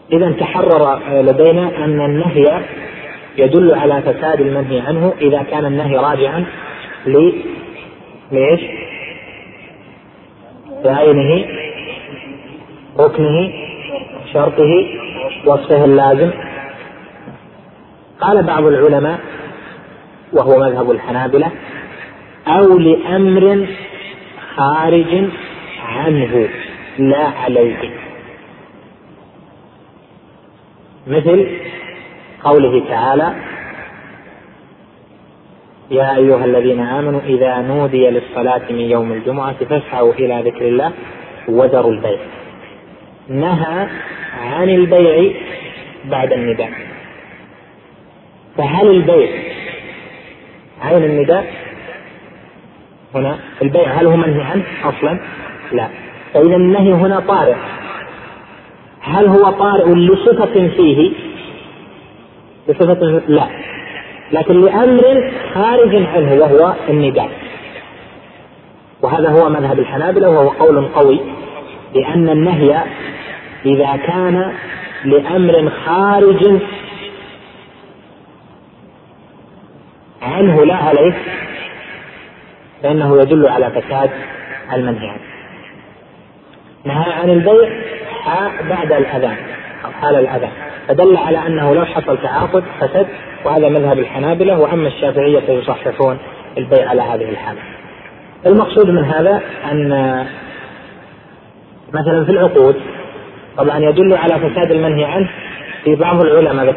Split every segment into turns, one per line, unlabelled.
إذا تحرر لدينا أن النهي يدل على فساد المنهي عنه إذا كان النهي راجعا ليش؟ لعينه، ركنه، شرطه، وصفه اللازم. قال بعض العلماء وهو مذهب الحنابلة: أو لأمر خارج عنه لا عليه، مثل قوله تعالى: يا أيها الذين آمنوا إذا نودي للصلاة من يوم الجمعة فاسعوا إلى ذكر الله وذروا البيع. نهى عن البيع بعد النداء، فهل البيع عين النداء هنا؟ البيع هل هو منهي عنه أصلا؟ لا. فإذا النهي هنا طارئ. هل هو طارئ لصفة فيه؟ بصفة لا، لكن لأمر خارج عنه وهو النداء. وهذا هو مذهب الحنابلة وهو قول قوي، لأن النهي إذا كان لأمر خارج عنه لا عليه فإنه يدل على فساد المنهي عنه. نهى عن البيع بعد الأذان أو حال الأذان، فدل على أنه لو حصل تعاقد فسد، وهذا مذهب الحنابلة. وأما الشافعية فيصححون البيع على هذه الحالة. المقصود من هذا أن مثلا في العقود طبعا يدل على فساد المنهي عنه. في بعض العلماء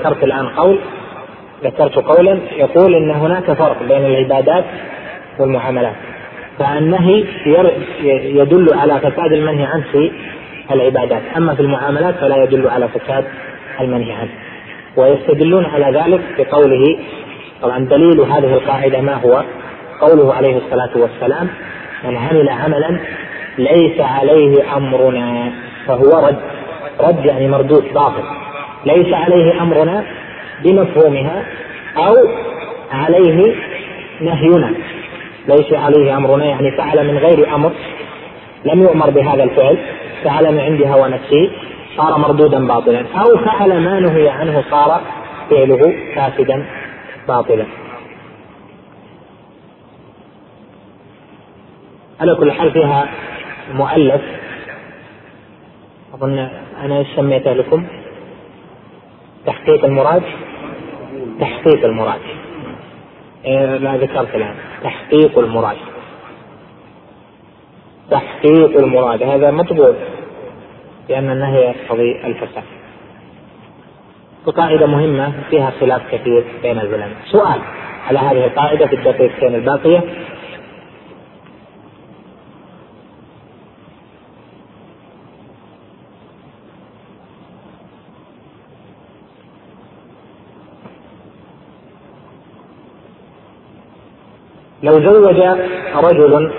ذكرت قولا يقول إن هناك فرق بين العبادات والمعاملات، فالنهي يدل على فساد المنهي عنه في العبادات، أما في المعاملات فلا يدل على فساد المنهي عنه. ويستدلون على ذلك بقوله، طبعا دليل هذه القاعدة ما هو؟ قوله عليه الصلاة والسلام: من عمل عملا ليس عليه أمرنا فهو رد يعني مردود باطل. ليس عليه أمرنا بمفهومها، أو عليه نهينا. ليس عليه أمرنا يعني فعل من غير أمر، لم يؤمر بهذا الفعل، فعل من عند هوى نفسه صار مردودا باطلا، أو فعل ما نهي عنه صار فعله فاسدا باطلا. على كل حال فيها مؤلف أظن أنا سميته لكم تحقيق المراد. لا ذكرت الآن تحقيق المراد هذا مطبوع، لأن النهي يقتضي الفساد. وقاعدة مهمة فيها خلاف كثير بين العلماء. سؤال على هذه القاعدة في الدقيقتين الباقية: لو زوج رجل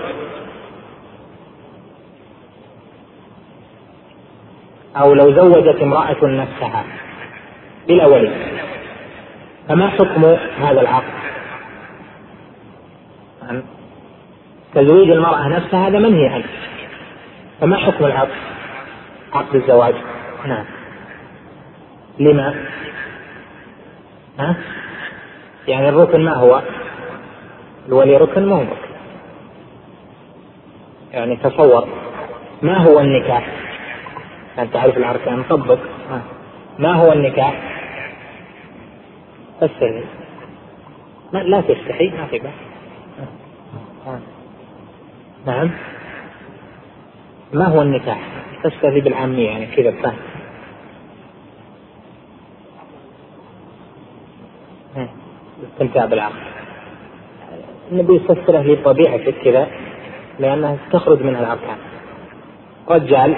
أو لو زوجت امرأة نفسها بلا ولي، فما حكم هذا العقد؟ تزويج المرأة نفسها هذا منهي عنه، فما حكم العقد؟ عقد الزواج. نعم. لما؟ يعني الركن ما هو؟ الولي ركن مو ركن. يعني تصور ما هو النكاح؟ أنت تعرف الأركان، طبق. ما هو النكاح؟ تستحي؟ لا تستحي، ما في بأس. نعم. ما هو النكاح؟ تستحي بالعامية يعني كذا فهم. استمتاع بالعقل. النبي يفسره لطبيعته كذا لأنها تخرج منها الأركان. رجال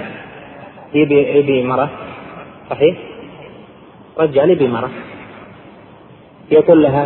يبي مرة، صحيح؟ رجال يبي مرة، يقول لها،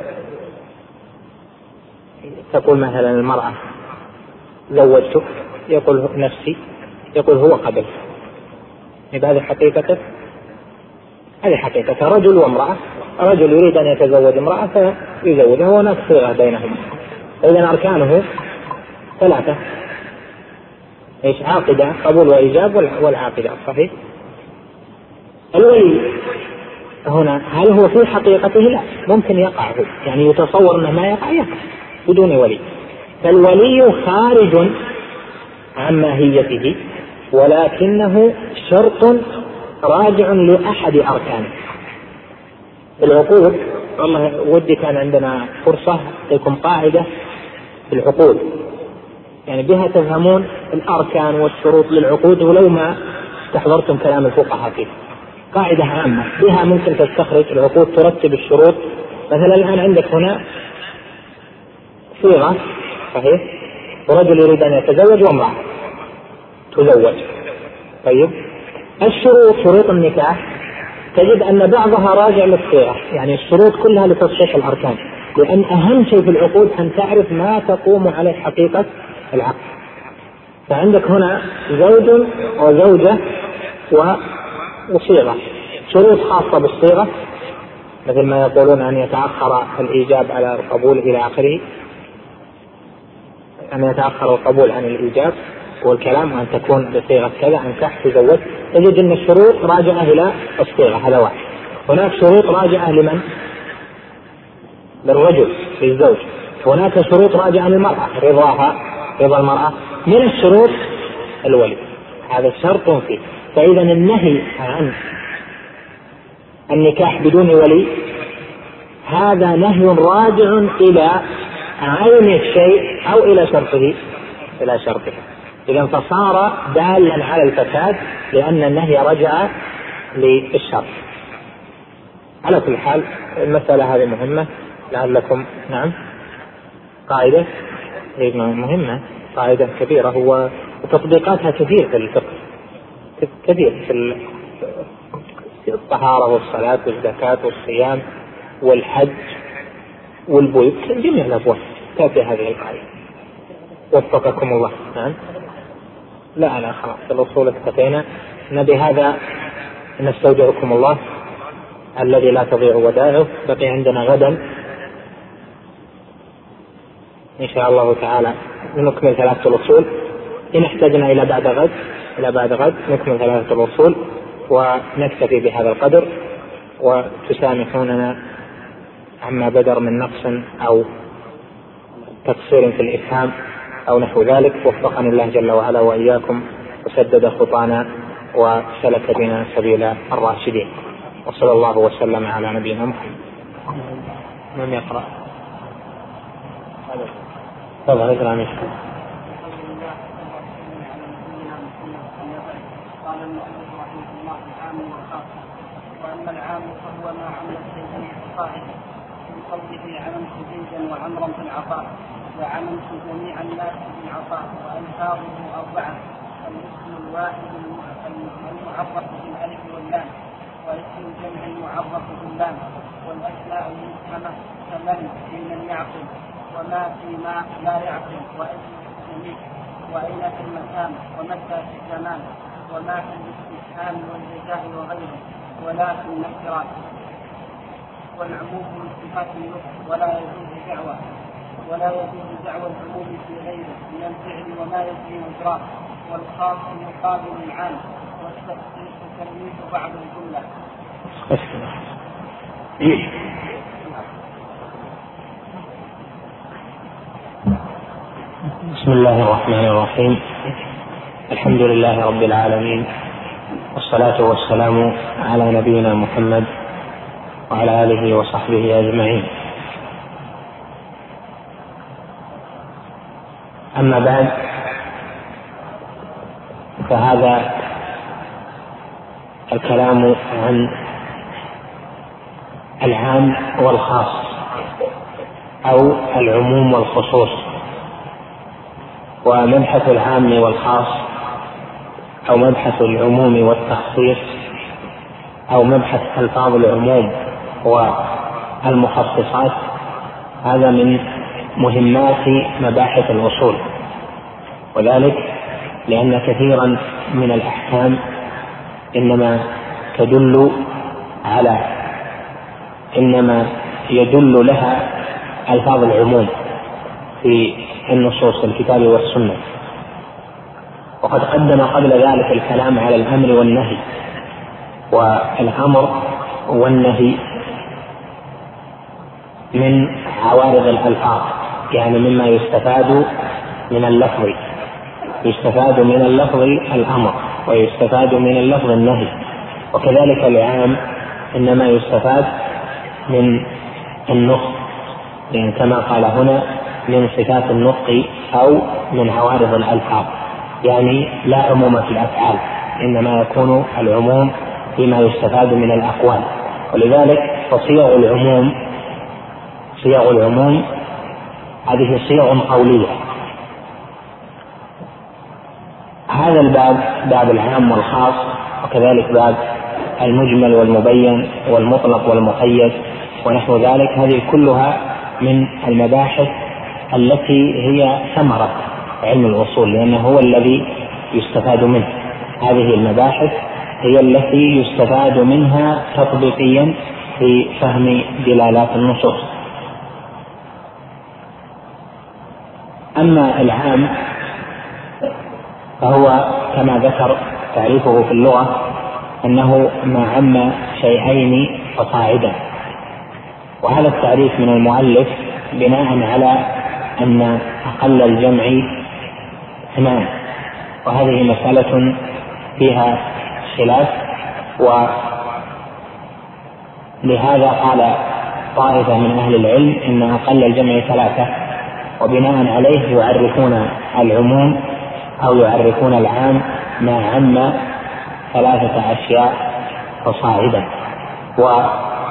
تقول مثلا المرأة زوجتك، يقول نفسي، يقول هو قبل. هذه حقيقته، هذه حقيقة رجل وامرأة. رجل يريد أن يتزوج امرأة فيزوجها، هناك صيغة بينهم. إذن أركانه 3: عاقدة، قبول وإيجاب، والعاقدة، صحيح؟ الولي هنا هل هو في حقيقته؟ لا، ممكن يقع، يعني يتصور أنه ما يقع بدون ولي. فالولي خارج عن ماهيته، ولكنه شرط راجع لأحد أركانه. العقود، والله ودي كان عندنا فرصة لكم قاعدة في العقود يعني بها تفهمون الأركان والشروط للعقود، ولو ما استحضرتم كلام الفقهاء فيه. قاعدة عامة بها ممكن تستخرج العقود، ترتب الشروط. مثلا الآن عندك هنا صيغة صحيح، ورجل يريد أن يتزوج وامرأة تزوج. طيب الشروط، شروط النكاح، تجد أن بعضها راجع للصيغة، يعني الشروط كلها لتصحيح الأركان، لأن أهم شيء في العقود أن تعرف ما تقوم عليه حقيقة العقد. فعندك هنا زوج وزوجة وصيغة، شروط خاصة بالصيغة مثل ما يقولون أن يتأخر الإيجاب على القبول إلى آخره، أن يتأخر القبول عن الإيجاب والكلام، وأن تكون بصيغة كذا، أنكح تزوج. تجد أن الشروط راجعة إلى الصيغة، هذا واحد. هناك شروط راجعة لمن؟ للرجل، للزوج. هناك شروط راجعة للمرأة، رضاها، رضا المرأة. من الشروط الولي، هذا شرط فيه. فإذا النهي عن النكاح بدون ولي هذا نهي راجع إلى عين الشيء أو إلى شرطه، إلى شرطه. إذا فصار دالا على الفساد لأن النهي رجع للشرط. على كل حال المسألة هذه مهمة لعلكم. نعم، قاعدة مهمة، قاعدة كبيرة، وتطبيقاتها كثير في الفقه، كثير في الطهارة والصلاة والزكاة والصيام والحج والبيوت، جميع الأبواب تأتي هذه القاعدة. وفقكم الله. نعم، لا خلاص الأصول اكتفينا. بهذا نستودعكم الله الذي لا تضيع ودائعه. بقي عندنا غدا إن شاء الله تعالى نكمل 3 الأصول. إن احتاجنا إلى بعد غد نكمل 3 الأصول، ونكتفي بهذا القدر، وتسامحوننا عما بدر من نقص أو تقصير في الإفهام أو نحو ذلك. وفقنا الله جل وعلا وإياكم، وسدد خطانا، وسلك بنا سبيل الراشدين. وصلى الله وسلم على نبينا محمد. من يقرأ؟ تفضل اقرأ.
قال المؤلف رحمه الله: العام والخاص. واما العام فهو ما عمل زيدا بصاحبه من قوله عممت زيدا وعمرا في العطاء، وعممت جميع الناس في العطاء. والفاظه 4: الاسم الواحد المعرف بالالف واللام، واسم الجمع المعرف باللام، والاسماء المفهمه كمن في من يعقل، وما فيما لا يعقل، واسم الجميع، واين في المكان، ومتى في الزمان، وما في الاستفهام والجزاء وغيره، ولا في النكرات. والعموم من صفات النطق، ولا يجوز دعوى العموم في غيره من الفعل وما يجري مجراه. والخاص مقابل العام، والتخصيص تلميذ بعض الجمله.
بسم الله الرحمن الرحيم. الحمد لله رب العالمين، والصلاة والسلام على نبينا محمد وعلى آله وصحبه أجمعين. أما بعد، فهذا الكلام عن العام والخاص أو العموم والخصوص. ومبحث العام والخاص أو مبحث العموم والتخصيص أو مبحث ألفاظ العموم والمخصصات هذا من مهمات مباحث الأصول، وذلك لأن كثيرا من الأحكام إنما يدل لها ألفاظ العموم في النصوص الكتاب والسنة. وقد قدم قبل ذلك الكلام على الأمر والنهي، والأمر والنهي من عوارض الألفاظ، يعني مما يستفاد من اللفظ، يستفاد من اللفظ الأمر ويستفاد من اللفظ النهي. وكذلك العام إنما يستفاد من النطق، يعني كما قال هنا من صفات النطق أو من عوارض الألفاظ، يعني لا عموم في الأفعال، إنما يكون العموم فيما يستفاد من الأقوال. ولذلك فصيغ العموم هذه صيغ قولية. هذا الباب باب العام والخاص، وكذلك باب المجمل والمبين والمطلق والمقيد ونحو ذلك، هذه كلها من المباحث التي هي ثمرة علم الأصول، لأنه هو الذي يستفاد منه. هذه المباحث هي التي يستفاد منها تطبيقيا في فهم دلالات النصوص. أما العام فهو كما ذكر تعريفه في اللغة أنه ما عم شيئين فصاعدا، وهذا التعريف من المؤلف بناء على أن أقل الجمع 2، وهذه مسألة فيها خلاف، ولهذا قال طائفة من أهل العلم إن أقل الجمع 3، وبناء عليه يعرفون العموم أو يعرفون العام ما عم 3 أشياء فصاعدا. وقد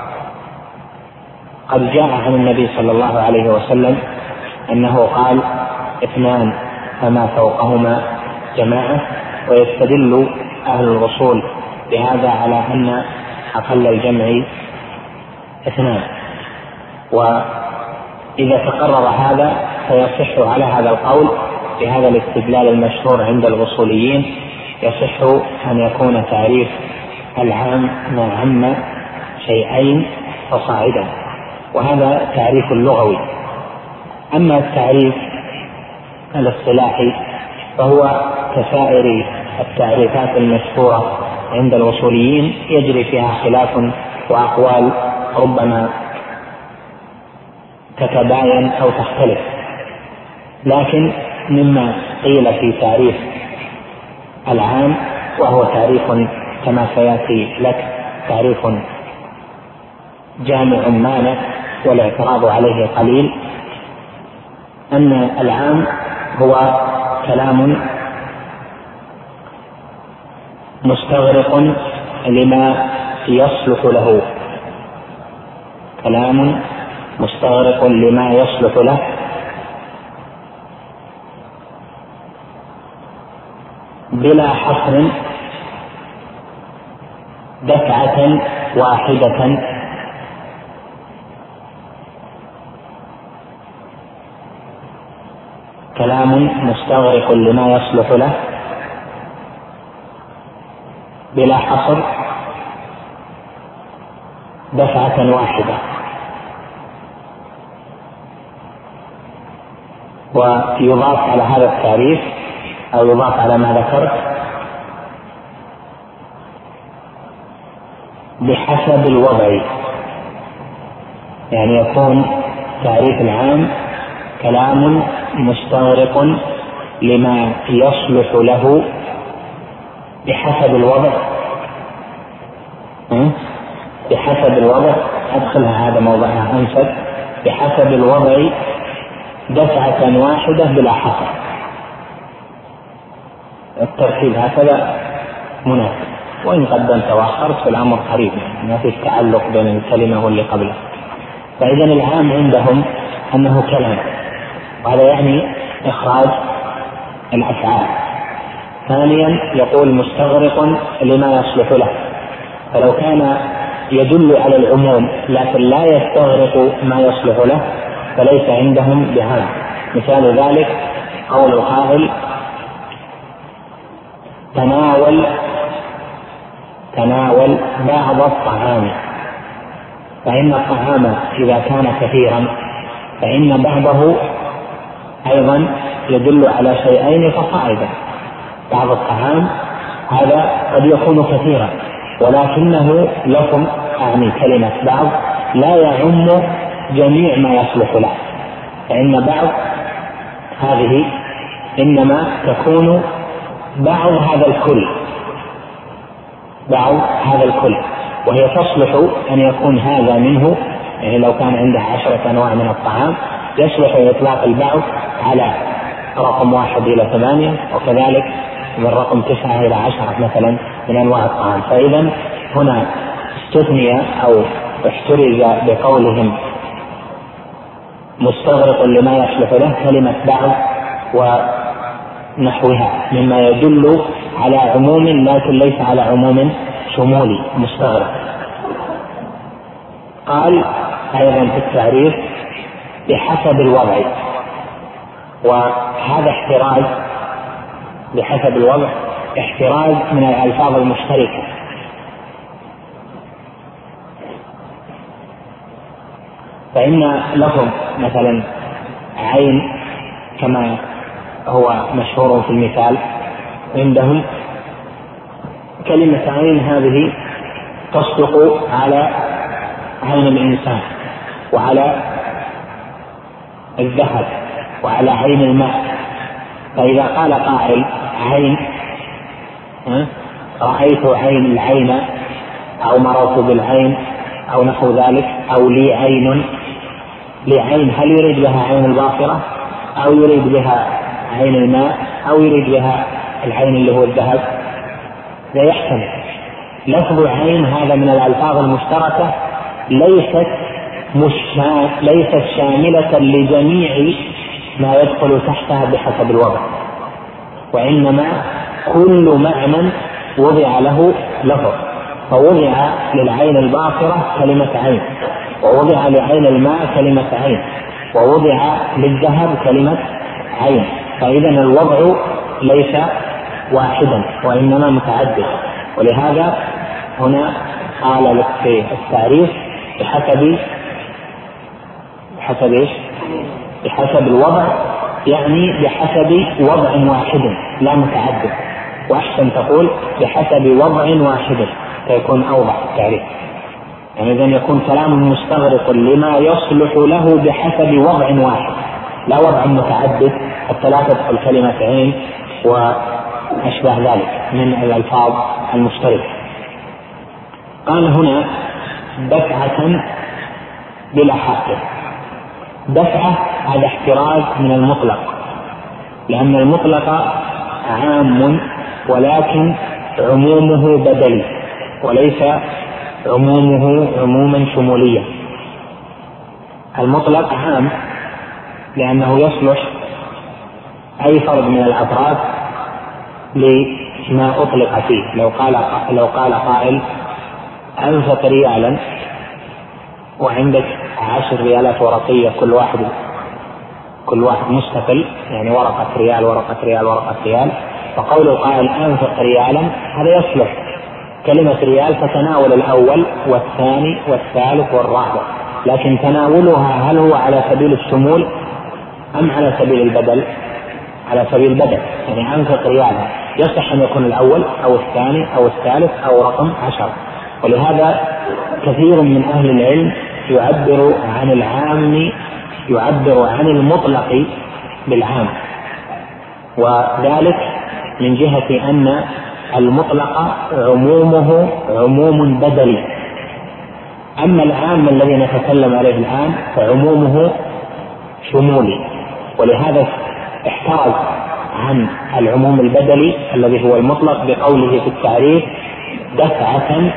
جاء عن النبي صلى الله عليه وسلم أنه قال 2 فما فوقهما جماعة، ويستدل أهل الأصول بهذا على أن أقل الجمع 2. وإذا تقرر هذا فيصح على هذا القول بهذا الاستدلال المشهور عند الأصوليين، يصح أن يكون تعريف العام ما عم شيئين فصاعدا، وهذا تعريف لغوي. أما التعريف الاصطلاحي فهو كسائر التعريفات المشهورة عند الأصوليين، يجري فيها خلاف وأقوال ربما تتباين أو تختلف، لكن مما قيل في تعريف العام، وهو تعريف كما سيأتي لك تعريف جامع مانع والاعتراض عليه قليل، أن العام هو كلام مستغرق لما يصلح له، كلام مستغرق لما يصلح له بلا حصر دفعة واحدة، كلام مستغرق لما يصلح له بلا حصر دفعة واحدة. ويضاف على هذا التعريف أو يضاف على ما ذكرت بحسب الوضع، يعني يكون تعريف العام كلام مستغرق لما يصلح له بحسب الوضع. بحسب الوضع، أدخلها هذا موضعها أنسب، بحسب الوضع دفعة واحدة بلا حصر. الترتيب هكذا مناسب، وإن قدمت وأخرت فالأمر قريب، ما في تعلق بين الكلمة واللي قبله. فإذا العام عندهم أنه كلام، وهذا يعني إخراج الأفعال. ثانيا يقول مستغرق لما يصلح له، فلو كان يدل على العموم لكن لا يستغرق ما يصلح له فليس عندهم بهذا. مثال ذلك قول القائل تناول بعض الطعام، فإن الطعام إذا كان كثيرا فإن بعضه أيضا يدل على شيئين فصاعدا. بعض الطعام هذا قد يكون كثيرا، ولكنه لفظ يعني كلمة بعض لا يعم جميع ما يصلح له، فإن بعض هذه إنما تكون بعض هذا الكل، بعض هذا الكل، وهي تصلح أن يكون هذا منه، يعني لو كان عنده 10 أنواع من الطعام يصلح إطلاق البعض على رقم 1 إلى 8، وكذلك من رقم 9 إلى 10 مثلا من أنواع الطعام. فإذا هنا استثني أو احترز بقولهم مستغرق لما يصلح له كلمة بعض ونحوها مما يدل على عموم لكن ليس على عموم شمولي مستغرق. قال أيضا في التعريف بحسب الوضع، وهذا احتراز بحسب الوضع احتراز من الألفاظ المشتركة، فإن لفظ مثلا عين كما هو مشهور في المثال عندهم، كلمة عين هذه تصدق على عين الإنسان وعلى الذهب وعلى عين الماء. فإذا قال قائل عين، رأيت عين العين أو مررت بالعين أو نحو ذلك، أو لي عين، لي عين، هل يريد بها عين الباصرة أو يريد بها عين الماء أو يريد بها العين اللي هو الذهب؟ لا يحتمل. لفظ عين هذا من الألفاظ المشتركة ليست شاملة لجميع ما يدخل تحتها بحسب الوضع، وإنما كل معنى وضع له لفظ، فوضع للعين الباصرة كلمة عين، ووضع لعين الماء كلمة عين، ووضع للذهب كلمة عين، فإذا الوضع ليس واحدا وإنما متعدد. ولهذا هنا قال لك في التعريف بحسب الوضع، يعني بحسب وضع واحد لا متعدد، وأحسن تقول بحسب وضع واحد فيكون أوضح التعريف. يعني إذن يكون كلام مستغرق لما يصلح له بحسب وضع واحد لا وضع متعدد حتى لا تدخل كلمة عين وأشبه ذلك من الألفاظ المشتركة. قال هنا دفعة بلا حاصل. دفعة هذا احتراز من المطلق، لأن المطلق عام ولكن عمومه بدلي وليس عمومه عموما شموليا. المطلق عام لأنه يصلح أي فرد من الأفراد لما أطلق فيه. لو قال قائل أنفق ريالا وعندك 10 ريالات ورقية كل واحد مستقل، يعني ورقة ريال، فقول القائل أنفق ريالا هذا يصلح كلمة ريال تتناول الأول والثاني والثالث والرابع، لكن تناولها هل هو على سبيل الشمول أم على سبيل البدل؟ على سبيل البدل، يعني أنفق ريالا يصح أن يكون الأول أو الثاني أو الثالث أو رقم 10. ولهذا كثير من أهل العلم يعبر عن المطلق بالعام، وذلك من جهة أن المطلق عمومه عموم بدلي، أما العام الذي نتكلم عليه الآن فعمومه شمولي. ولهذا احترز عن العموم البدلي الذي هو المطلق بقوله في التعريف دفعة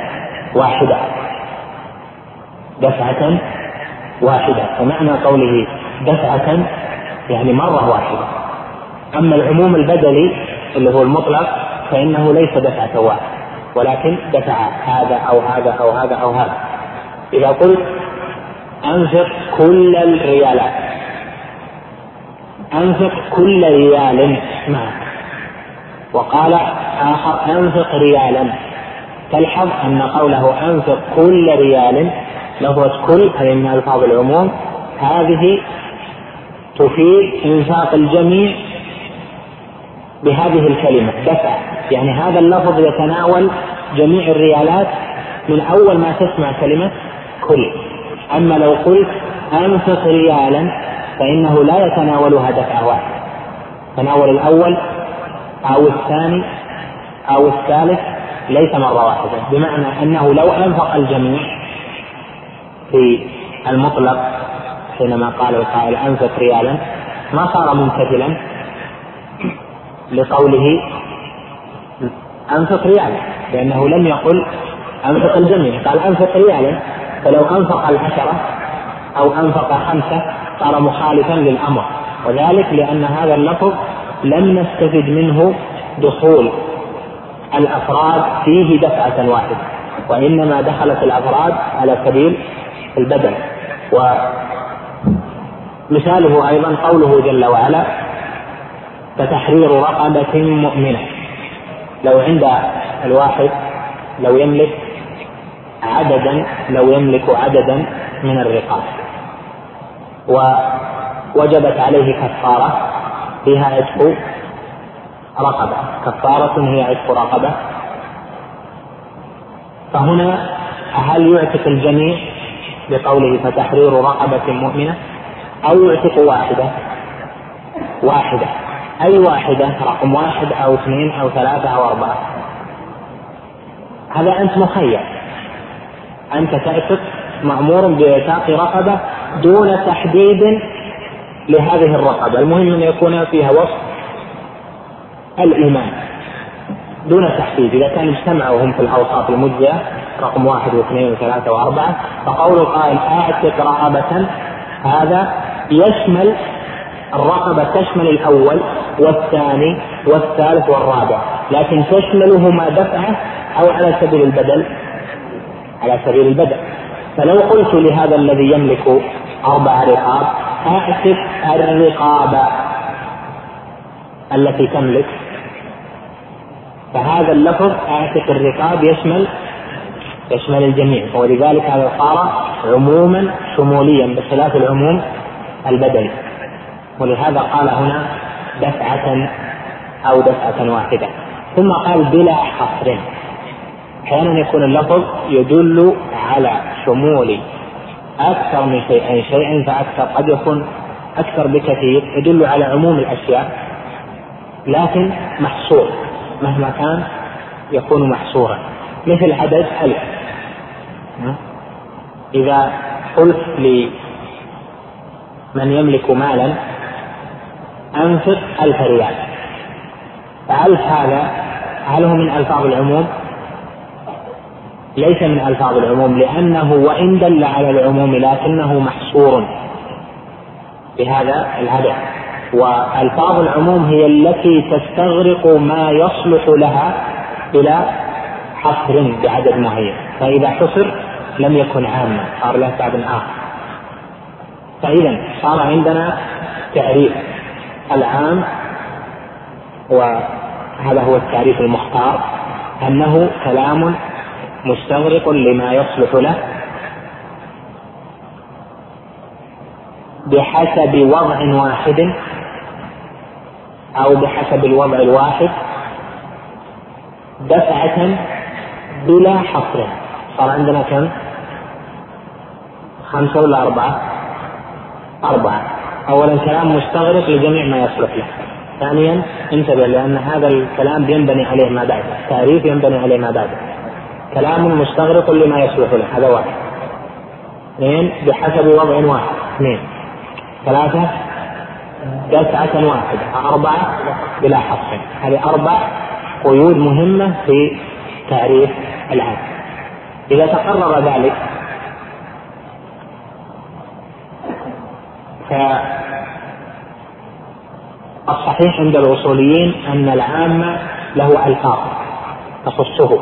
واحدة. فمعنى قوله دفعة يعني مرة واحدة. أما العموم البدلي اللي هو المطلق فإنه ليس دفعة واحدة ولكن دفع هذا أو هذا أو هذا أو هذا. إذا قلت أنفق كل الريالات، أنفق كل ريال معك، وقال آخر أنفق ريالا، تلحظ أن قوله أنفق كل ريال لفظة كل هذه من ألفاظ العموم، هذه تفيد إنفاق الجميع بهذه الكلمة دفع، يعني هذا اللفظ يتناول جميع الريالات من أول ما تسمع كلمة كل. أما لو قلت أنفق ريالا فإنه لا يتناولها دفعة واحدة، تناول الأول أو الثاني أو الثالث ليس مرة واحدة، بمعنى أنه لو أنفق الجميع في المطلق حينما قال القائل أنفق ريالا ما صار ممتثلا لقوله أنفق ريالا، لأنه لم يقل أنفق الجميع، قال أنفق ريالا. فلو أنفق 10 أو أنفق 5 صار مخالفا للأمر، وذلك لأن هذا اللفظ لم نستفد منه دخول الأفراد فيه دفعة واحدة، وإنما دخلت الأفراد على سبيل البدل. ومثاله أيضا قوله جل وعلا فتحرير رقبة مؤمنة. لو عند الواحد لو يملك عددا من الرقاب ووجبت عليه كفارة فيها عتق رقبة، كفارة هي عتق رقبة، فهنا هل يعتق الجميع بقوله فتحرير رقبة مؤمنة أو يعتق واحدة؟ أي واحدة؟ رقم 1 أو 2 أو 3 أو 4؟ هذا أنت مخير، أنت تعتق مأمور بإعتاق رقبة دون تحديد لهذه الرقبة، المهم أن يكون فيها وصف الإيمان دون تحديد. إذا كان اجتمعوا هم في الأوصاف المجزئة رقم 1 و2 و3 و4، فقول القائل أعتق رقبة هذا يشمل الرقبة، تشمل الأول والثاني والثالث والرابع، لكن تشملهما دفعة أو على سبيل البدل، على سبيل البدل. فلو قلت لهذا الذي يملك 4 رقاب أعتق الرقاب التي تملك، فهذا اللفظ أعتق الرقاب يشمل الجميع، ولذلك هذا صار عموما شموليا بخلاف العموم البدلي، ولهذا قال هنا دفعة أو دفعة واحدة. ثم قال بلا حصر. أحيانا يكون اللفظ يدل على شمول أكثر من شيئين فأكثر، قد يكون أكثر بكثير، يدل على عموم الأشياء لكن محصور، مهما كان يكون محصورا، مثل عدد 1000. إذا قلت لمن يملك مالا أنفق 1000 ريال، ف1000 هل هو من ألفاظ العموم؟ ليس من ألفاظ العموم، لأنه وإن دل على العموم لكنه محصور بهذا العدد، وألفاظ العموم هي التي تستغرق ما يصلح لها إلى حصر بعدد معين، فإذا حصر لم يكن عاما، صار له بعد آخر. فإذا صار عندنا تعريف العام، وهذا هو التعريف المختار، أنه كلام مستغرق لما يصلح له بحسب وضع واحد أو بحسب الوضع الواحد دفعة بلا حصر. صار عندنا كم؟ 5 ولا 4؟ 4. أولا كلام مستغرق لجميع ما يصلح له. ثانيا انتبه، لأن هذا الكلام ينبني عليه ما بعده، تعريف ينبني عليه ما بعده. كلام مستغرق لما يصلح له، هذا 1. 2 بحسب وضع واحد. 2. 3 دفعة واحدة. 4 بلا حصر. هذه 4 قيود مهمة في تعريف العام. إذا تقرر ذلك فالصحيح عند الأصوليين أن العام له ألفاظ تخصه،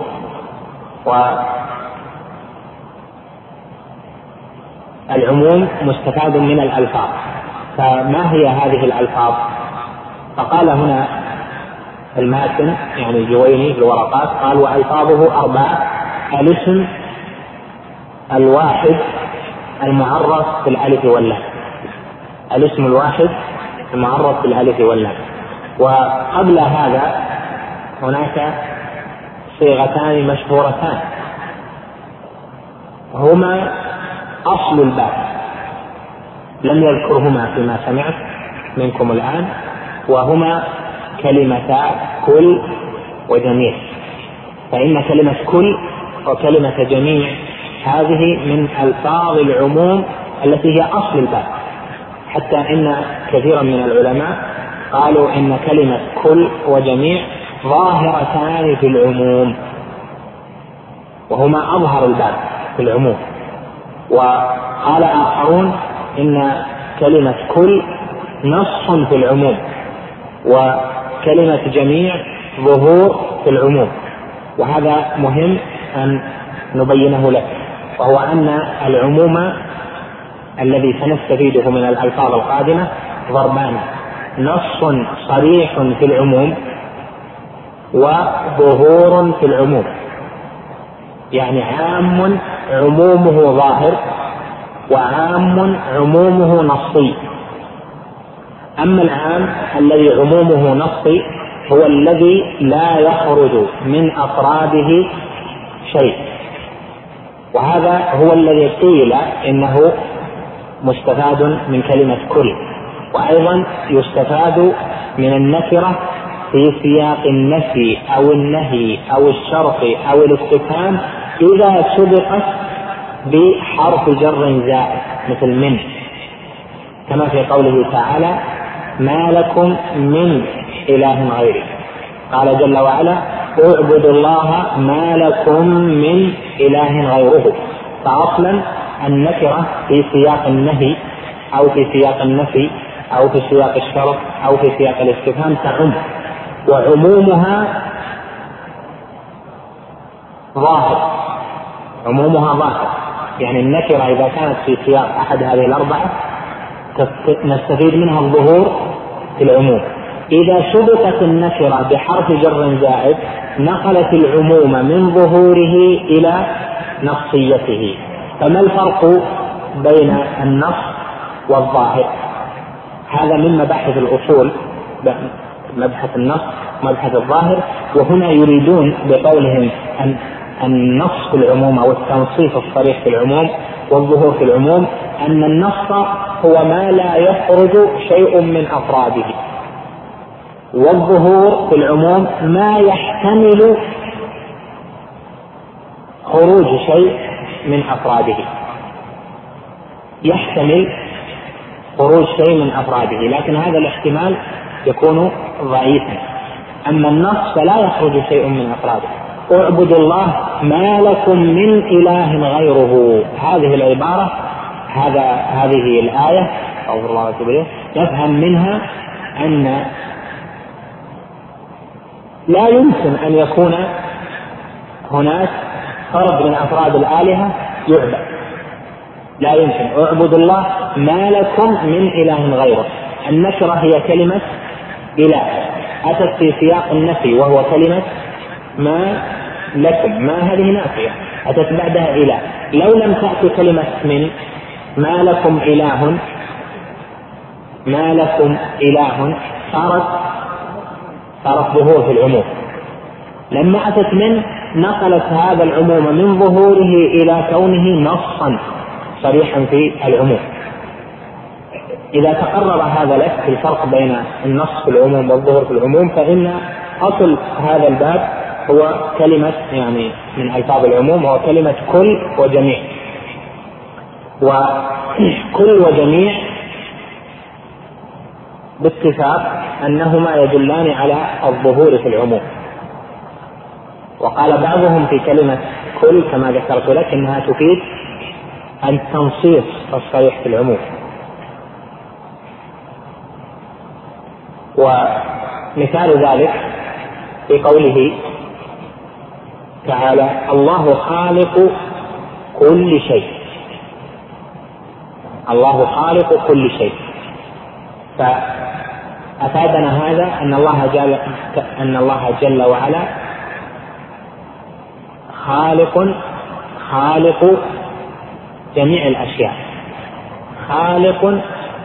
والعموم مستفاد من الألفاظ. فما هي هذه الألفاظ؟ فقال هنا الماتن يعني الجويني في الورقات قال وألفاظه 4: الاسم الواحد المعرف بالألف واللام، الاسم الواحد المعرف بالألف واللام. وقبل هذا هناك صيغتان مشهورتان هما أصل الباب، لم يذكرهما فيما سمعت منكم الآن، وهما كلمتا كل وجميع. فإن كلمة كل وكلمة جميع هذه من ألفاظ العموم التي هي أصل الباب، حتى إن كثيرا من العلماء قالوا إن كلمة كل وجميع ظاهرتان في العموم، وهما أظهر الباب في العموم. وقال آخرون إن كلمة كل نص في العموم، وكلمة جميع ظهور في العموم. وهذا مهم أن نبينه لك، وهو أن العموم الذي سنستفيده من الألفاظ القادمة ضربان: نص صريح في العموم، وظهور في العموم، يعني عام عمومه ظاهر، وعام عمومه نصي. أما العام الذي عمومه نصي هو الذي لا يخرج من أفراده شيء، وهذا هو الذي قيل إنه مستفاد من كلمة كل. وأيضا يستفاد من النكرة في سياق النفي أو النهي أو الشرط أو الاستفهام إذا سبقت بحرف جر زائد مثل من، كما في قوله تعالى: ما لكم من إله غيره. قال جل وعلا: اعبدوا الله ما لكم من إله غيره. فأصلا النكرة في سياق النهي أو في سياق النفي أو في سياق الشرط أو في سياق الاستفهام تعم، وعمومها ظاهر، عمومها ظاهر. يعني النكرة إذا كانت في سياق أحد هذه الأربعة نستفيد منها الظهور في العموم. إذا سبقت النكرة بحرف جر زائد نقلت العموم من ظهوره إلى نصيته. فما الفرق بين النص والظاهر؟ هذا من مباحث الأصول، مبحث النص ومبحث الظاهر. وهنا يريدون بقولهم أن النص في العموم أو التنصيص الصريح في العموم والظهور في العموم أن النص هو ما لا يخرج شيء من أفراده، والظهور في العموم ما يحتمل خروج شيء من أفراده، يحتمل خروج شيء من أفراده، لكن هذا الاحتمال يكون ضعيفا. أما النص فلا يخرج شيء من أفراده. اعبدوا الله ما لكم من إله غيره، هذه العبارة هذه الآية أو الله سبحانه يفهم منها أن لا يمكن أن يكون هناك فرد من أفراد الآلهة يعبد، لا يمكن. اعبدوا الله ما لكم من إله غيره. النكرة هي كلمة إله، أتت في سياق النفي وهو كلمة ما لكم، ما هذه نافية أتت بعدها إله. لو لم تأتي كلمة من ما لكم إله، ما لكم إله صارت ظهور في العموم. لما أتت من نقلت هذا العموم من ظهوره إلى كونه نصا صريحا في العموم. إذا تقرر هذا لك في الفرق بين النص في العموم والظهور في العموم، فإن أصل هذا الباب هو كلمة يعني من ألفاظ العموم هو كلمة كل وجميع. وكل وجميع باتفاق أنهما يدلان على الظهور في العموم. وقال بعضهم في كلمة كل كما ذكرت لك إنها تفيد التنصيص الصريح في العموم. ومثال ذلك في قوله تعالى: الله خالق كل شيء. الله خالق كل شيء. فأفادنا هذا أن الله جل وعلا خالق جميع الأشياء، خالق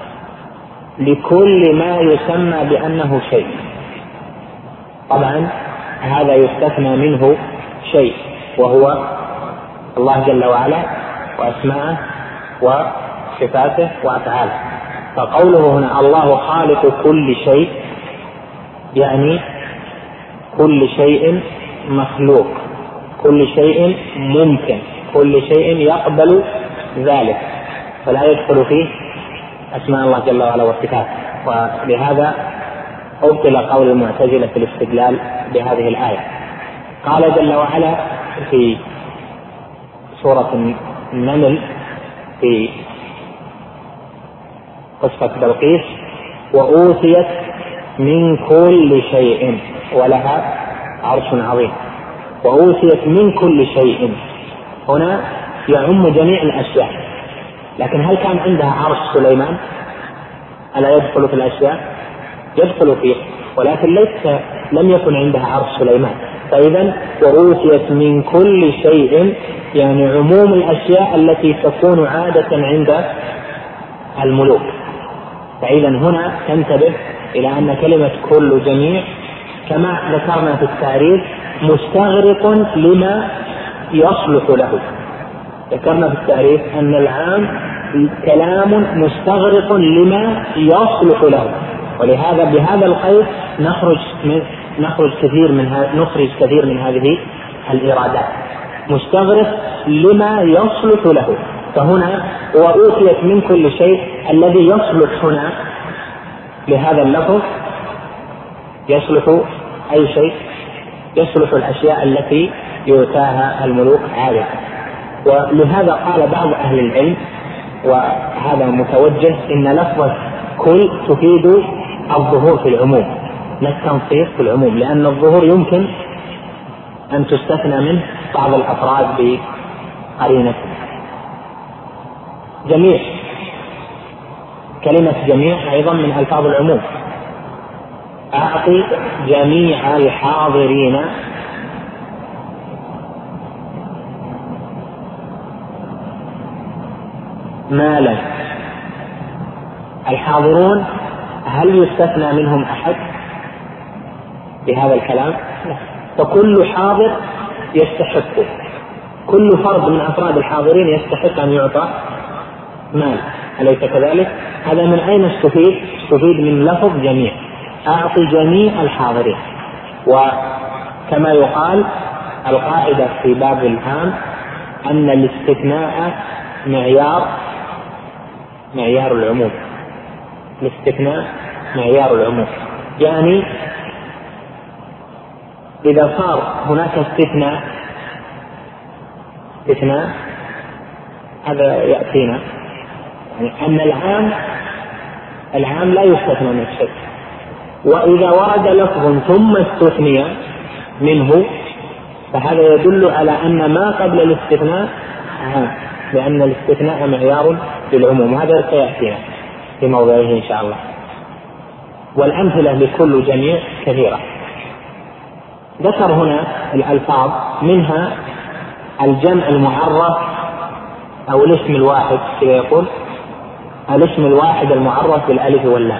لكل ما يسمى بأنه شيء. طبعا هذا يستثنى منه شيء وهو الله جل وعلا وأسماءه وصفاته وأفعاله. فقوله هنا الله خالق كل شيء يعني كل شيء مخلوق، كل شيء ممكن، كل شيء يقبل ذلك، فلا يدخل فيه أسماء الله جل وعلا وصفاته. ولهذا أبطل قول المعتزلة في الاستدلال بهذه الآية. قال جل وعلا في سورة النمل في قصة بلقيس: وأوتيت من كل شيء ولها عرش عظيم. وأوتيت من كل شيء هنا يعم جميع الأشياء، لكن هل كان عندها عرش سليمان؟ ألا يدخل في الأشياء؟ يدخل فيه، ولكن لم يكن عندها عرش سليمان. فإذا وأوتيت من كل شيء يعني عموم الأشياء التي تكون عادة عند الملوك. فإذا هنا تنتبه إلى أن كلمة كل جميع كما ذكرنا في التعريف مستغرق لما يصلح له. ذكرنا في التعريف أن العام كلام مستغرق لما يصلح له، ولهذا بهذا القيد نخرج كثير من هذه الإرادات، مستغرق لما يصلح له. فهنا وأوتيت من كل شيء الذي يصلح هنا لهذا اللفظ يصلح أي شيء، يصلح الأشياء التي يؤتاها الملوك عادة. ولهذا قال بعض أهل العلم وهذا متوجه إن لفظة كل تفيد الظهور في العموم لا التنصيص في العموم، لأن الظهور يمكن أن تستثنى منه بعض الأفراد بقرينة. جميع، كلمة جميع أيضا من ألفاظ العموم. أعطي جميع الحاضرين مالا. الحاضرون هل يستثنى منهم أحد بهذا الكلام؟ فكل حاضر يستحق، كل فرد من أفراد الحاضرين يستحق أن يعطى مال، أليس كذلك؟ هذا من أين استفيد من لفظ جميع، أعطي جميع الحاضرين. وكما يقال القاعدة في باب العام أن الاستثناء معيار العموم. الاستثناء معيار العموم، يعني إذا صار هناك استثناء هذا يأتينا يعني أن العام لا يستثنى من الشيء، وإذا ورد لفظ ثم استثني منه فهذا يدل على أن ما قبل الاستثناء عام، لأن الاستثناء معيار للعموم. هذا سيأتينا في موضعه إن شاء الله. والأمثلة لكل جميع كثيرة. ذكر هنا الألفاظ منها الجمع المعرف أو الاسم الواحد، كما يقول الاسم الواحد المعرف بالألف واللام.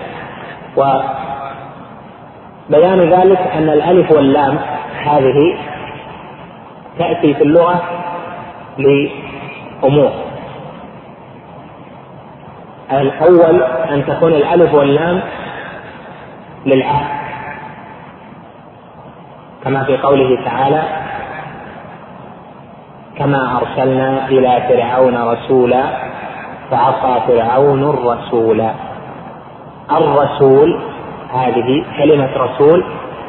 وبيان ذلك أن الألف واللام هذه تأتي في اللغة لأمور. الأول أن تكون الألف واللام للعهد، كما في قوله تعالى كما أرسلنا إلى فرعون رسولا فعصى فرعون الرسول. الرسول هذه كلمة رسول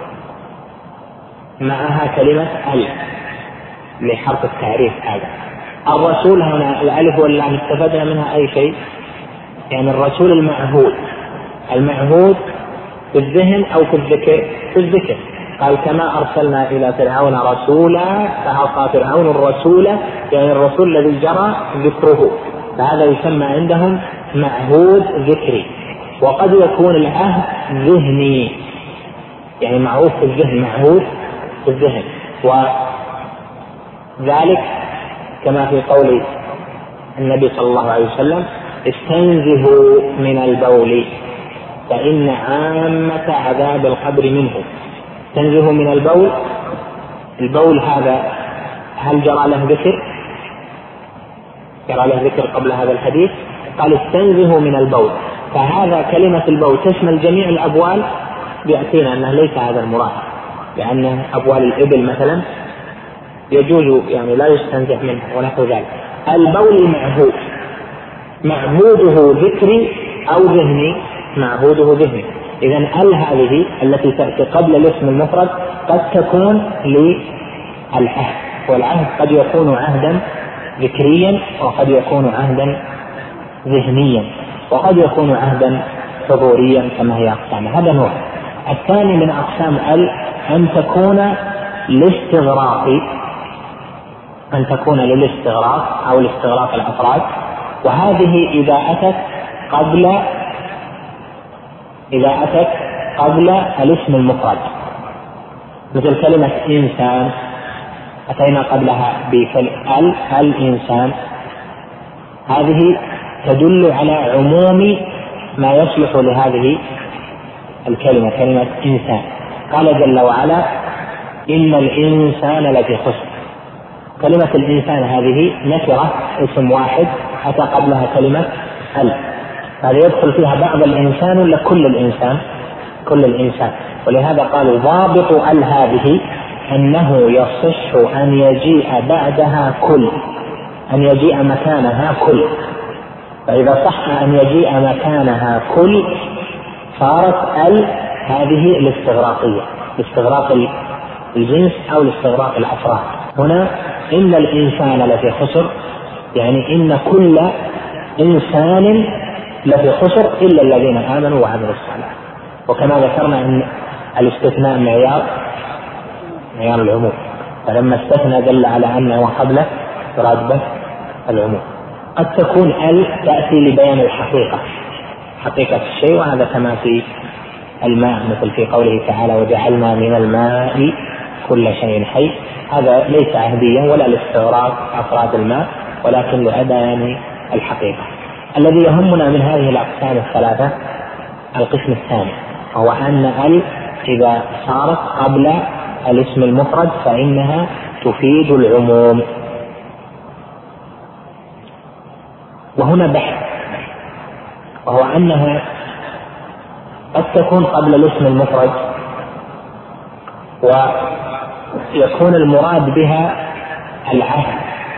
معها كلمة ألف لحرف التعريف. هذا الرسول هنا الألف واللام استفدنا منها أي شيء؟ يعني الرسول المعهود في الذهن أو في الذكر. قال كما أرسلنا إلى فرعون رسولا فعصى فرعون الرسول، يعني الرسول الذي جرى ذكره، فهذا يسمى عندهم معهود ذكري. وقد يكون العهد ذهني، يعني معروف في الذهن، معهود في الذهن. وذلك كما في قول النبي صلى الله عليه وسلم استنزهوا من البول فإن عامة عذاب القبر منه. تنزه من البول هذا هل جرى له ذكر؟ جرى له ذكر قبل هذا الحديث. قال استنزهوا من البول، فهذا كلمة البول تشمل جميع الأبوال، بيأتينا أنه ليس هذا المراد، لأن أبوال الإبل مثلا يجوز يعني لا يستنزه منه ونحو ذلك. البول معهود، معهوده ذكري أو ذهني، معهوده ذهني. إذن هذه التي تأتي قبل الاسم المفرد قد تكون للعهد، والعهد قد يكون عهدا ذكريا وقد يكون عهدا ذهنيا وقد يكون عهدا حضوريا كما هي أقسام. هذا نوع. الثاني من أقسام أن تكون لاستغراق، أن تكون للاستغراق أو لاستغراق الأفراد، وهذه إذا أتت قبل الاسم المفرد، مثل كلمة إنسان أتينا قبلها الإنسان، هذه تدل على عموم ما يصلح لهذه الكلمة، كلمة إنسان. قال جل وعلا إن الإنسان لفي خسر. كلمة الإنسان هذه نكرة، اسم واحد أتى قبلها كلمة هذا يدخل فيها بعض الإنسان ولا كل الإنسان؟ كل الإنسان. ولهذا قالوا ضابط هذه أنه يصح أن يجيء بعدها كل، أن يجيء مكانها كل. فإذا صح أن يجيء مكانها كل صارت هذه الاستغراقية، لاستغراق الجنس أو لاستغراق الأفراد. هنا إن الإنسان لفي خسر، يعني إن كل إنسان لفي خسر إلا الذين آمنوا وعملوا الصالحات. وكما ذكرنا أن الاستثناء معيار العموم، فلما استثنى دل على أنه قبله يراد به العموم. قد تكون تأتي لبيان الحقيقة، حقيقة الشيء، وهذا كما في الماء، مثل في قوله تعالى وجعلنا من الماء كل شيء حي. هذا ليس عهديا ولا لاستغراق أفراد الماء، ولكن لبيان الحقيقة. الذي يهمنا من هذه الأقسام الثلاثة القسم الثاني، وهو أن إذا صارت قبل الاسم المفرد فإنها تفيد العموم. وهنا بحث، وهو أنها قد تكون قبل الاسم المفرد ويكون المراد بها العهد،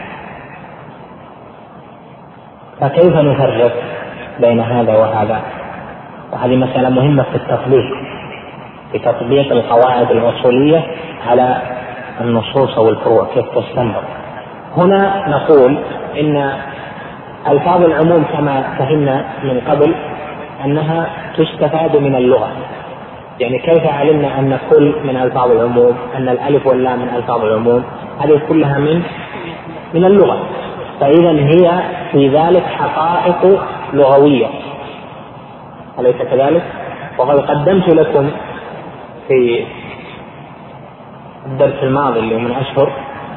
فكيف نفرق بين هذا وهذا؟ وهذه مسألة مهمة في التطبيق، في تطبيق القواعد الأصولية على النصوص والفروع، كيف تستمر. هنا نقول إن ألفاظ العموم كما فهمنا من قبل أنها تستفاد من اللغة، يعني كيف علمنا أن كل من ألفاظ العموم، أن الألف واللام من ألفاظ العموم، هذه كلها من اللغة. فإذا هي في ذلك حقائق لغوية، أليس كذلك؟ وقد قدمت لكم في الدرس الماضي اللي من أشهر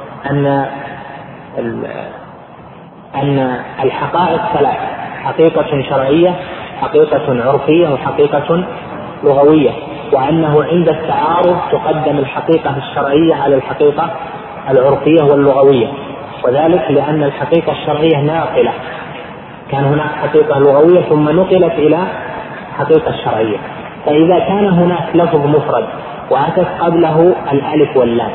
أن الحقائق ثلاث: حقيقة شرعية، حقيقة عرفية، وحقيقة لغوية، وأنه عند التعارض تقدم الحقيقة الشرعية على الحقيقة العرفية واللغوية، وذلك لأن الحقيقة الشرعية ناقلة، كان هناك حقيقة لغوية ثم نقلت إلى حقيقة شرعية. فإذا كان هناك لفظ مفرد وأتت قبله الألف واللام،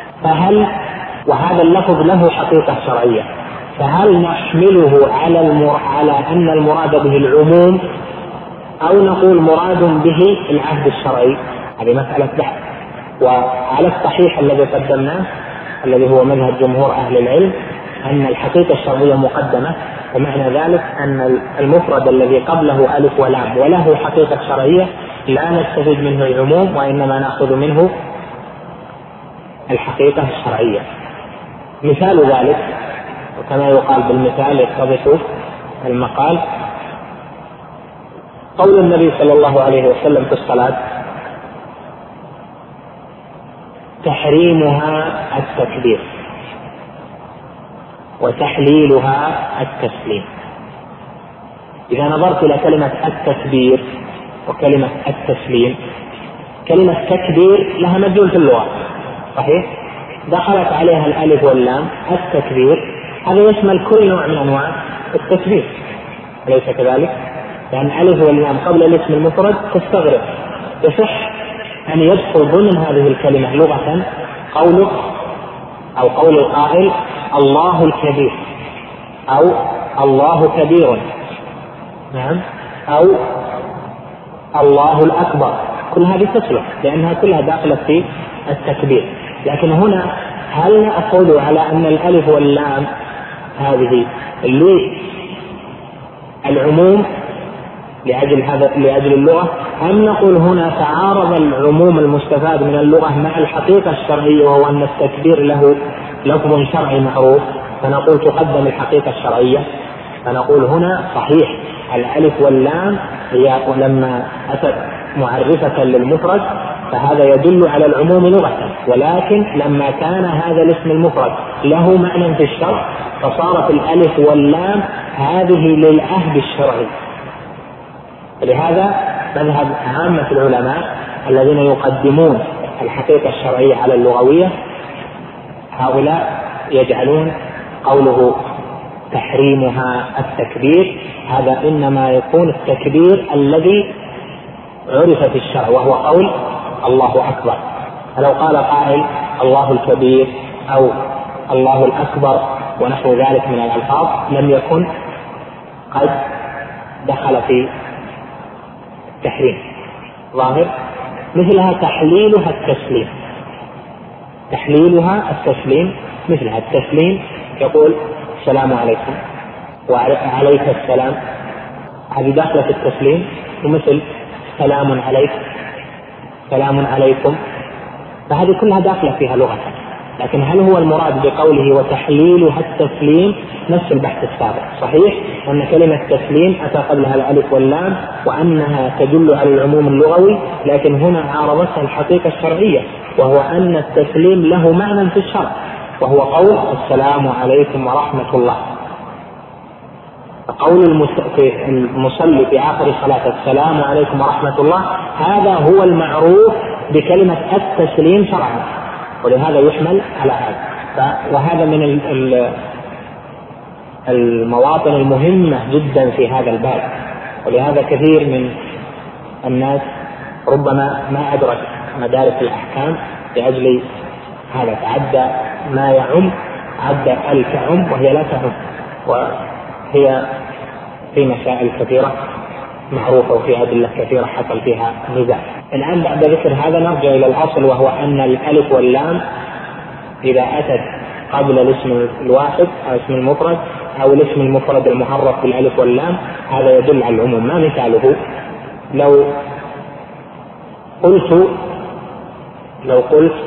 وهذا اللفظ له حقيقة شرعية، فهل نحمله على أن المراد به العموم، أو نقول مراد به العهد الشرعي؟ هذه مسألة بحث. وعلى الصحيح الذي قدمناه الذي هو مذهب جمهور أهل العلم أن الحقيقة الشرعية مقدمة، ومعنى ذلك أن المفرد الذي قبله ألف ولام وله حقيقة شرعية لا نستفيد منه العموم، وإنما نأخذ منه الحقيقة الشرعية. مثال ذلك، وكما يقال بالمثال يتضح المقال، قول النبي صلى الله عليه وسلم في الصلاة: تحريمها التكبير وتحليلها التسليم. إذا نظرت إلى كلمة التكبير وكلمة التسليم، كلمة تكبير لها مدلول في اللغة، صحيح؟ دخلت عليها الألف واللام التكبير، هذا يشمل كل نوع من أنواع التكبير، أليس كذلك؟ يعني ألف واللام قبل الاسم المفرد تستغرق، يصح أن يدخل ضمن هذه الكلمة لغة قوله أو قول القائل الله الكبير أو الله كبير، نعم، أو الله الأكبر، كل هذه تصلح لأنها كلها داخلة في التكبير. لكن هنا هل نأخذ على أن الألف واللام هذه للعموم لأجل اللغة، أم نقول هنا تعارض العموم المستفاد من اللغة مع الحقيقة الشرعية، وهو أن التكبير له لفظ شرعي معروف، فنقول تقدم الحقيقة الشرعية؟ فنقول هنا صحيح الألف واللام هي لما أتت معرفة للمفرد فهذا يدل على العموم لغة، ولكن لما كان هذا الاسم المفرد له معنى في الشرع فصارت الألف واللام هذه للعهد الشرعي. لهذا مذهب عامة العلماء الذين يقدمون الحقيقة الشرعية على اللغوية، هؤلاء يجعلون قوله تحريمها التكبير هذا إنما يكون التكبير الذي عرف في الشرع وهو قول الله أكبر. فلو قال قائل الله الكبير أو الله الأكبر ونحو ذلك من الألفاظ لم يكن قد دخل في التحريم ظاهر. مثلها تحليلها التسليم، تحليلها التسليم، مثلها التسليم يقول السلام عليكم وعليك السلام، هذه داخلة في التسليم، ومثل سلام عليك، سلام عليكم، فهذه كلها داخلة فيها لغة. لكن هل هو المراد بقوله وتحليلها التسليم؟ نفس البحث السابق، صحيح أن كلمة تسليم أتى قبلها الألف واللام وأنها تدل على العموم اللغوي، لكن هنا عارضتها الحقيقة الشرعية، وهو أن التسليم له معنى في الشرع وهو قول السلام عليكم ورحمة الله. قول المصلي في آخر صلاة السلام عليكم ورحمة الله هذا هو المعروف بكلمة التسليم شرعا، ولهذا يحمل على هذا. وهذا من المواطن المهمة جدا في هذا الباب، ولهذا كثير من الناس ربما ما أدرك مدارس الأحكام لأجل هذا، تعدى ما يعم، عدى الكعم وهي لا تعم، وهي في مسائل كثيرة معروفة وفي أدلة كثيرة حصل فيها نزاع. الآن بعد ذكر هذا نرجع إلى الأصل، وهو أن الألف واللام إذا أتت قبل الاسم الواحد أو اسم المفرد أو الاسم المفرد المعرف بالألف واللام هذا يدل على العموم. ما مثاله؟ لو قلت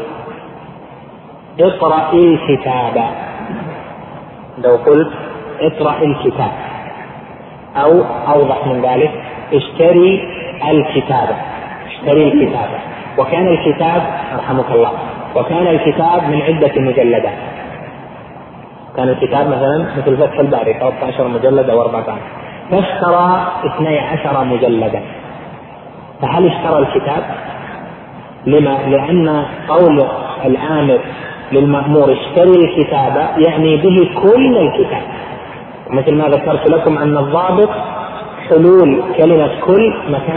اقرأ الكتاب، لو قلت اقرأ الكتاب، أو أوضح من ذلك اشتري الكتاب، اشتري الكتاب، وكان الكتاب رحمك الله وكان الكتاب من عدة مجلدات، كان الكتاب مثلا مثل فتح الباري 13 مجلد أو 14، فاشترى 12 مجلدا، فهل اشترى الكتاب؟ لما؟ لأن قول الآمر للمأمور اشتري الكتاب يعني به كل الكتاب، مثل ما ذكرت لكم أن الضابط حلول كلمة كل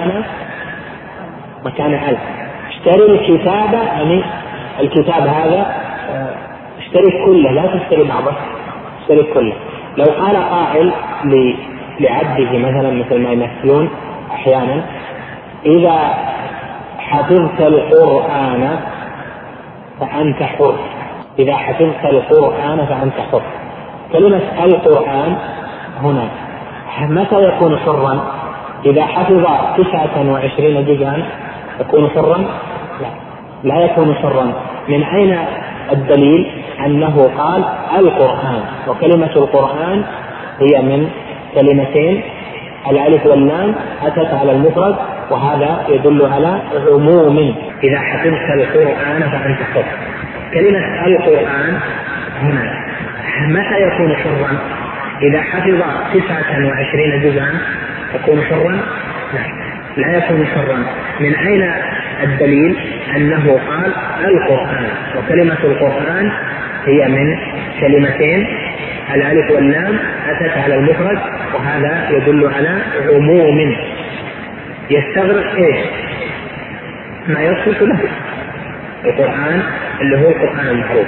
مكان ألف. اشتري الكتاب يعني الكتاب هذا اشتري كله، لا تشتري بعضه، اشتري كله. لو قال قائل لعبده مثلا مثل ما يمثلون أحيانا إذا حفظت القرآن فأنت حر، إذا حفظت القرآن فأنت حر، كلمة القرآن هنا متى يكون حرا؟ إذا حفظ 29 جزءا يكون حرا؟ لا يكون حرا. من أين الدليل أنه قال القرآن؟ وكلمة القرآن هي من كلمتين الألف واللام أتت على المفرد، وهذا يدل على عموم. إذا حفظت القرآن فأنت حر، كلمة القرآن هنا متى يكون حرا؟ إذا حفظ 29 جزءا يكون حرا؟ لا يكون حرا. من أين الدليل أنه قال القرآن؟ وكلمة القرآن هي من كلمتين الألف واللام أتت على المفرد، وهذا يدل على عموم يستغرق إيش؟ ما يصلح له. القرآن اللي هو القرآن المعروف.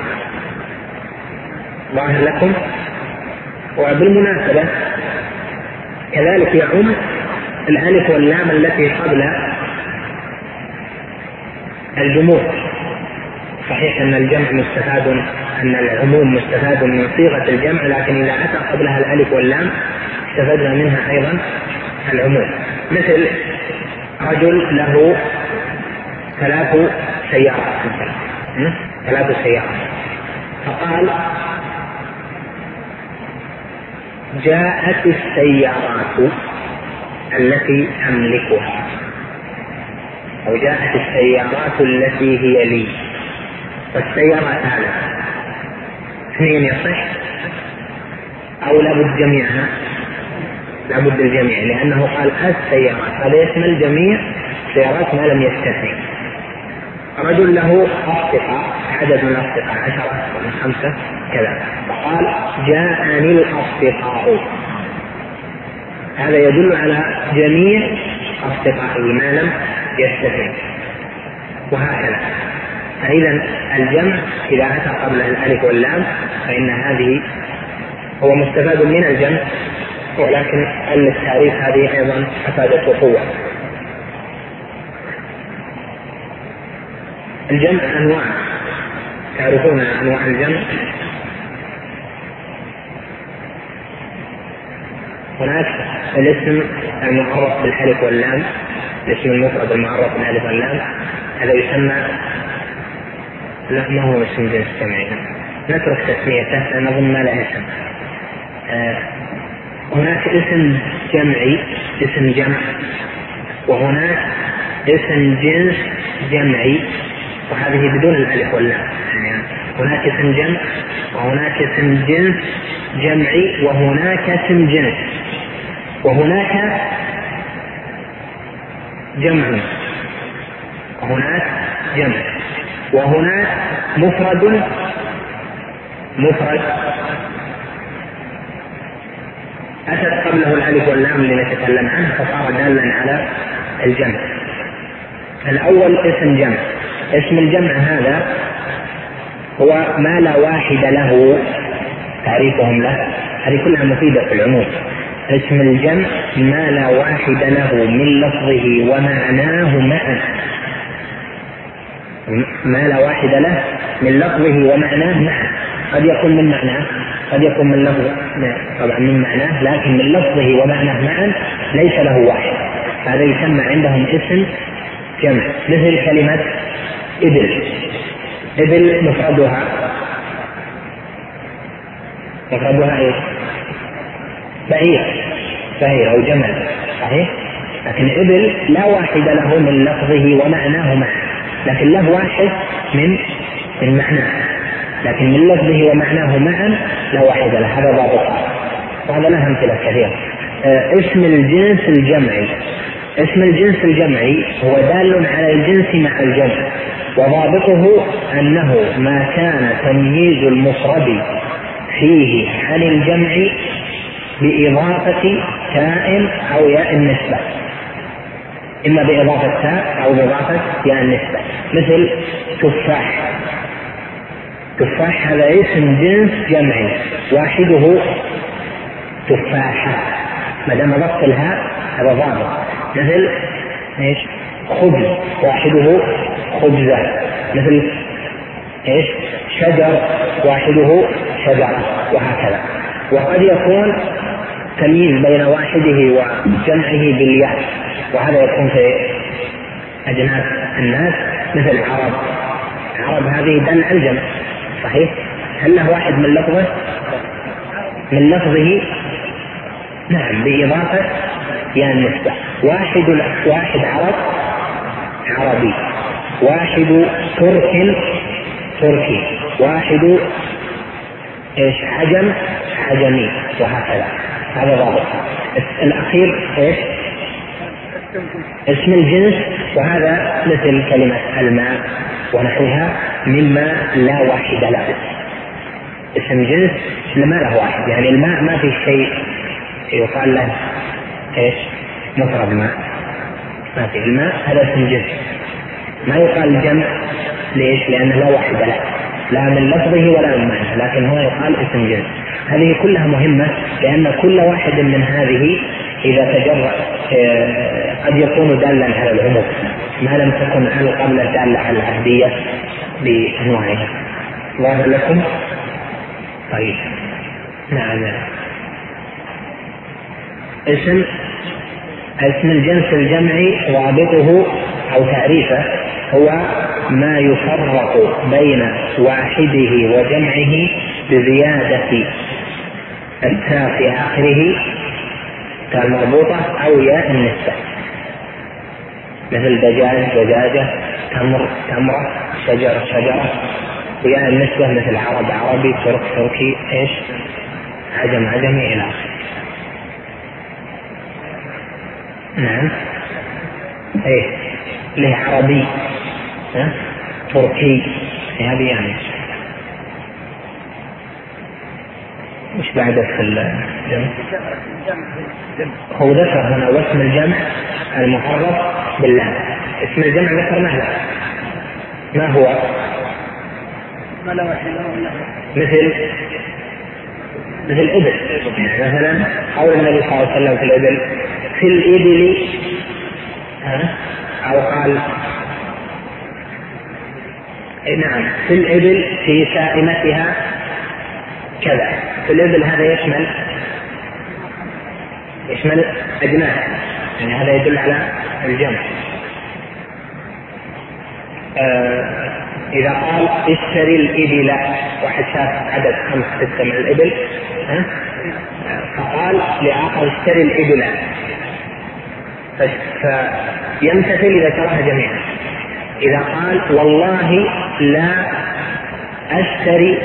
ظاهر لكم؟ وبالمناسبة كذلك يعم الألف واللام التي قبل الجموع. صحيح أن الجمع مستفاد، أن العموم مستفاد من صيغة الجمع، لكن إذا أتى قبلها الألف واللام استفدنا منها أيضا العموم. مثل رجل له 3 سيارات مثلا، 3 سيارات، فقال جاءت السيارات التي أملكها، أو جاءت السيارات التي هي لي. فالسيارات هذا 2 يصح أو لابد جميعها؟ لابد الجميع، لأنه قال السيارات، هذا يشمل جميع سيارات ما لم يستثني. رجل له أصدقاء، عدد من الأصدقاء 10 من 5 كذا، فقال جاءني الأصدقاء، هذا يدل على جميع أصدقائه ما لم يستثني، وهكذا. فإذا الجمع إذا أتى قبل الألف واللام فإن هذه هو مستفاد من الجمع، ولكن التعريف هذه أيضا أفادته قوة. الجمع أنواع، تعرفون أنواع الجمع؟ هناك الاسم المعرف بالألف واللام، الاسم المفرد المعرف بالألف واللام، هذا يسمى، لا ما هو اسم جنس جمعي، نترك تسميته نظن ما له اسم. هناك اسم جمعي، اسم جمع، وهناك اسم جنس جمعي، وهذه بدون الألف واللام. يعني هناك اسم جمع، وهناك اسم جنس جمعي، وهناك اسم جنس، وهناك جمع، وهناك جمع، وهناك مفرد أتت قبله الألف واللام لنتكلم عنه فصار دالا على الجمع. الأول اسم جمع. اسم الجمع هذا هو ما لا واحد له، تعريفهم له هذه كلها مفيدة في العموم. اسم الجمع ما لا واحد له من لفظه ومعناه معا، ما لا واحد له من لفظه ومعناه معا. قد يكون من معناه، قد يكون من لفظه، طبعا من معناه، لكن من لفظه ومعناه معا ليس له واحد، هذا يسمى عندهم اسم جمع. مثل كلمة إبل. إبل مفردها إيش؟ بعير أو جمل، صحيح؟ لكن إبل لا واحد له من لفظه ومعناه معا، لكن له واحد من معناه، لكن من لفظه ومعناه معا لا واحد له، هذا ضابطها، وهذا له أمثلة كثيرة. اسم الجنس الجمعي. اسم الجنس الجمعي هو دال على الجنس مع الجمع، وضابطه أنه ما كان تمييز المفرد فيه عن الجمع بإضافة تاء أو ياء النسبة، إما بإضافة تاء أو بإضافة ياء النسبة. مثل تفاح. تفاح هذا اسم جنس جمعي، واحده تفاحة، ما دام ضبط الهاء هذا ضابط. مثل ايش؟ خبز، واحده خبزة. مثل ايش؟ شجر، واحده شجرة، وهكذا. وقد يكون تمييز بين واحده وجمعه بالياء، وهذا يكون في أجناس الناس مثل عرب هذه دل على الجمع، صحيح؟ هل له واحد من لفظه؟ من لفظه نعم، بإضافة يا النسبة. واحد عرب عربي، واحد تركي، واحد ايش؟ عجمي، وهكذا. هذا ضابط. الأخير ايش؟ اسم الجنس، وهذا مثل كلمة الماء ونحوها مما لا واحد له. اسم جنس ما له واحد، يعني الماء ما في شيء يقال له ايش مطرب ماء، ما في. الماء هذا اسم جنس ما يقال جمع. ليش؟ لأنه لا واحد له، لا من لفظه ولا من معنى، لكن هو يقال اسم جنس. هذه كلها مهمة، لأن كل واحد من هذه إذا تجرأ قد يكون دالا على العموم ما لم تكن عن قبل دالة على العهدية بأنواعها. واضح لكم؟ طيب نعم. اسم الجنس الجمعي ضابطه أو تعريفه هو ما يفرق بين واحده وجمعه بزيادة التاء في آخره، تاء المربوطة أو ياء النسبة، مثل دجاج دجاجة، تمر تمرة، شجر شجرة. وياء النسبة مثل عرب عربي، ترك تركي، ايش عجم عجمي إلى آخره. نعم ايه له عربي تركي، هذه يعني مش بعد في الجمع. هو ذكر هنا واسم الجمع المعرف بالله. اسم الجمع ذكر ما هو؟ مثل إبل، مثلا قول النبي صلى الله عليه وسلم في الإبل في الإبل، أو قال نعم في الإبل في سائمتها كذا. في الإبل هذا يشمل أجناس، يعني هذا يدل على الجمع. إذا قال اشتري الإبل، واحد شاف عدد 5 6 من الإبل فقال لآخر اشتري الإبل، فيمتثل إذا شرح جميعا. إذا قال والله لا أشتري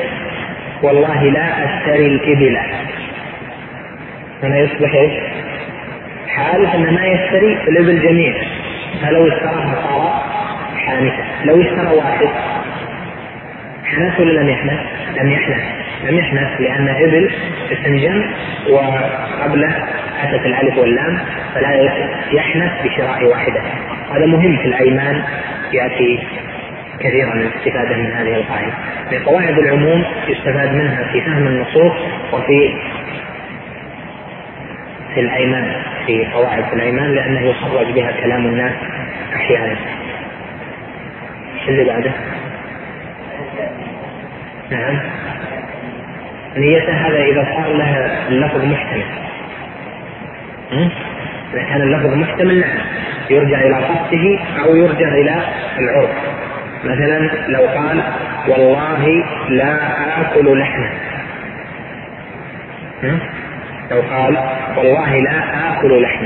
الإبل، هنا يصبح ايش؟ حالف ان ما يشتري الإبل جميع، فلو اشتراها صار حانثا. لو اشترى واحد حنث ولا لم يحنث؟ لم يحنث، لأن إبل اسم جمع وقبله أتت الألف واللام، فلا يحنث بشراء واحدة. هذا مهم في الأيمان، يأتي كثيرا الاستفادة من هذه القاعدة. من قواعد العموم يستفاد منها في فهم النصوص وفي الأيمان، في قواعد الأيمان، لأنه يخرج بها كلام الناس أحيانا. اللي بعده نعم نيته، هذا إذا صار لها اللفظ محتمل. إذا كان اللفظ محتمل نعم يرجع إلى قصده أو يرجع إلى العرف. مثلا لو قال والله لا آكل لحما، لو قال والله لا آكل لحما،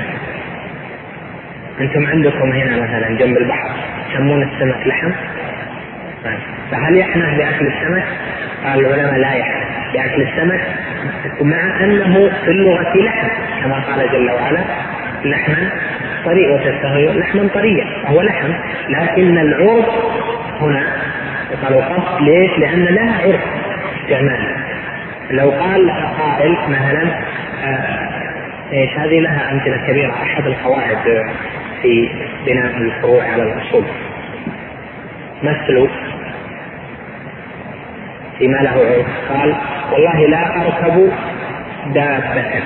أنتم عندكم هنا مثلا جنب البحر يسمون السمك لحم، فهل يحنث بأكل السمك؟ قال العلماء لا يحنث بأكل السمك، مع أنه في اللغة لحم، كما قال جل وعلا لحما طريا وتستهوي لحما طريا، وهو لحم، لكن العرف هنا قالوا قصد. ليش؟ لأن لها عرف استعمال. لو قال قائل مثلا ايش، هذه لها أمثلة كبيرة، أحد القواعد في بناء الفروع على الأصول، مثلوا فيما له عرف. قال والله لا أركب دابة،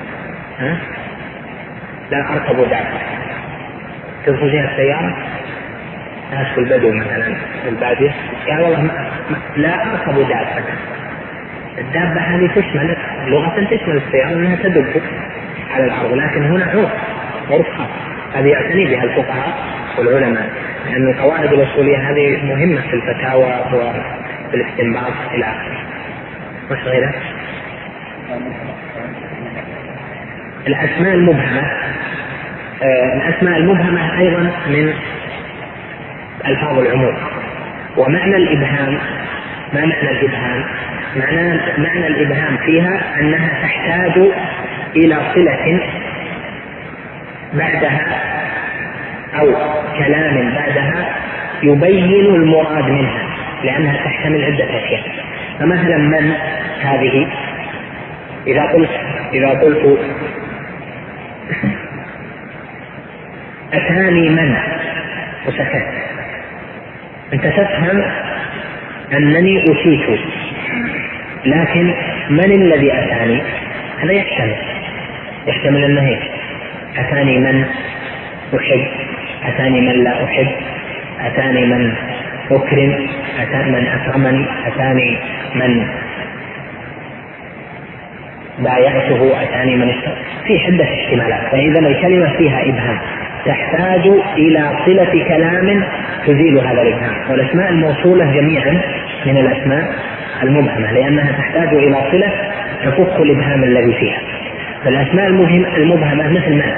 لا أركب دابة، تدخل فيها السيارة، ناس في البدو مثلا في البادية، قال والله لا أركب دابة. الدابة هذه تشمل لغة تشمل السيارة أنها تدب على الأرض، لكن هنا عرف خاص، هذه يعتني بها الفقهاء والعلماء، لأن القواعد الأصولية هذه مهمة في الفتاوى وفي الاستنباط إلى آخره. وش غيره؟ الأسماء المبهمة. الأسماء المبهمة أيضا من ألفاظ العموم. ومعنى الإبهام، ما معنى الإبهام؟ معنى الإبهام فيها أنها تحتاج إلى صلة بعدها أو كلام بعدها يبين المراد منها، لأنها تحتمل عدة أشياء. فمثلا من هذه إذا قلت أتاني من وسكت، أنت تفهم أنني أتيت، لكن من الذي أتاني؟ هذا يحتمل أنه أتاني من أحب، أتاني من لا أحب، أتاني من أكرم، أتاني من أكرمني، أتاني من بايعته، أتاني من في عدة احتمالات. فإذا الكلمة فيها إبهام تحتاج إلى صلة كلام تزيل هذا الإبهام. والأسماء الموصولة جميعا من الأسماء المبهمة، لأنها تحتاج إلى صلة تفك الإبهام الذي فيها. فالأسماء المبهمة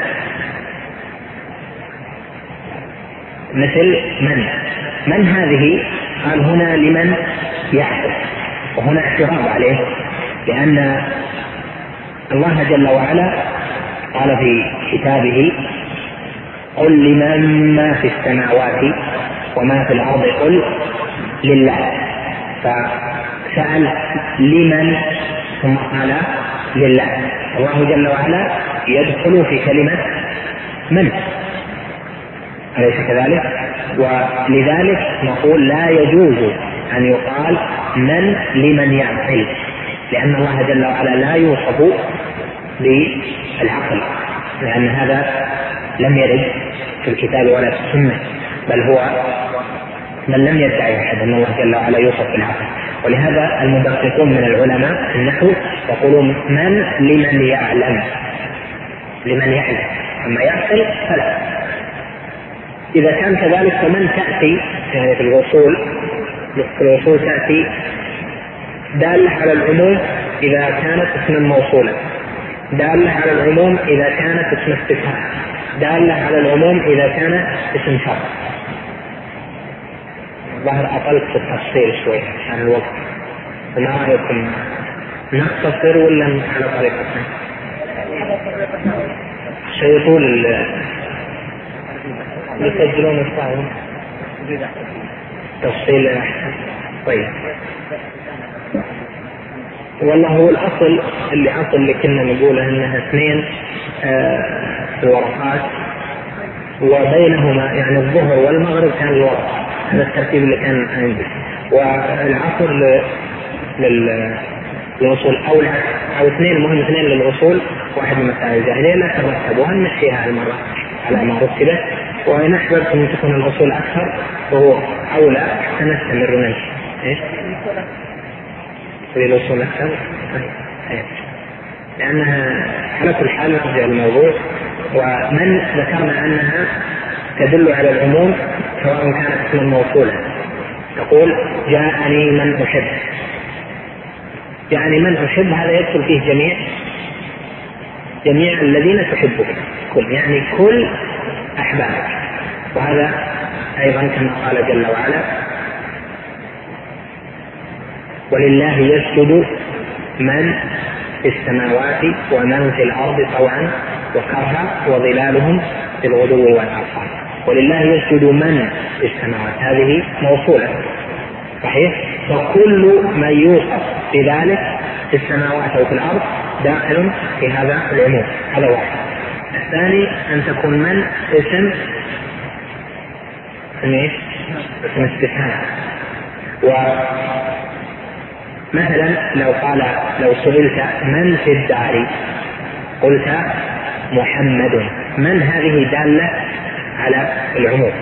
مثل من هذه؟ قال هنا لمن يعرف، وهنا اعتراض عليه، لأن الله جل وعلا قال في كتابه قل لمن ما في السماوات وما في الأرض قل لله، فسأل لمن ثم قال لله. الله جل وعلا يدخل في كلمة من، أليس كذلك؟ ولذلك نقول لا يجوز أن يقال من لمن يعقل، لأن الله جل وعلا لا يوصف بالعقل، لأن هذا لم يرد في الكتاب ولا في السنة، بل هو من لم يدعي أحد أن الله جل وعلا يوصف بالعقل. ولهذا المدققون من العلماء النحو يقولون من لمن يعلم، أما يعقل فلا. إذا كان كذلك فمن تأتي يعني في الوصول تأتي دالة على العموم إذا كانت اسما موصولا، دالة على العموم إذا كانت اسم استفهام، دالة على العموم إذا كانت اسم شرط. ظهر أقل في التفصيل شوي عن الوقت، فما رأيكم نختصر ولا على طريقتنا؟ شيء يطول يسجلون الصاعون تفصيل أحسن. طيب والله هو الأصل اللي كنا نقوله أنها 2 في الورقات، وبينهما يعني الظهر والمغرب كان الورقة، هذا الترتيب اللي كان عندي، والعصر للوصول أو 2 مهم، 2 للوصول، 1 من مسائل الجاهلية لا ترتبوها، نمشيها المرة على ما رتبت، وإن أحببتم أن تكون الوصول أكثر فهو أولى سنستمر نمشي. إيش؟ الوصول أكثر، لأنها على كل حال نرجع الموضوع. ومن ذكرنا أنها تدل على العموم سواء كانت اسما موصولا، تقول جاءني من أحب، يعني من أحب هذا يدخل فيه جميع الذين تحبهم، يعني كل أحبابك. وهذا أيضا كما قال جل وعلا ولله يسجد من في السماوات ومن في الأرض طوعا وكرها وظلالهم بالغدو والآصال. ولله يسجد من في السماوات، هذه موصولة صحيح، فكل من يوصف بذلك في السماوات أو في الأرض داخل في هذا العموم. هذا واحد. الثاني أن تكون من اسم استفهام. ومثلا لو سئلت من في الدار قلت محمد، من هذه دالة على العموم.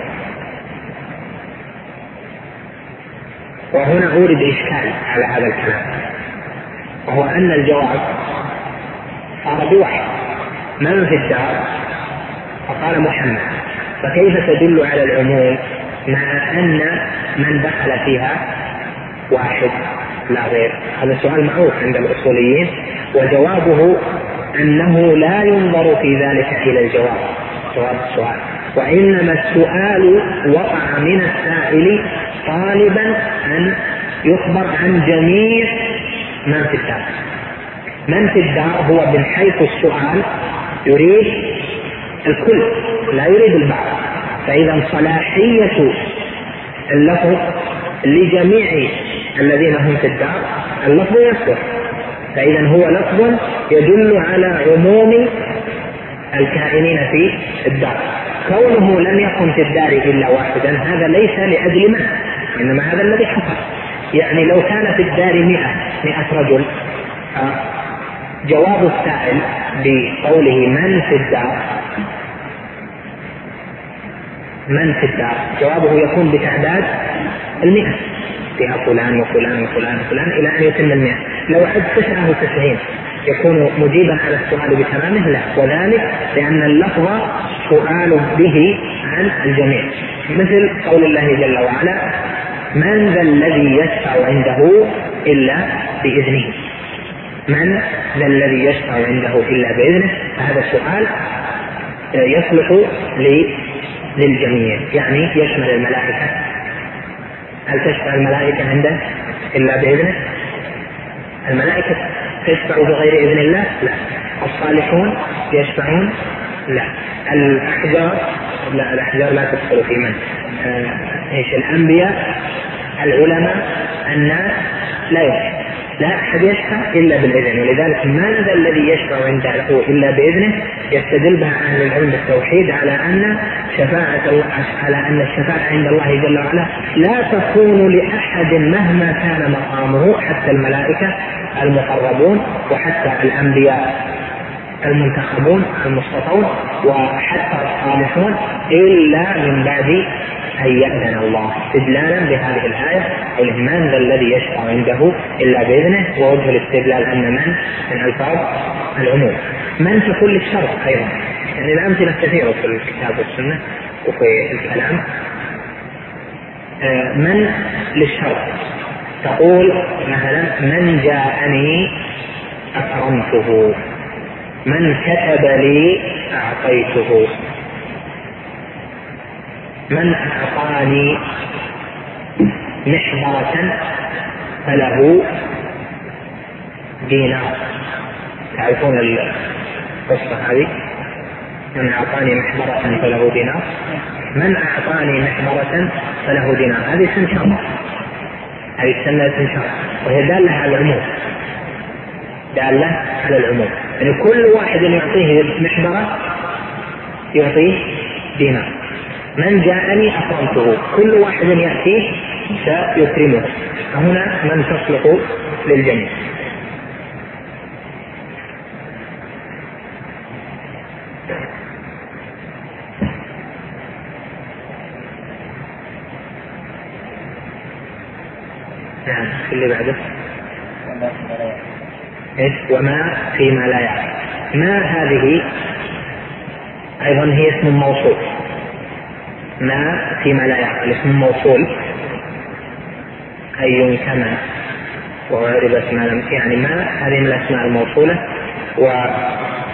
وهنا أورد إشكال على هذا الكلام، وهو أن الجواب صار بواحد، من في الدار فقال محمد، فكيف تدل على العموم مع أن من دخل فيها واحد لا غير؟ هذا سؤال معروف عند الأصوليين، وجوابه أنه لا ينظر في ذلك إلى جواب السؤال، وإنما السؤال وقع من السائل طالبا أن يخبر عن جميع من في الدار. من في الدار هو من حيث السؤال يريد الكل لا يريد البعض، فإذا صلاحية اللفظ لجميع الذين هم في الدار اللفظ يصلح، فإذا هو لفظ يدل على عموم الكائنين في الدار. كونه لم يكن في الدار إلا واحدا هذا ليس لأجل من، إنما هذا الذي حصل. يعني لو كان في الدار 100 رجل، جواب السائل بقوله من في الدار جوابه يكون بتعداد 100 فيها فلان وفلان وفلان وفلان إلى أن يتم 100. لو عد 99 يكون مجيبا على السؤال بتمامه؟ لا، وذلك لأن اللفظ سؤال به عن الجميع، مثل قول الله جل وعلا من ذا الذي يشفع عنده إلا بإذنه. من ذا الذي يشفع عنده إلا بإذنه، فهذا السؤال يصلح للجميع، يعني يشمل الملائكة. هل تشفع الملائكة عنده إلا بإذنه؟ الملائكة تشفع بغير إذن الله؟ لا. الصالحون يشفعون؟ لا. الأحجار؟ لا، الأحجار لا تدخل في من. الأنبياء، العلماء، الناس لا يشفع، لا أحد يشفع إلا بالإذن. ولذلك من ذا الذي يشفع عنده إلا بإذنه يستدل بها أهل العلم بالتوحيد على أن الشفاعة عند الله جل وعلا لا تكون لأحد مهما كان مقامه، حتى الملائكة المقربون وحتى الأنبياء المنتخبون المصطفون وحتى الصالحون، إلا من بعد أن يأذن الله، استدلالا بهذه الآية قوله من ذا الذي يشفع عنده إلا بإذنه. ووجه الاستدلال أن من ألفاظ العموم. من تكون للشرط أيضا، يعني الأمثلة كثيرة في الكتاب والسنة وفي الكلام. من للشرط تقول مثلا من جاءني أكرمته، من كتب لي أعطيته، من أعطاني محبرة فله دينار. تعرفون القصة هذه؟ من أعطاني محبرة فله دينار. من أعطاني محبرة فله دينار، هذه اسم شرط، هذه السنة اسم شرط، وهي دالة على العموم، دالة على العموم. يعني كل واحد يعطيه محبرة يعطيه دينار. من جاءني أكرمته، كل واحد يأتيه سيكرمه، فهنا من تصلح للجميع. نعم، اللي بعده إيش؟ وما فيما لا يعلم. ما هذه أيضا هي اسم موصول. ما فيما لا يعقل اسم موصول، أي كما وعربت ما لم، يعني ما هذه من الأسماء الموصولة، ولا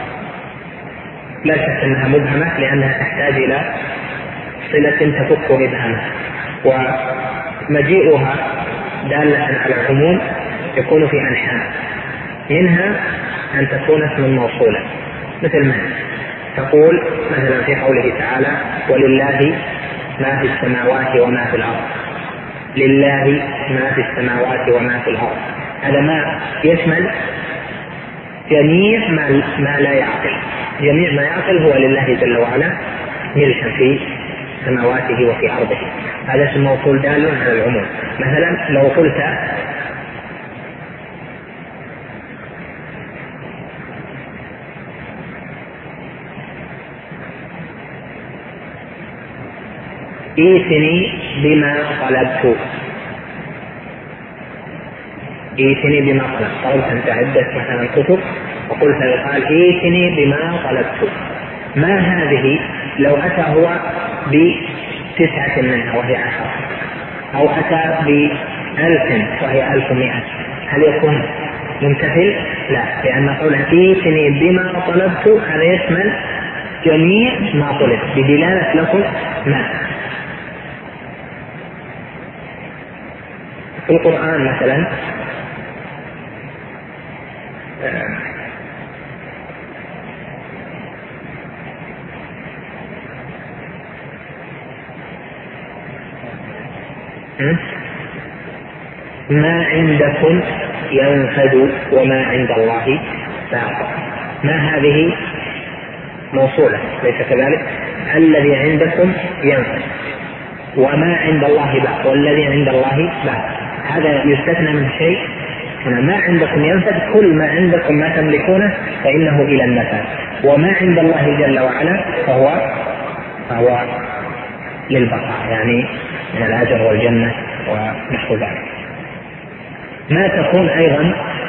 شك أنها مبهمة لأنها تحتاج إلى صلة تفك إبهامها، ومجيئها دالة على العموم يكون في أنحاء، منها أن تكون اسم موصولا مثل من تقول مثلا في قوله تعالى ولله ما في السماوات وما في الأرض. لله ما في السماوات وما في الأرض، هذا ما يشمل جميع ما لا يعقل. جميع ما يعقل هو لله جل وعلا ملكا في سماواته وفي أرضه، هذا اسم موصول دال على العموم. مثلا لو قلت ائتني بما طلبت، ائتني بما طلبت أنت عدة مثلا كتب وقلت قال ائتني بما طلبت، ما هذه لو أتى هو ب9 منها وهي 10، أو أتى ب1000 وهي 1100، هل يكون ممتثل؟ لا، لأن قوله ائتني بما طلبت هذا يشمل جميع ما طلب بدلالة لفظ ما. في القرآن مثلا ما عندكم ينفد وما عند الله باق. ما هذه موصولة ليس كذلك؟ الذي عندكم ينفد وما عند الله باق، والذي عند الله باق. هذا يستثنى من شيء. ما عندكم ينفد، كل ما عندكم ما تملكونه فإنه إلى النفاد، وما عند الله جل وعلا فهو للبقاء، يعني من الأجر والجنة ونحو ذلك. ما تكون أيضا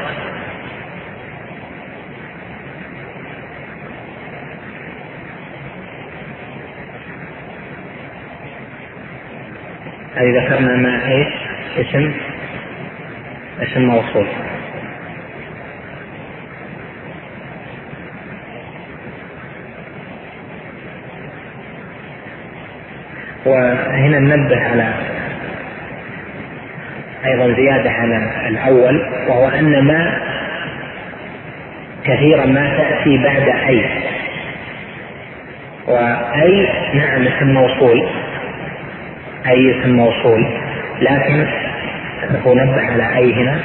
هذه ذكرنا ما ايش؟ اسم موصول. وهنا ننبه على أيضا زيادة على الأول، وهو أن ما كثيرا ما تأتي بعد أي. وأي نعم اسم موصول، أي اسم موصول، لكن ننبه على أي هنا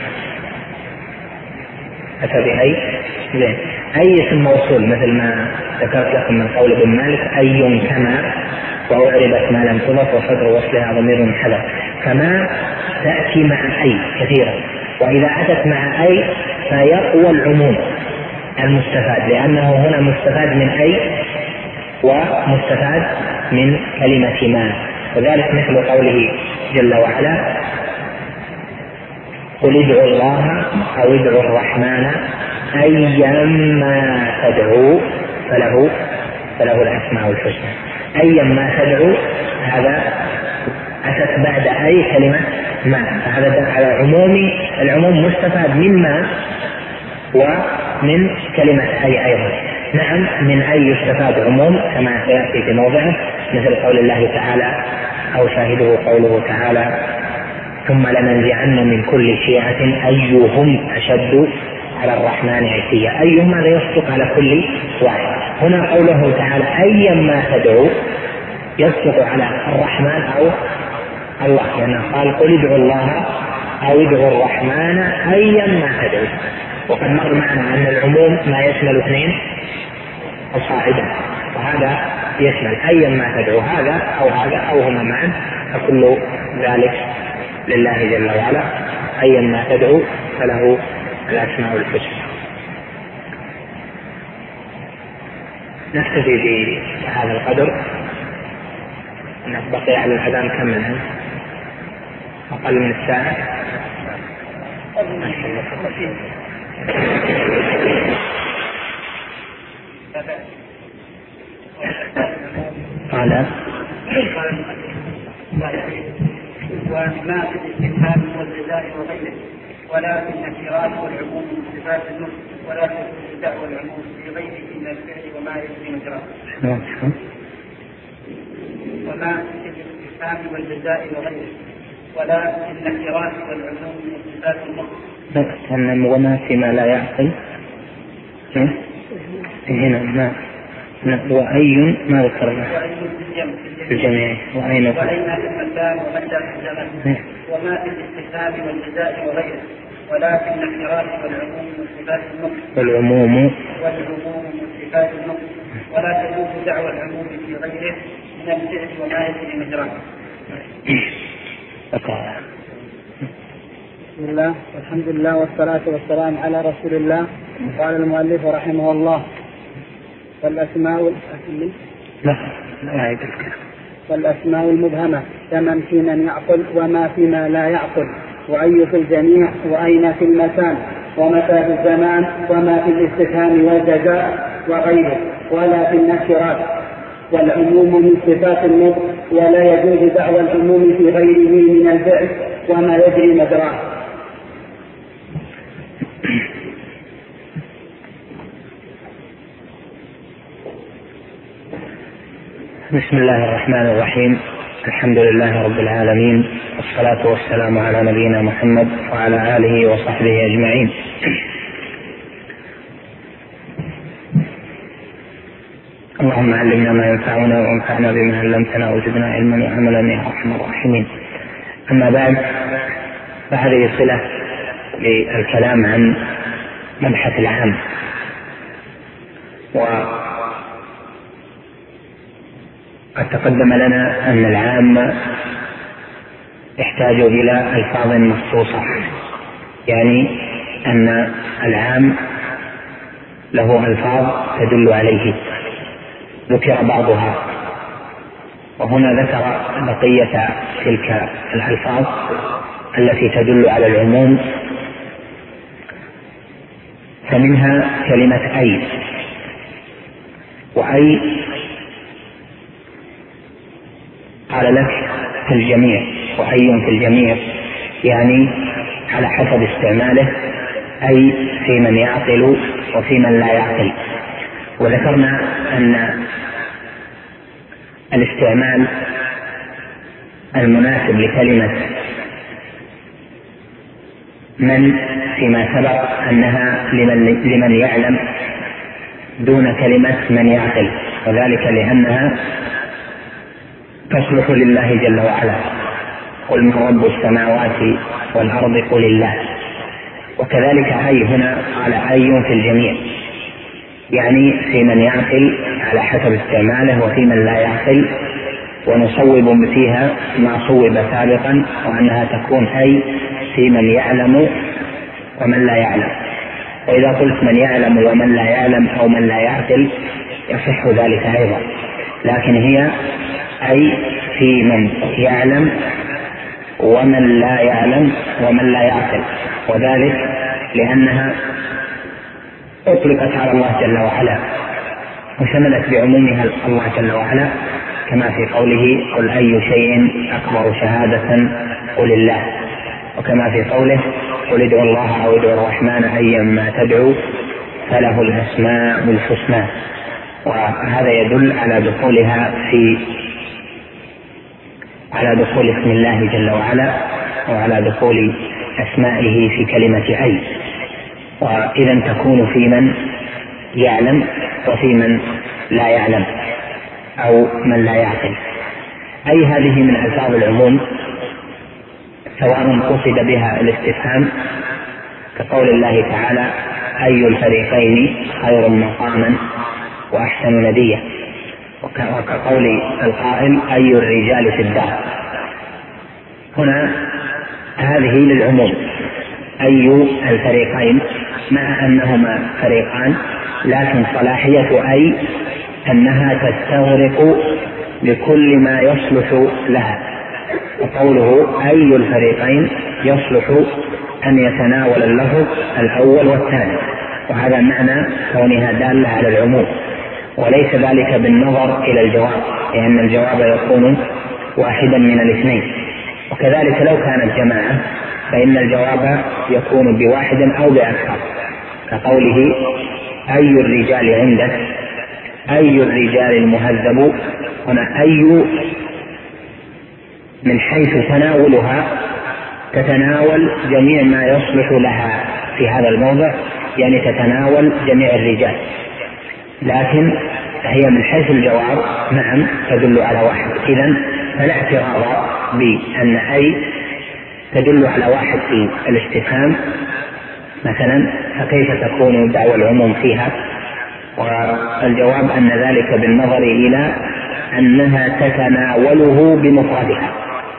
أتى بأي زين. أي اسم موصول مثل ما ذكرت لكم من قول ابن مالك: أي كما وأعربت ما لم تضف وصدر وصلها ضمير منحدر. فما تأتي مع أي كثيرا، وإذا أتت مع أي فيقوى العموم المستفاد، لأنه هنا مستفاد من أي ومستفاد من كلمة ما. وذلك مثل قوله جل وعلا: قل ادعوا الله أو ادعوا الرحمن أيما تدعوا فله الأسماء الحسنى. أيما تدعوا هذا أتت بعد أي كلمة ما، فهذا دل على العموم مستفاد من ما ومن كلمة أي أيضا. نعم من أي يستفاد عموم كما سيأتي في موضعه، مثل قول الله تعالى أو شاهده قوله تعالى: ثم لننزعن من كل شيعة أيهم أشد على الرحمن عتيا. أيهم هذا يصدق على كل واحد. هنا قوله تعالى أيما تدعو يصدق على الرحمن أو الله، لأنه قال: قل ادعوا الله أو ادعوا الرحمن أيما تدعو. وقد مر معنا أن العموم ما يشمل اثنين فصاعدا، وهذا يشمل أيما تدعو هذا أو هما معا، فكل ذلك لله جل وعلا. أيما تدعو فله الأسماء الحسنى. نكتفي بهذا القدر. بقي على الأذان كم منها؟ أقل من الساعة. قال
وما في الاستفهام والجزاء وغيره، ولا في النكرات والعموم من صفات النطق، ولا في الابتداء والعموم في غيره من الفعل وما يجري مجراه. وما في الاستفهام والجزاء وغيره، ولا في النكرات والعموم من صفات النطق.
وما فيما لا يعقل هنا ما وأي ما ذكرنا في الجميع وأين
في المكان ومتى في الزمن. وما في الاستفهام والجزاء وغيره، ولا في النكرات والعموم من صفات النطق
والعموم
من صفات النطق، ولا تجوز دعوى العموم في غيره من الفعل وما يجري مجراه. بسم الله والحمد لله والصلاة والسلام على رسول الله. قال المؤلف رحمه الله: فالأسماء المبهمة كمن في من يعقل وما فيما لا يعقل، وأي في الجميع وأين في المكان ومتى في الزمان، وما في الاستفهام والجزاء وغيره، ولا في النكرات والعموم من صفات النطق، ولا يجوز دعوى العموم في غيره من الفعل وما يجري مجراه.
بسم الله الرحمن الرحيم. الحمد لله رب العالمين، والصلاة والسلام على نبينا محمد وعلى آله وصحبه أجمعين. اللهم علمنا ما ينفعنا وانفعنا بما علمتنا وزدنا علما وعملا يا أرحم الراحمين.
أما بعد، فهذه صلة للكلام عن مبحث العام. وقد تقدم لنا أن العام يحتاج إلى ألفاظ مخصوصة، يعني أن العام له ألفاظ تدل عليه، ذكر بعضها، وهنا ذكر بقية تلك الألفاظ التي تدل على العموم. فمنها كلمة أي، وأي قال لك في الجميع، وأي في الجميع يعني على حسب استعماله، أي في من يعقل وفي من لا يعقل. وذكرنا أن الاستعمال المناسب لكلمة من فيما سبق أنها لمن يعلم دون كلمة من يعقل، وذلك لأنها تصلح لله جل وعلا: قل من رب السماوات والأرض قل الله. وكذلك أي هنا قال أي في الجميع، يعني في من يعقل على حسب استعماله وفي من لا يعقل، ونصوب فيها ما صوب سابقا، وأنها تكون أي في من يعلم ومن لا يعلم. وإذا قلت من يعلم ومن لا يعلم أو من لا يعقل يصح ذلك أيضا، لكن هي أي في من يعلم ومن لا يعلم ومن لا يعقل، وذلك لأنها أطلقت على الله جل وعلا وشملت بعمومها الله جل وعلا، كما في قوله: قل أي شيء أكبر شهادة قل الله، وكما في قوله: قل ادعوا الله أو ادعوا الرحمن أيما تدعوا فله الأسماء الحسنى. وهذا يدل على دخول اسم الله جل وعلا وعلى دخول أسمائه في كلمة أي، وإذا تكون في من يعلم وفي من لا يعلم أو من لا يعقل. أي هذه من ألفاظ العموم، سواء قصد بها الاستفهام كقول الله تعالى: أي الفريقين خير مقاما وأحسن نديا، وكقول القائل: أي الرجال في الدار. هنا هذه للعموم، أي الفريقين، مع أنهما فريقان، لكن صلاحية أي أنها تستغرق لكل ما يصلح لها. وقوله أي الفريقين يصلح أن يتناول اللفظ الأول والثاني، وهذا معنى كونها دالة على العموم، وليس ذلك بالنظر إلى الجواب، لأن الجواب يكون واحدا من الاثنين. وكذلك لو كانت جماعة فإن الجواب يكون بواحد أو بأكثر، كقوله: أي الرجال عندك، أي الرجال المهذب. هنا أي من حيث تناولها تتناول جميع ما يصلح لها في هذا الموضع، يعني تتناول جميع الرجال، لكن هي من حيث الجواب نعم تدل على واحد. إذن فلا اعتراض بأن أي تدل على واحد في الاستفهام مثلا، فكيف تكون دعوى العموم فيها؟ والجواب أن ذلك بالنظر إلى أنها تتناوله بمفردها،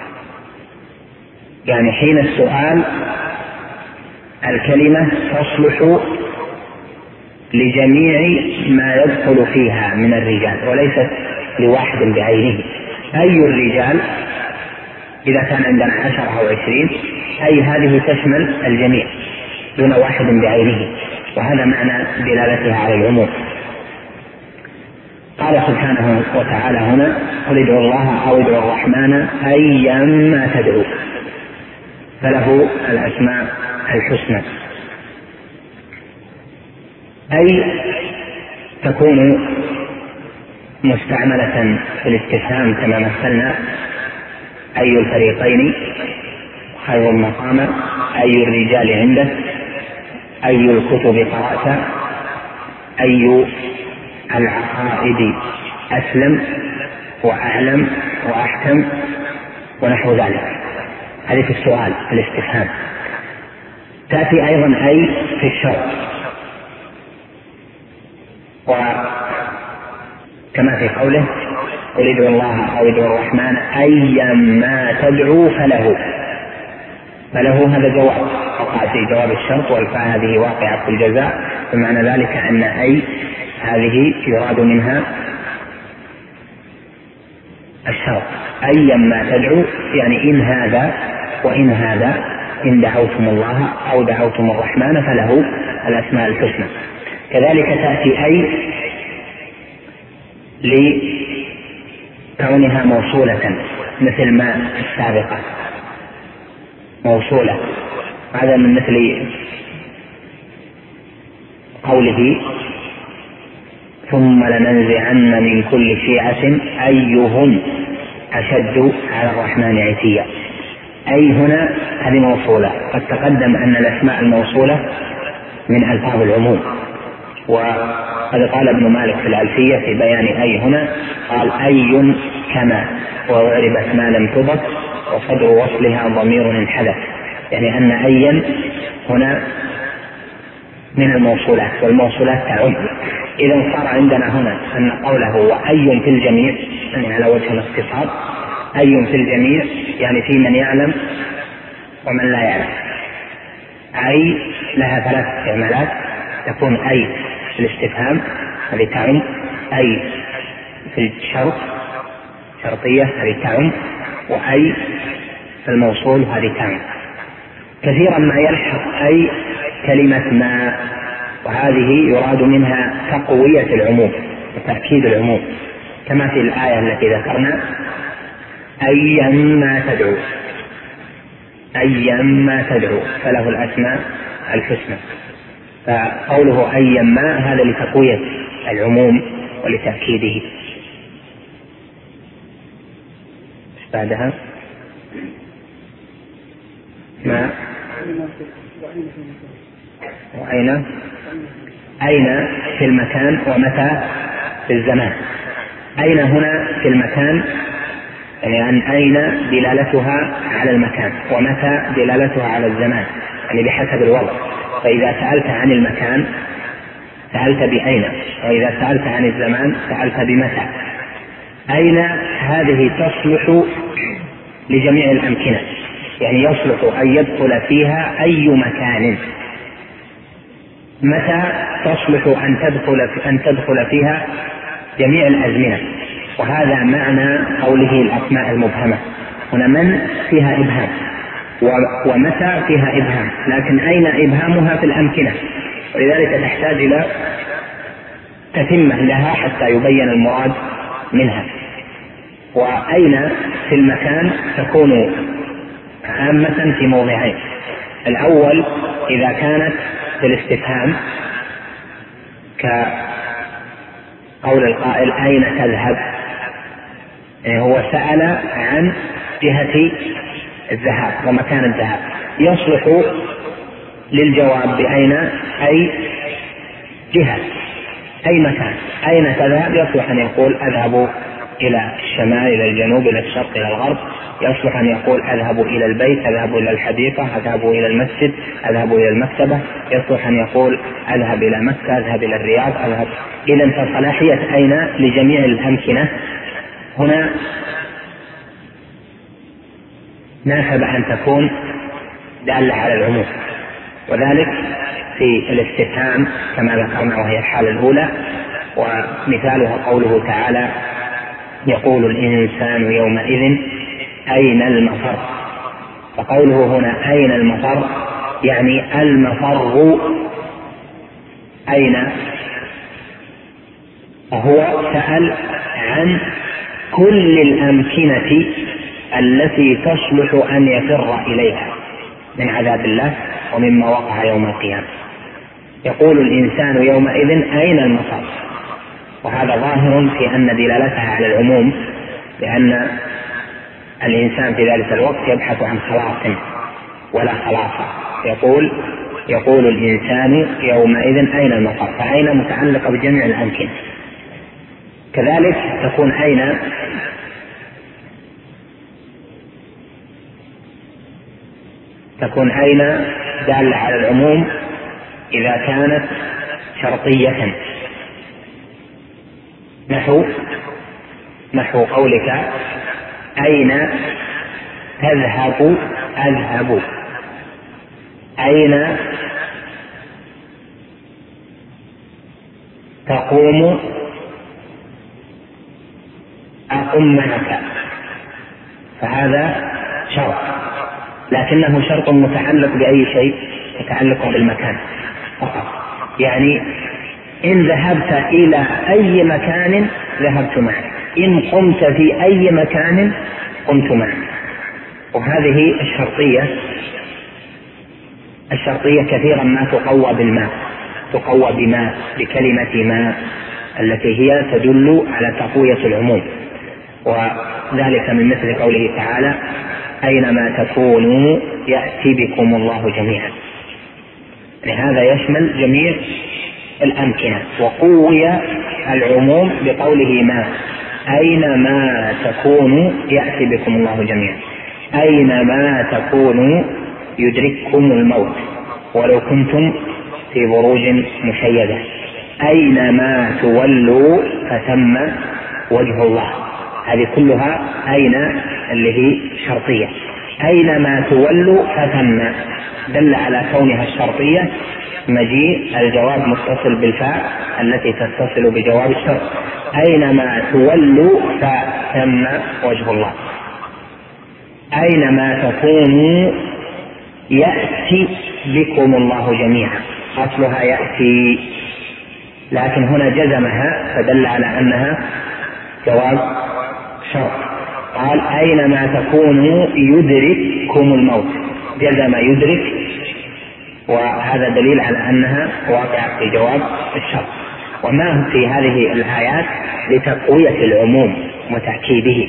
يعني حين السؤال الكلمة تصلح لجميع ما يدخل فيها من الرجال وليست لواحد بعينه. أي الرجال إذا كان عندنا 10 أو 20، أي هذه تشمل الجميع دون واحد بعينه، وهذا معنى دلالتها على العموم. قال سبحانه وتعالى هنا: قل ادعوا الله أو ادعوا الرحمن أيما تدعوا فله الأسماء الحسنى. أي تكون مستعملة في الاستفهام كما مثلنا: أي الفريقين خير مقاما، أي الرجال عندك، أي الكتب قرأت، أي العقائد أسلم وأعلم وأحكم، ونحو ذلك. هذه في السؤال في الاستفهام. تأتي أيضا أي في الشرط، وكما في قوله قل ادعوا الله أو ادعوا الرحمن أيما تدعوا فله هذا جواب وقع في جواب الشرط، والفاء هذه واقعة في الجزاء، بمعنى ذلك أن أي هذه يراد منها الشرط. أيما تدعوا يعني إن هذا وإن هذا، إن دعوتم الله أو دعوتم الرحمن فله الأسماء الحسنى. كذلك تأتي أي لكونها موصولة مثل ما السابقة موصولة، هذا من مثل قوله ثم لننزعن من كل شيعة أيهم أشد على الرحمن عتيا. أي هنا هذه موصولة، قد تقدم أن الأسماء الموصولة من ألفاظ العموم، وقد قال ابن مالك في الألفية في بيان أي هنا قال أي كما وأعربت ما لم تضف وصدر وصلها ضمير انحذف، يعني أن أيا هنا من الموصولات، والموصولات تعم. إذا صار عندنا هنا أن قوله وأي في الجميع يعني على وجه الاختصار، أي في الجميع يعني في من يعلم ومن لا يعلم. أي لها ثلاث استعمالات، تكون أي في الاستفهام هذه تعم، أي في الشرط شرطية هذه تعم، وأي في الموصول هذه تعم. كثيرا ما يلحق أي كلمة ما، وهذه يراد منها تقوية العموم وتأكيد العموم، كما في الآية التي ذكرنا أيما تدعو، أيما تدعو فله الأسماء الحسنى. فقوله أيما هذا لتقوية العموم ولتأكيده. بعدها ما وأين، أين في المكان ومتى في الزمان. أين هنا في المكان يعني أن أين دلالتها على المكان، ومتى دلالتها على الزمان يعني بحسب الوضع. فإذا سألت عن المكان سألت بأين، وإذا سألت عن الزمان سألت بمتى. أين هذه تصلح لجميع الأمكنة، يعني يصلح أن يدخل فيها أي مكان. متى تصلح أن تدخل فيها جميع الأزمنة، وهذا معنى قوله الأسماء المبهمة. هنا من فيها إبهام ومتى فيها إبهام، لكن أين إبهامها في الأمكنة، ولذلك تحتاج إلى تتمة لها حتى يبين المراد منها. وأين في المكان تكون عامة في موضعين. الأول إذا كانت في الاستفهام كقول القائل أين تذهب، يعني هو سأل عن جهة الذهاب ومكان الذهاب، يصلح للجواب بأين أي جهة أي مكان. أين تذهب يصلح أن يقول أذهب إلى الشمال إلى الجنوب إلى الشرق إلى الغرب، يصلح أن يقول أذهب إلى البيت، أذهب إلى الحديقة، أذهب إلى المسجد، أذهب إلى المكتبة، يصلح أن يقول أذهب إلى مكة، أذهب إلى الرياض، أذهب. إذن فصلاحية أين لجميع الأمكنة هنا ناسب أن تكون دالة على العموم، وذلك في الاستفهام كما ذكرنا وهي الحالة الأولى. ومثالها قوله تعالى يقول الإنسان يومئذ أين المفر. فقوله هنا أين المفر يعني المفر أين، فهو سأل عن كل الأمكنة التي تصلح أن يفر إليها من عذاب الله ومما وقع يوم القيامة. يقول الإنسان يومئذ أين المفر، وهذا ظاهر في أن دلالتها على العموم، لأن الإنسان في ذلك الوقت يبحث عن خلاص ولا خلاص. يقول الإنسان يومئذ أين المفر، فأين متعلقة بجميع الأمكنة. كذلك تكون أين تكون أين دالة على العموم إذا كانت شرطية، نحو قولك أين تذهب أذهب، أين تقوم أقوم معك، فهذا شرط، لكنه شرط متعلق بأي شيء؟ متعلق بالمكان فقط. يعني إن ذهبت إلى أي مكان ذهبت معك، إن قمت في أي مكان قمت معك. وهذه الشرطية كثيرا ما تقوى بالماء، تقوى بما، بكلمة ما التي هي تدل على تقوية العموم، وذلك من مثل قوله تعالى أينما تكونوا يأتي بكم الله جميعا. لهذا يشمل جميع الأمكنة، وقوي العموم بقوله ما، أينما تكونوا يأتي بكم الله جميعا، أينما تكونوا يدرككم الموت ولو كنتم في بروج مشيدة، أينما تولوا فثم وجه الله. هذه كلها أين اللي هي شرطية، أينما تولوا فثم دل على كونها الشرطية مجيء الجواب متصل بالفاء التي تتصل بجواب الشرط، أينما تولوا فثم وجه الله. أينما تكونوا يأتي بكم الله جميعا، أصلها يأتي، لكن هنا جزمها فدل على أنها جواب شرط. قال أينما تكونوا يدرككم الموت، جزم يدرك، وهذا دليل على أنها واقعة في جواب الشرط. وما في هذه الآيات لتقوية العموم وتأكيده.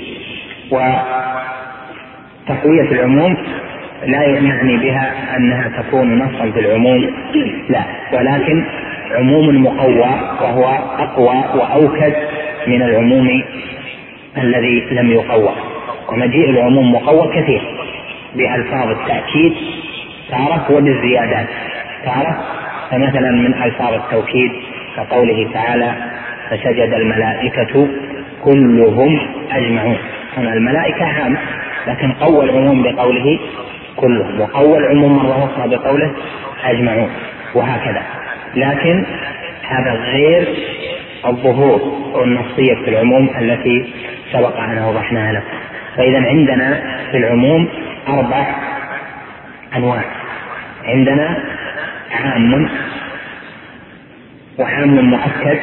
وتقوية العموم لا يعني بها أنها تكون نصا في العموم، لا، ولكن عموم مقوى وهو أقوى وأوكد من العموم الذي لم يقوى. ومجيء العموم مقوى كثير بألفاظ التأكيد تعرف وبالزيادات تعرف، فمثلا من ألفاظ التوكيد كقوله تعالى فسجد الملائكة كلهم أجمعون. هنا الملائكة عام، لكن قوى العموم بقوله كلهم، وقوى العموم مرة أخرى بقوله أجمعون، وهكذا. لكن هذا غير الظهور والنصية في العموم التي سبق أن وضحناها لكم. فإذا عندنا في العموم 4 أنواع. عندنا عام، وعام مؤكد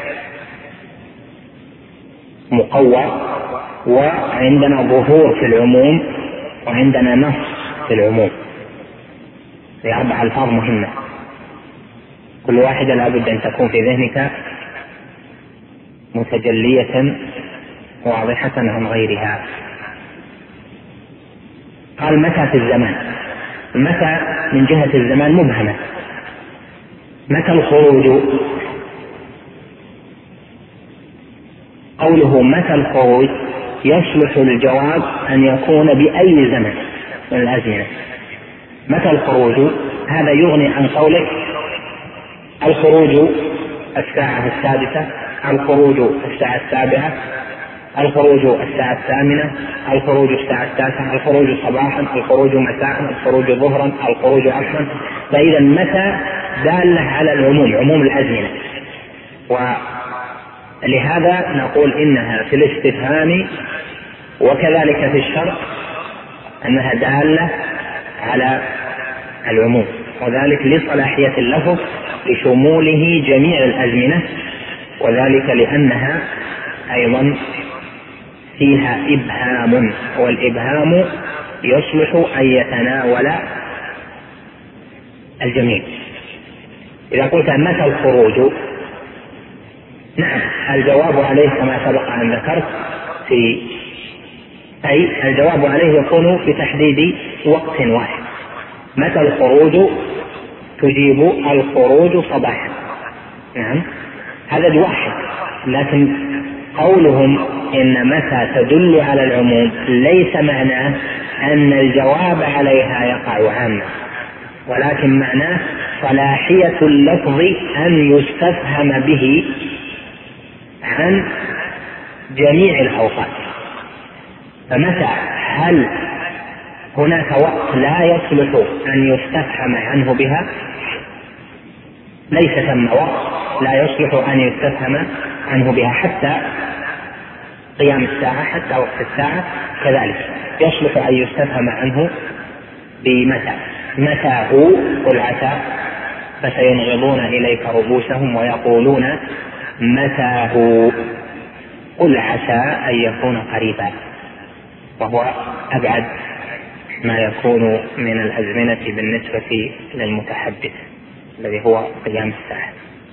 مقوى، وعندنا ظهور في العموم، وعندنا نص في العموم. هي 4 ألفاظ مهمة، كل واحدة لابد أن تكون في ذهنك متجلية واضحة عن غيرها. قال متى في الزمان، متى من جهة الزمان مبهمة. متى الخروج؟ قوله متى الخروج يصلح للجواب أن يكون بأي زمن من الأزمنة. متى الخروج هذا يغني عن قولك الخروج الساعة 6، الخروج الساعة 7، الخروج الساعة 8، الخروج الساعة 9، الخروج صباحا، الخروج مساء، الخروج ظهرا، الخروج عصرا. فإذا متى دالة على العموم، عموم الأزمنة. ولهذا نقول إنها في الاستفهام وكذلك في الشرط أنها دالة على العموم، وذلك لصلاحية اللفظ لشموله جميع الأزمنة، وذلك لأنها أيضا فيها إبهام، والإبهام يصلح أن يتناول الجميع. إذا قلت متى الخروج، نعم الجواب عليه كما سبق أن ذكرت أي الجواب عليه يكون بتحديد وقت واحد. متى الخروج تجيب الخروج صباحا، نعم هذا واحد. لكن قولهم إن متى تدل على العموم ليس معناه أن الجواب عليها يقع عامة، ولكن معناه صلاحية اللفظ أن يستفهم به عن جميع الأوقات. فمتى هل هناك وقت لا يصلح أن يستفهم عنه بها؟ ليس ثم وقت لا يصلح أن يستفهم عنه بها، حتى قيام الساعة، حتى وقت الساعة كذلك يصلح أن يستفهم عنه بمتى. متى هو؟ قل عسى، فسينغضون إليك رؤوسهم ويقولون متى هو، قل عسى أن يكون قريبا، وهو أبعد ما يكون من الأزمنة بالنسبة للمتحدث الذي هو قيام الساعة.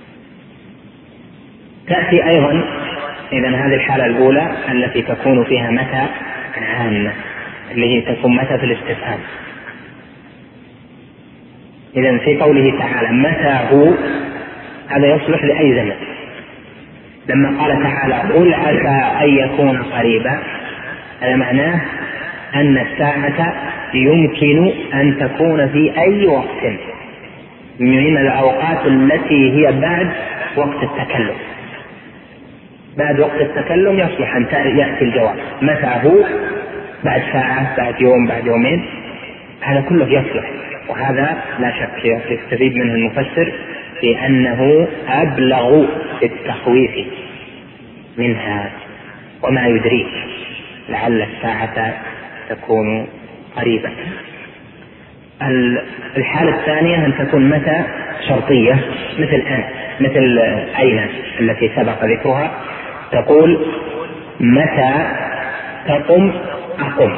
تأتي أيضا إذن هذه الحالة الأولى التي تكون فيها متى عامة، اللي هي تكون متى في الاستفهام. إذن في قوله تعالى متى هو، هذا يصلح لأي زمن. لما قال تعالى قل عسى أن يكون قريبا، هذا معناه أن الساعة يمكن أن تكون في أي وقت من الأوقات التي هي بعد وقت التكلم. بعد وقت التكلم يصلح أن يأتي الجواب. متى هو؟ بعد ساعة، بعد يوم، بعد يومين، هذا كله يصلح. وهذا لا شك يستفيد منه المفسر بأنه أبلغ في التخويف منها. وما يدريك لعل الساعة تكون قريبة. الحالة الثانية أن تكون متى شرطية، مثل أين التي سبق ذكرها، تقول متى تقم أقم،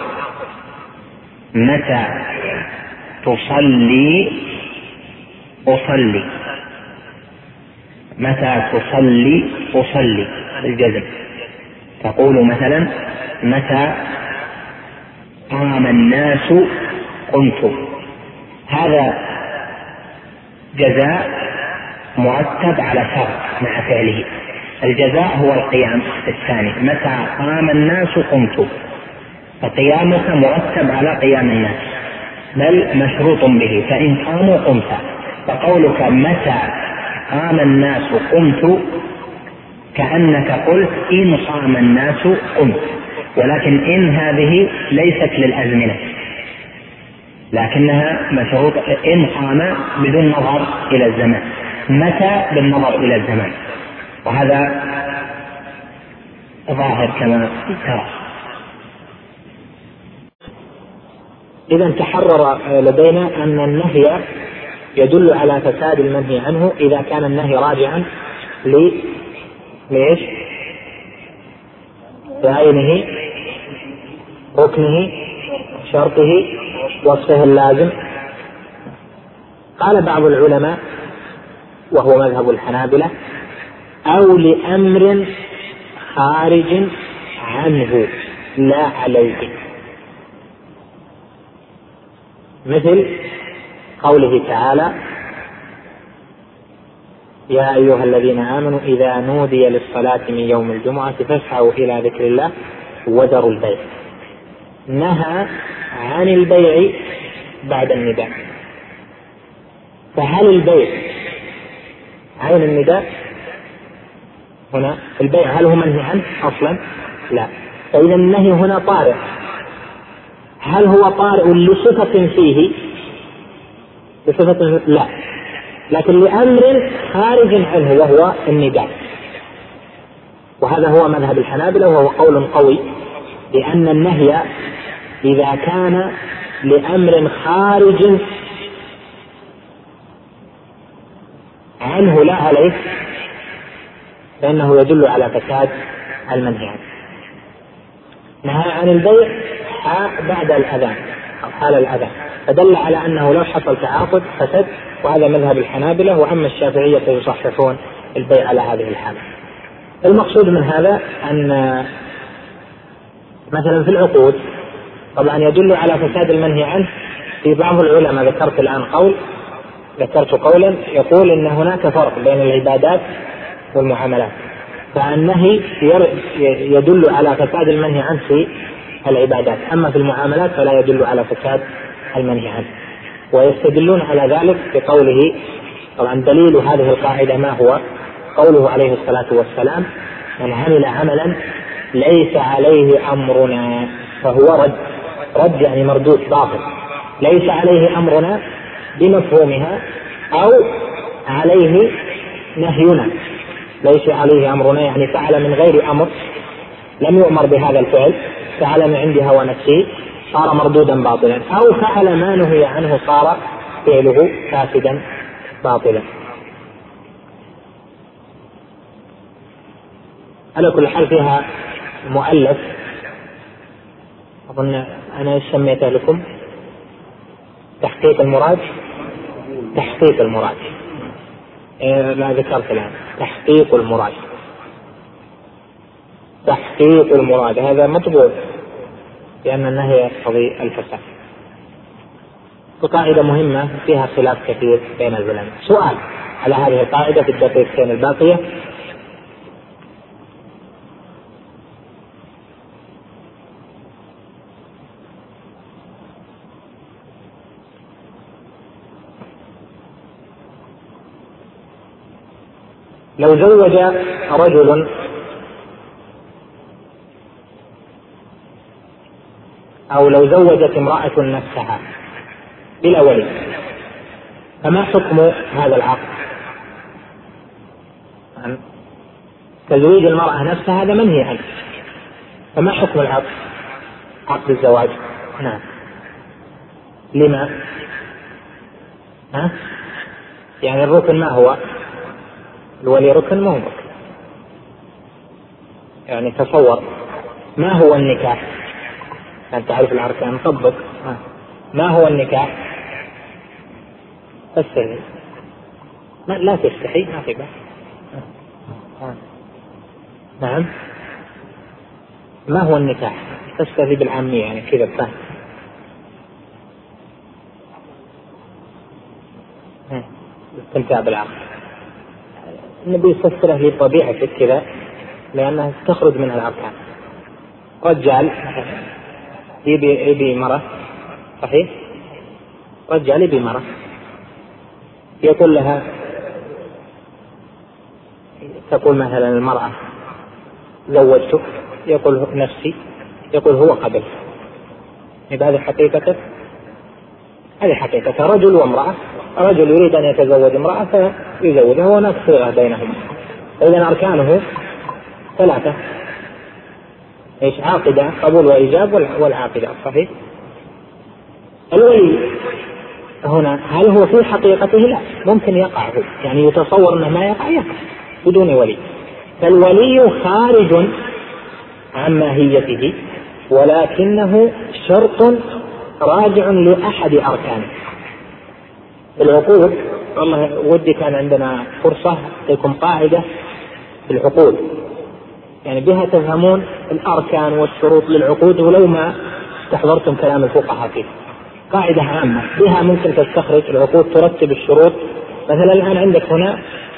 متى تصلي أصلي، متى تصلي أصلي الجزم. تقول مثلا متى قام الناس قمت. هذا جزاء مرتب على شرط مع فعله. الجزاء هو القيام الثاني، متى قام الناس قمت، فقيامك مرتب على قيام الناس، بل مشروط به، فإن قاموا قمت. فقولك متى قام الناس قمت كأنك قلت إن قام الناس قمت، ولكن إن هذه ليست للأزمنة، لكنها مشروط إن قام بدون نظر إلى الزمان، متى بالنظر إلى الزمان، وهذا ظاهر كما ترى.
إذا تحرر لدينا أن النهي يدل على فساد المنهي عنه إذا كان النهي راجعا ليش؟ بعينه، ركنه، شرطه، وصفه اللازم. قال بعض العلماء وهو مذهب الحنابلة أو لأمر خارج عنه لا عليه، مثل قوله تعالى يا أيها الذين آمنوا إذا نودي للصلاة من يوم الجمعة فاسعوا إلى ذكر الله وذروا البيع. نهى عن البيع بعد النداء، فهل البيع عين النداء هنا؟ البيع هل هو منهي عنه أصلا؟ لا. فإذا النهي هنا طارئ. هل هو طارئ لصفة فيه؟ بصفة لا، لكن لأمر خارج عنه وهو النداء. وهذا هو مذهب الحنابلة وهو قول قوي، لأن النهي إذا كان لأمر خارج عنه لا عليه فإنه يدل على فساد المنهي عنه. نهى عن البيع بعد الأذان أو حال الأذان، فدل على أنه لو حصل تعاقد فسد، وهذا مذهب الحنابلة. وأما الشافعية فيصححون البيع على هذه الحالة. المقصود من هذا أن مثلا في العقود طبعا يدل على فساد المنهي عنه. في بعض العلماء ذكرت قولا يقول إن هناك فرق بين العبادات والمعاملات، فالنهي يدل على فساد المنهي عنه في العبادات، أما في المعاملات فلا يدل على فساد المنهي عنه. ويستدلون على ذلك بقوله، طبعا دليل هذه القاعدة ما هو؟ قوله عليه الصلاة والسلام: من عمل عملا ليس عليه أمرنا فهو رد. رد يعني مردود باطل. ليس عليه أمرنا بمفهومها، أو عليه نهينا. ليس عليه أمرنا يعني فعل من غير أمر، لم يؤمر بهذا الفعل، فعل من عند هوى نفسه صار مردودا باطلا، أو فعل ما نهي عنه صار فعله فاسدا باطلا. على كل حال فيها مؤلف، أظن أنا سميته لكم تحقيق المراد. تحقيق المراد لا ذكرت الآن. تحقيق المراد. تحقيق المراد هذا مطبوع، لأن النهي يقتضي الفساد. وقاعدة مهمة فيها خلاف كثير بين العلماء. سؤال على هذه القاعدة في الدقيقتين الباقية: لو زوج رجل أو لو زوجت امرأة نفسها بلا ولي، فما حكم هذا العقد؟ تزويج المرأة نفسها هذا منهي عنه، فما حكم العقد؟ عقد الزواج. نعم. لما؟ يعني الركن ما هو؟ الولي ركن مو ركن. يعني تصور ما هو النكاح؟ أنت تعرف الأركان، طبق. ما هو النكاح؟ استحي. لا تستحي، ما في بأس. نعم. ما هو النكاح؟ تستفيد بالعامية يعني كذا فهم. استمتاع بالعقل. النبي يفسره لطبيعته كذا لأنها تخرج منها الأركان. رجال يبي مرة، صحيح؟ رجال يبي مرة، يقول لها، تقول مثلا المرأة زوجتك، يقول نفسي، يقول هو قبل. يبقى هذه حقيقته. هذه حقيقة رجل وامرأة. رجل يريد أن يتزوج امرأة فيزوجها، هناك صيغة بينهم. إذن أركانه ثلاثة: إيش؟ عاقدة، قبول وإيجاب، والعاقدة، صحيح؟ الولي هنا هل هو في حقيقته؟ لا، ممكن يقع، يعني يتصور أنه ما يقع بدون ولي. فالولي خارج عن ماهيته، ولكنه شرط راجع لأحد أركانه. العقود، والله ودي كان عندنا فرصة لكم قاعدة في العقود، يعني بها تفهمون الأركان والشروط للعقود، ولو ما استحضرتم كلام الفقهاء فيه. قاعدة عامة بها ممكن تستخرج العقود، ترتب الشروط. مثلا الآن عندك هنا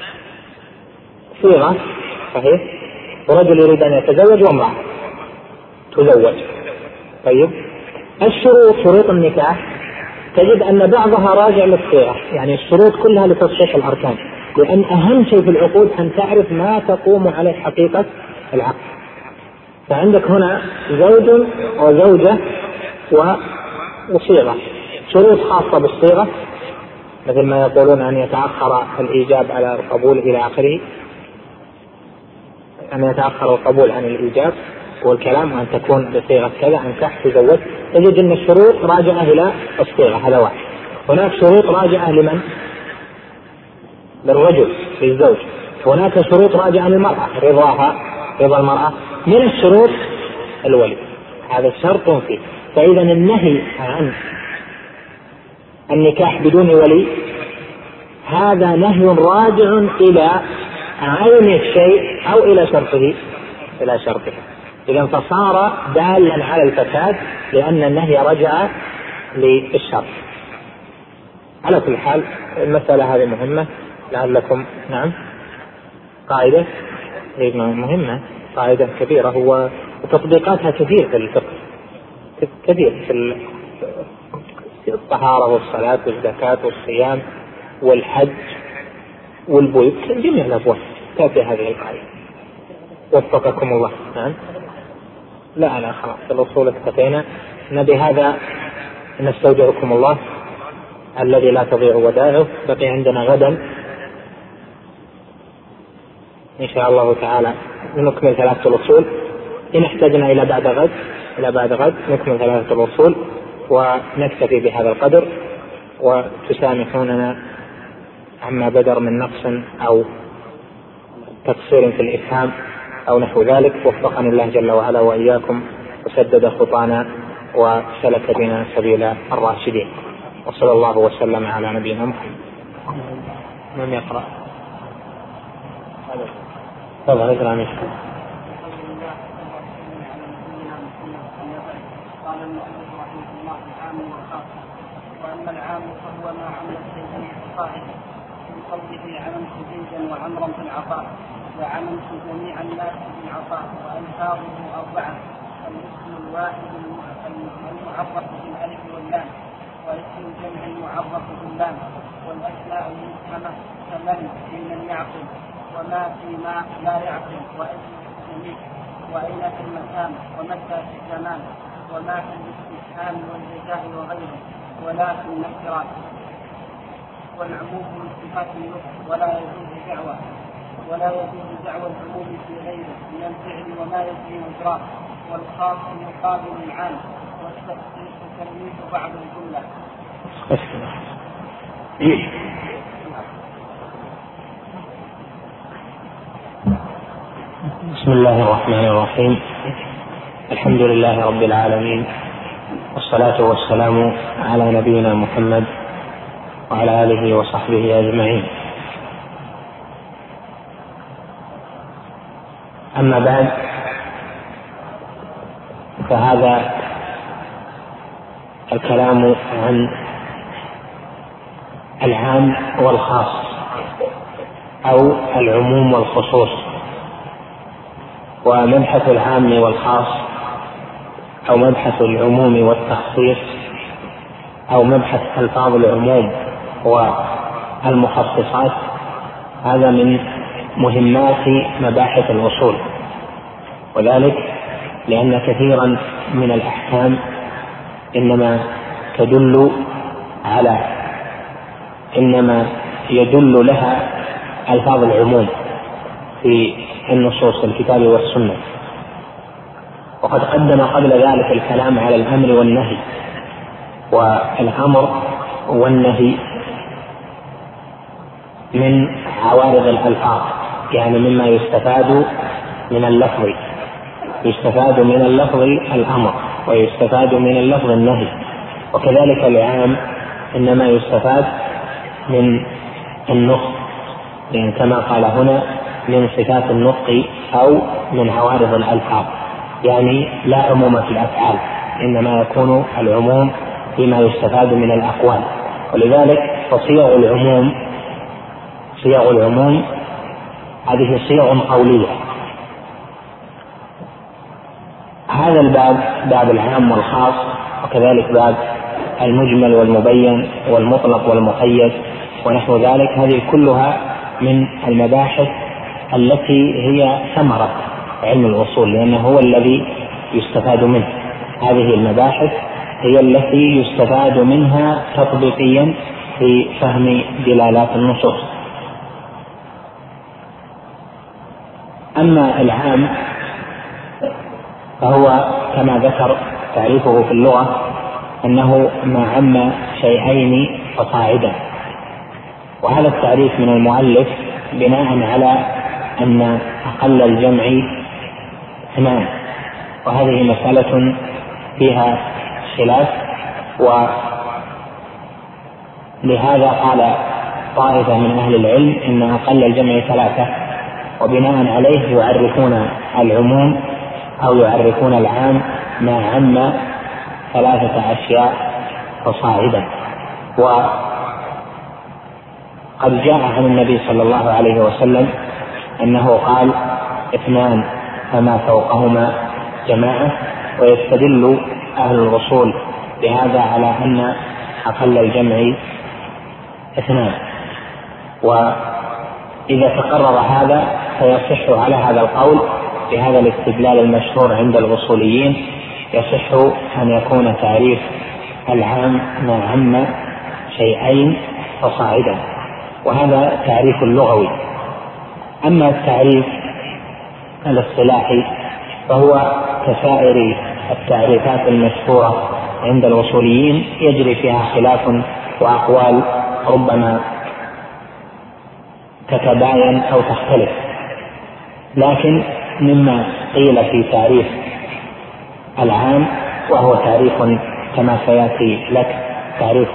صيغة، صحيح؟ ورجل يريد أن يتزوج وامرأة تزوج. طيب الشروط، شروط النكاح، تجد أن بعضها راجع للصيغة، يعني الشروط كلها لتصحيح الأركان، لأن أهم شيء في العقود أن تعرف ما تقوم عليه حقيقة العقد. فعندك هنا زوج وزوجة وصيغة، شروط خاصة بالصيغة، مثل ما يقولون أن يتأخر الإيجاب على القبول إلى آخره، أن يتأخر القبول عن الإيجاب والكلام، وأن تكون بصيغة كذا، أنكح، تزوج. تجد أن الشروط راجعة إلى الصيغة، هذا واحد. هناك شروط راجعة لمن؟ للرجل، للزوج. هناك شروط راجعة للمرأة، رضاها، رضا المرأة. من الشروط الولي، هذا شرط فيه. فإذا النهي عن النكاح بدون ولي هذا نهي راجع إلى عين الشيء أو إلى شرطه، إلى شرطه. إذا فصار دالا على الفساد، لأن النهي رجع للشرط. على كل حال المسألة هذه مهمة لعلكم. نعم، قاعدة مهمة، قاعدة كبيرة، وتطبيقاتها كثير في الفقه. كثير في الطهارة والصلاة والزكاة والصيام والحج والبيوت، جميع الأبواب تأتي هذه الآية. وفقكم الله. نعم. لا خلاص الأصول اكتفينا. بهذا نستودعكم الله الذي لا تضيع ودائعه. بقي عندنا غدا إن شاء الله تعالى نكمل 3 الأصول. إن احتاجنا إلى بعد غد نكمل 3 الأصول ونكتفي بهذا القدر، وتسامحوننا عما بدر من نقص أو تقصير في الإفهام أو نحو ذلك. وفقنا الله جل وعلا وإياكم وسدد خطانا وسلك بنا سبيل الراشدين. وصلى الله وسلم على نبينا محمد. من يقرأ؟ تفضل اقرأ منك.
قال المؤلف رحمه الله العام والخاص. واما العام فهو ما عمل زيدا بصاحبه من قوله عممت زيدا وعمرا في العطاء، وعممت جميع الناس في العطاء. والفاظه 4: الاسم الواحد المعرف بالالف واللام، واسم الجمع المعرف باللام، والاسماء المفهمه كمن في من يعقل، وما فيما لا يعقل، واسم الجميع، واين في المكان، ومتى في الزمان، وما في الاستفهام والجزاء وغيره، ولا في النكرات. والعموم من صفات النطق ولا يجوز دعوى العموم في غيره من الفعل وما يجري مجراه. والخاص مقابل العام، والتخصيص تلميذ بعض الجمله.
بسم الله الرحمن الرحيم. الحمد لله رب العالمين، والصلاة والسلام على نبينا محمد وعلى آله وصحبه أجمعين. أما بعد، فهذا الكلام عن العام والخاص أو العموم والخصوص. ومبحث العام والخاص أو مبحث العموم والتخصيص أو مبحث ألفاظ العموم والمخصصات هذا من مهمات مباحث الأصول، وذلك لأن كثيرا من الأحكام إنما يدل لها ألفاظ العموم في النصوص الكتاب والسنة. وقد قدم قبل ذلك الكلام على الأمر والنهي، والأمر والنهي من عوارض الألفاظ، يعني مما يستفاد من اللفظ. يستفاد من اللفظ الأمر ويستفاد من اللفظ النهي. وكذلك العام إنما يستفاد من النطق، يعني كما قال هنا من صفات النطق أو من عوارض الألفاظ، يعني لا عموم في الأفعال، إنما يكون العموم فيما يستفاد من الأقوال. ولذلك فصيغ العموم هذه صيغ قولية. هذا الباب باب العام والخاص، وكذلك باب المجمل والمبين والمطلق والمقيد ونحو ذلك. هذه كلها من المباحث التي هي ثمرة علم الأصول، لأنه هو الذي يستفاد منه. هذه المباحث هي التي يستفاد منها تطبيقيا في فهم دلالات النصوص. أما العام فهو كما ذكر تعريفه في اللغة أنه ما عم شيئين فصاعدا. وهذا التعريف من المؤلف بناء على أن أقل الجمع 2، وهذه مسألة فيها خلاف، ولهذا قال طائفة من أهل العلم إن أقل الجمع 3، وبناء عليه يعرفون العموم أو يعرفون العام ما عم 3 أشياء فصاعدا. وقد جاء عن النبي صلى الله عليه وسلم أنه قال 2 فما فوقهما جماعة، ويستدل أهل الأصول بهذا على أن أقل الجمع 2. وإذا تقرر هذا فيصح على هذا القول بهذا الاستدلال المشهور عند الأصوليين، يصح أن يكون تعريف العام ما عم شيئين فصاعدا، وهذا تعريف لغوي. أما التعريف الاصطلاحي فهو كسائر التعريفات المشهورة عند الأصوليين، يجري فيها خلاف وأقوال ربما تتباين أو تختلف، لكن مما قيل في تعريف العام، وهو تعريف كما سيأتي لك تعريف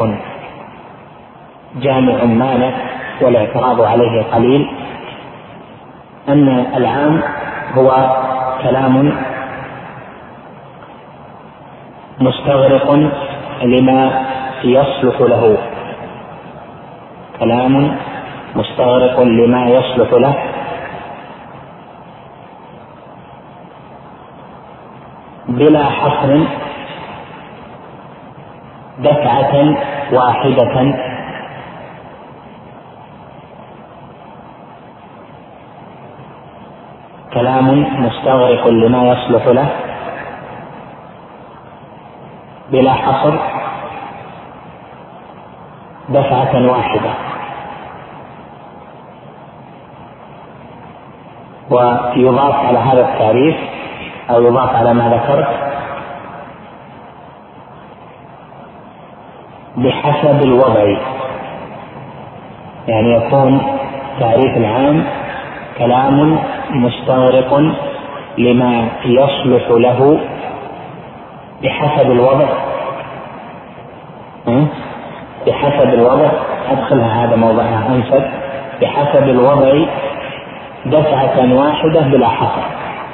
جامع مانع والاعتراض عليه قليل، أن العام هو كلام مستغرق لما يصلح له، كلام مستغرق لما يصلح له بلا حصر دفعة واحدة كلام مستغرق لما يصلح له بلا حصر دفعة واحدة. ويضاف على هذا التعريف أو يضاف على ما ذكرت بحسب الوضع، يعني يكون تعريف العام كلام مستغرق لما يصلح له بحسب الوضع. بحسب الوضع أدخلها، هذا موضعها أنسب، بحسب الوضع دفعة واحدة بلا حصر.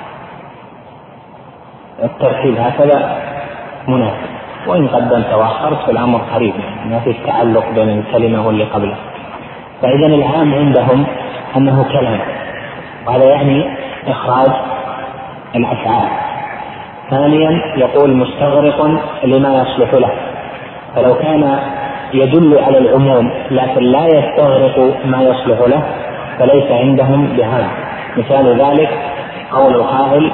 الترتيب هكذا مناسب، وإن قدمت وأخرت فالأمر قريب، ما في تعلق بين الكلمة واللي قبله. فإذا العام عندهم أنه كلام، وهذا يعني إخراج الأفعال. ثانيا يقول مستغرق لما يصلح له، فلو كان يدل على العموم لكن لا يستغرق ما يصلح له فليس عندهم بهذا. مثال ذلك قول القائل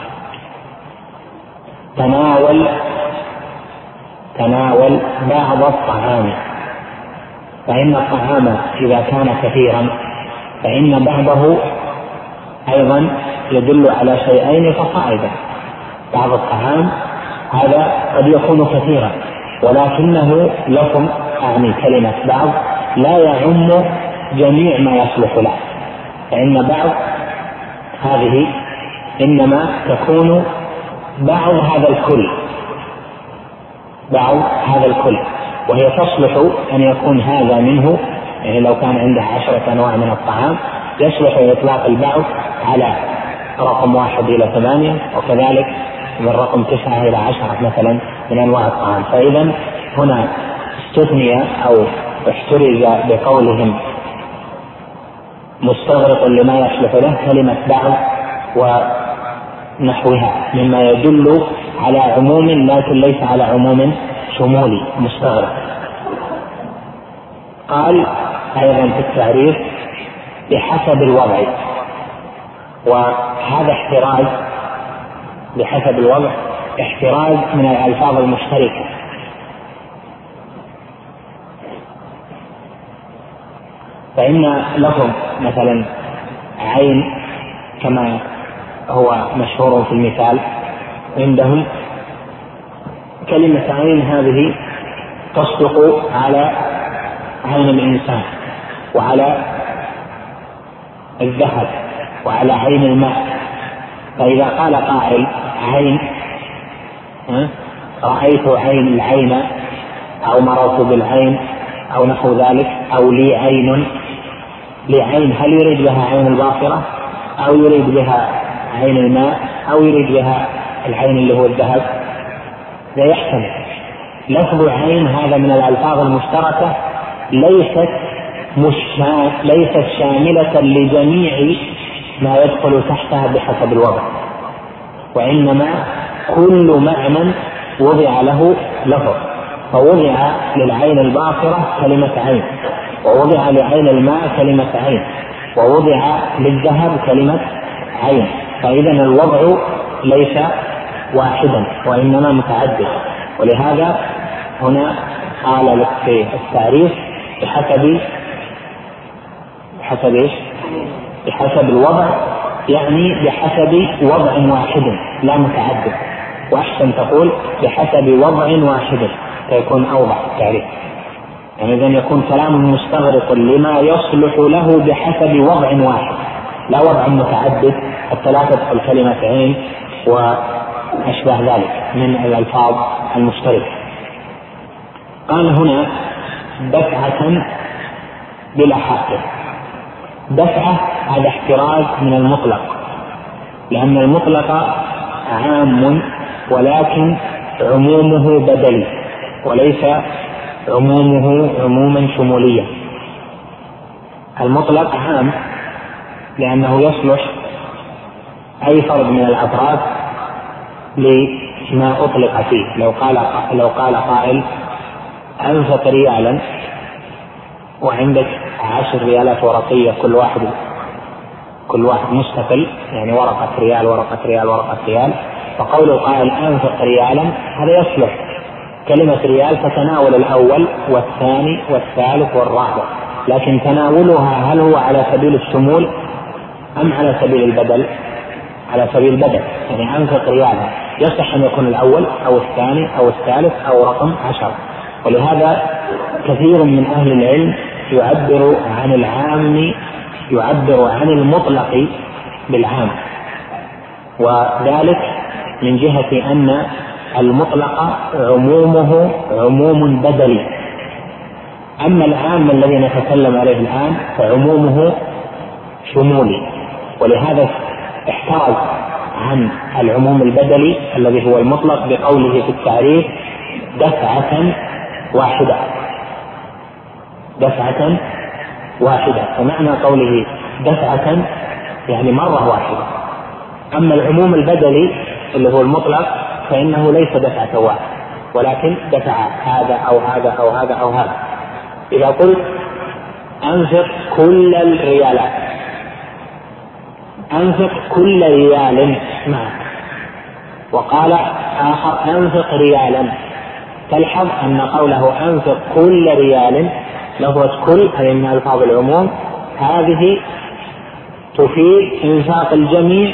تناول بعض الطعام، فإن الطعام إذا كان كثيرا فإن بعضه أيضا يدل على شيئين فصاعدا. بعض الطعام هذا قد يكون كثيرا ولكنه لفظ، يعني كلمة بعض لا يعم جميع ما يصلح له، فإن بعض هذه إنما تكون بعض هذا الكل، بعض هذا الكل، وهي تصلح أن يكون هذا منه. يعني لو كان عنده 10 أنواع من الطعام يصلح إطلاق البعض على رقم 1 إلى 8، وكذلك من رقم 9 إلى 10 مثلا من أنواع الطعام. فإذا هنا استثني أو احترز بقولهم مستغرق لما يصلح له كلمة بعض ونحوها مما يدل على عموم لكن ليس على عموم شمولي مستغرق. قال أيضا في التعريف بحسب الوضع، وهذا احتراز بحسب الوضع احتراز من الألفاظ المشتركة. فإن لفظ مثلا عين كما هو مشهور في المثال عندهم، كلمة عين هذه تصدق على عين الإنسان وعلى الذهب وعلى عين الماء. فإذا قال قائل عين، رأيت عين العين أو مررت بالعين أو نحو ذلك، أو لي عين، لي عين، هل يريد بها عين الباصرة أو يريد بها عين الماء أو يريد بها العين اللي هو الذهب؟ لا يحتمل. لفظ عين هذا من الألفاظ المشتركة ليست شاملة لجميع ما يدخل تحتها بحسب الوضع، وإنما كل معنى وضع له لفظ، فوضع للعين الباصرة كلمة عين، ووضع لعين الماء كلمة عين، ووضع للذهب كلمة عين، فإذا الوضع ليس واحدا وإنما متعدد. ولهذا هنا قال لك في التعريف بحسب الوضع، يعني بحسب وضع واحد لا متعدد، وأحسن تقول بحسب وضع واحد فيكون أوضح التعريف. يعني إذن يكون كلام مستغرق لما يصلح له بحسب وضع واحد، لا وضع متعدد حتى لا تدخل كلمة عين وأشبه ذلك من الألفاظ المشتركة. قال هنا دفعة بلا حاصل. دفعة هذا احتراز من المطلق، لأن المطلق عام ولكن عمومه بدلي وليس عمومه عموما شموليا. المطلق عام لأنه يصلح أي فرد من الأفراد لما أطلق فيه. لو قال قائل أنفق ريالا وعندك 10 ريالات ورقية كل واحد مستقل، يعني ورقة ريال، فقول القائل أنفق ريالا هذا يصلح كلمة ريال تتناول الأول والثاني والثالث والرابع، لكن تناولها هل هو على سبيل الشمول أم على سبيل البدل؟ على سبيل البدل، يعني أنفق ريالا يصح أن يكون الأول أو الثاني أو الثالث أو رقم 10. ولهذا كثير من أهل العلم يعبر عن المطلق بالعام، وذلك من جهة أن المطلق عمومه عموم بدلي، أما العام الذي نتكلم عليه الآن فعمومه شمولي. ولهذا احترز عن العموم البدلي الذي هو المطلق بقوله في التعريف دفعة واحدة. فمعنى قوله دفعة يعني مرة واحدة. أما العموم البدلي اللي هو المطلق فإنه ليس دفعة واحدة، ولكن دفع هذا أو هذا أو هذا أو هذا. إذا قلت أنفق كل الريالات، أنفق كل ريال معك، وقال آخر أنفق ريالا، تلحظ أن قوله أنفق كل ريال لفظة كل هذه من ألفاظ العموم، هذه تفيد إنفاق الجميع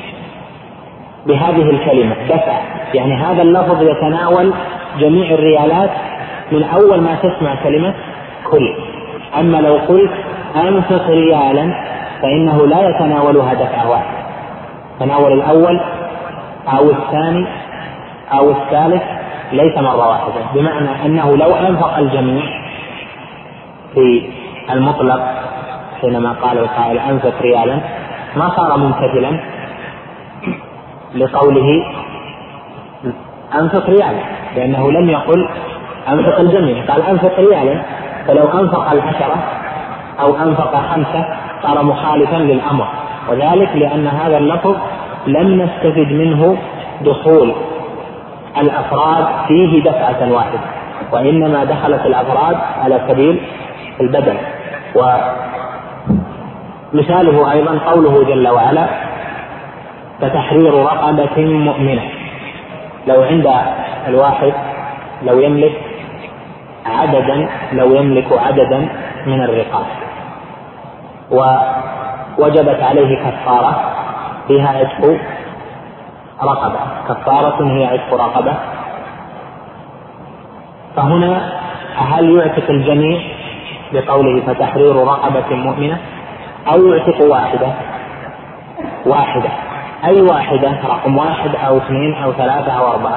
بهذه الكلمة دفع، يعني هذا اللفظ يتناول جميع الريالات من أول ما تسمع كلمة كل. أما لو قلت أنفق ريالا فإنه لا يتناولها دفعة واحدة، تناول الأول أو الثاني أو الثالث ليس مرة واحدة، بمعنى أنه لو أنفق الجميع في المطلق حينما قال القائل أنفق ريالا ما صار ممتثلا لقوله أنفق ريالا، لأنه لم يقل أنفق الجميع، قال أنفق ريالا، فلو أنفق 10 أو أنفق 5 صار مخالفا للأمر، وذلك لأن هذا اللفظ لم نستفد منه دخول الأفراد فيه دفعة واحدة، وإنما دخلت الأفراد على سبيل البدل. ومثاله أيضا قوله جل وعلا فتحرير رقبة مؤمنة. لو عند الواحد لو يملك عددا من الرقاب ووجبت عليه كفارة فيها عتق رقبة، كفارة هي عتق رقبة، فهنا هل يعتق الجميع بقوله فتحرير رقبة مؤمنة أو يعتق واحدة؟ أي واحدة؟ رقم 1 أو 2 أو 3 أو 4؟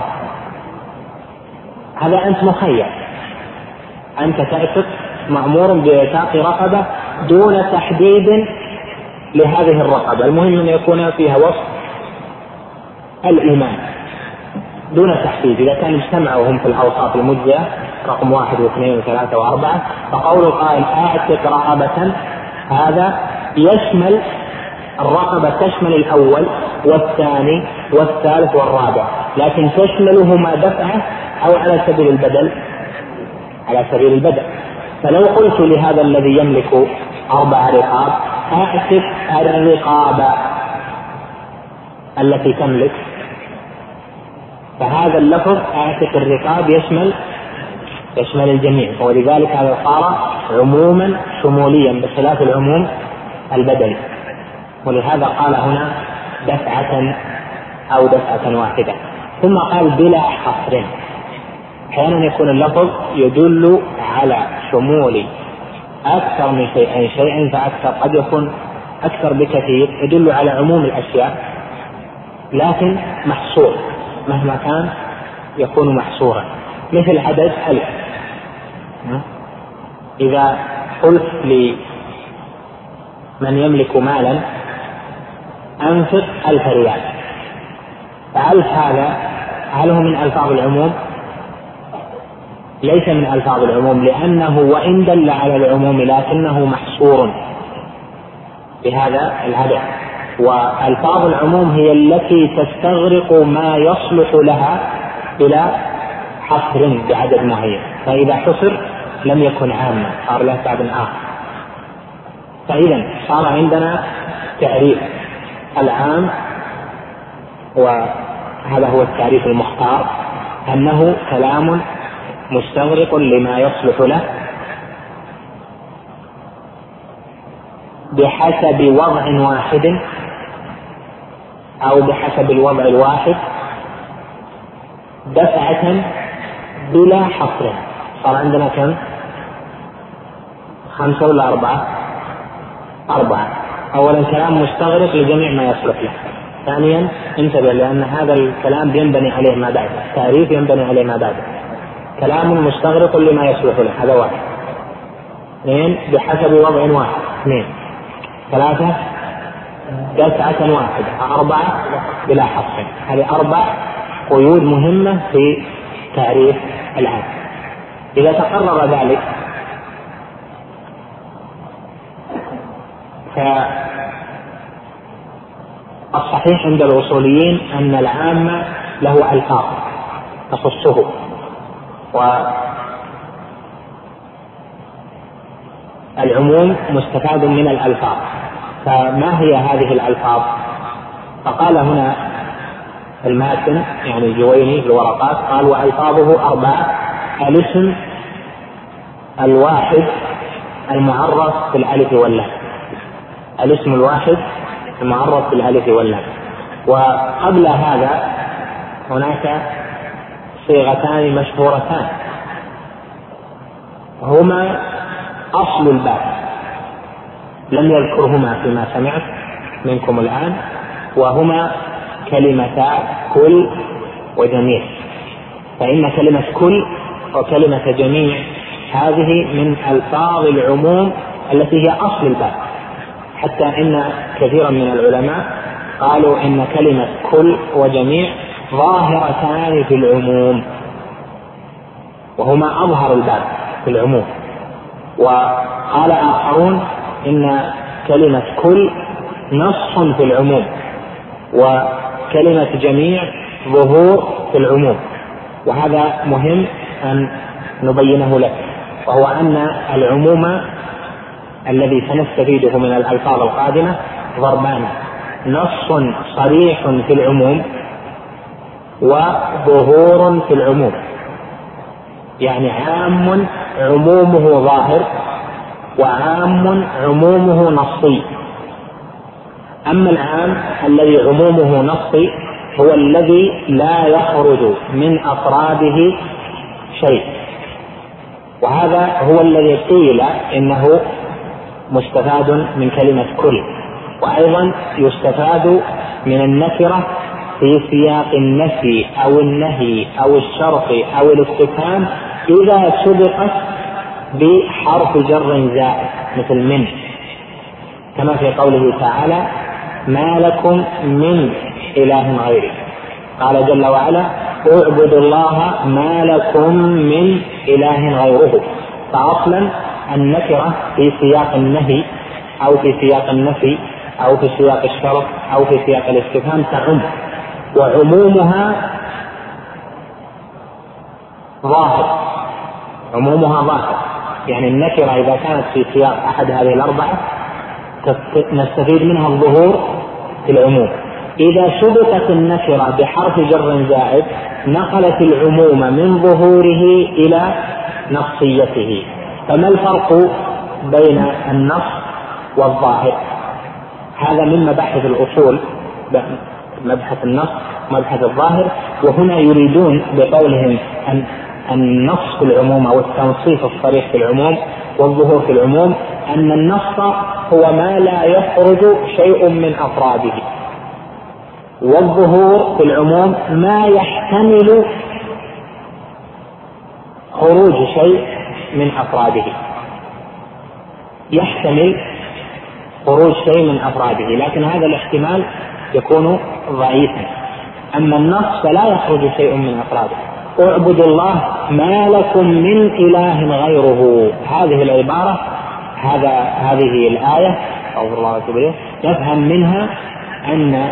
هذا أنت مخير، أنت تعتق مأمور بإعتاق رقبة دون تحديد لهذه الرقبة، المهم أن يكون فيها وصف الإيمان دون تحديد. إذا كان اجتمعوا هم في الأوصاف المجزئة رقم 1 و2 و3 و4، فقول القائل أعتق رقبة هذا يشمل الرقبة، تشمل الأول والثاني والثالث والرابع، لكن تشملهما دفعة أو على سبيل البدل، على سبيل البدل. فلو قلت لهذا الذي يملك 4 رقاب أعتق الرقاب التي تملك، فهذا اللفظ أعتق الرقاب يشمل الجميع، ولذلك هذا صار عموما شموليا بخلاف العموم البدلي. ولهذا قال هنا دفعة أو دفعة واحدة. ثم قال بلا حصر. أحيانا يكون اللفظ يدل على شمول أكثر من شيئين فأكثر، قد يكون أكثر بكثير، يدل على عموم الأشياء لكن محصور، مهما كان يكون محصورا، مثل عدد 1000. إذا قلت لمن يملك مالا أنفق 1000 ريال، ف1000 هل هو من ألفاظ العموم؟ ليس من ألفاظ العموم، لأنه وإن دل على العموم لكنه محصور بهذا العدد. وألفاظ العموم هي التي تستغرق ما يصلح لها بلا حصر بعدد معين، فإذا حصر لم يكن عاما، صار له بعد آخر. فإذا صار عندنا تعريف العام، وهذا هو التعريف المختار، أنه كلام مستغرق لما يصلح له بحسب وضع واحد أو بحسب الوضع الواحد دفعة بلا حصر. صار عندنا كم؟ 5 ولا 4؟ 4. أولا كلام مستغرق لجميع ما يصلح له. ثانيا انتبه، لأن هذا الكلام ينبني عليه ما بعده، تعريف ينبني عليه ما بعده. كلام مستغرق لما يصلح له، هذا 1. 2 بحسب وضع واحد. 2. 3 دفعة واحدة. 4 بلا حصر. هذه 4 قيود مهمة في تعريف العام. إذا تقرر ذلك فالصحيح عند الأصوليين أن العام له ألفاظ تخصه، والعموم مستفاد من الألفاظ. فما هي هذه الألفاظ؟ فقال هنا الماتن يعني الجويني في الورقات، قال وألفاظه 4: الاسم الواحد المعرف بالألف واللام. الاسم الواحد المعرف بالألف واللام. وقبل هذا هناك صيغتان مشهورتان هما أصل الباب، لم يذكرهما فيما سمعت منكم الآن، وهما كلمتا كل وجميع. فإن كلمة كل وكلمة جميع هذه من ألفاظ العموم التي هي أصل الباب، حتى إن كثيرا من العلماء قالوا إن كلمة كل وجميع ظاهرتان في العموم، وهما أظهر الباب في العموم. وقال آخرون إن كلمة كل نص في العموم، وكلمة جميع ظهور في العموم. وهذا مهم أن نبينه لك، وهو أن العموم الذي سنستفيده من الألفاظ القادمة ضربان: نص صريح في العموم، وظهور في العموم. يعني عام عمومه ظاهر، وعام عمومه نصي. أما العام الذي عمومه نصي هو الذي لا يخرج من أفراده شيء، وهذا هو الذي قيل إنه مستفاد من كلمة كل. وأيضا يستفاد من النكرة في سياق النفي أو النهي أو الشرط أو الاستفهام إذا سبقت بحرف جر زائد مثل من، كما في قوله تعالى: ما لكم من إله غيره. قال جل وعلا: اعبدوا الله ما لكم من إله غيره. فأصلا النكرة في سياق النهي أو في سياق النفي أو في سياق الشرط أو في سياق الاستفهام تعم، وعمومها ظاهر، عمومها ظاهر، يعني النكرة إذا كانت في سياق أحد هذه الأربعة نستفيد منها الظهور في العموم. إذا سبقت النكرة بحرف جر زائد نقلت العموم من ظهوره إلى نصيته. فما الفرق بين النص والظاهر؟ هذا من مباحث الأصول، مبحث النص ومبحث الظاهر. وهنا يريدون بقولهم أن النص في العموم أو التنصيص الصريح في العموم والظهور في العموم أن النص هو ما لا يخرج شيء من أفراده، والظهور في العموم ما يحتمل خروج شيء من أفراده، يحتمل خروج شيء من أفراده، لكن هذا الاحتمال يكون ضعيفا. أما النص فلا يخرج شيء من أفراده. اعبدوا الله ما لكم من إله غيره، هذه العبارة هذه الآية أو الله سبحانه يفهم منها أن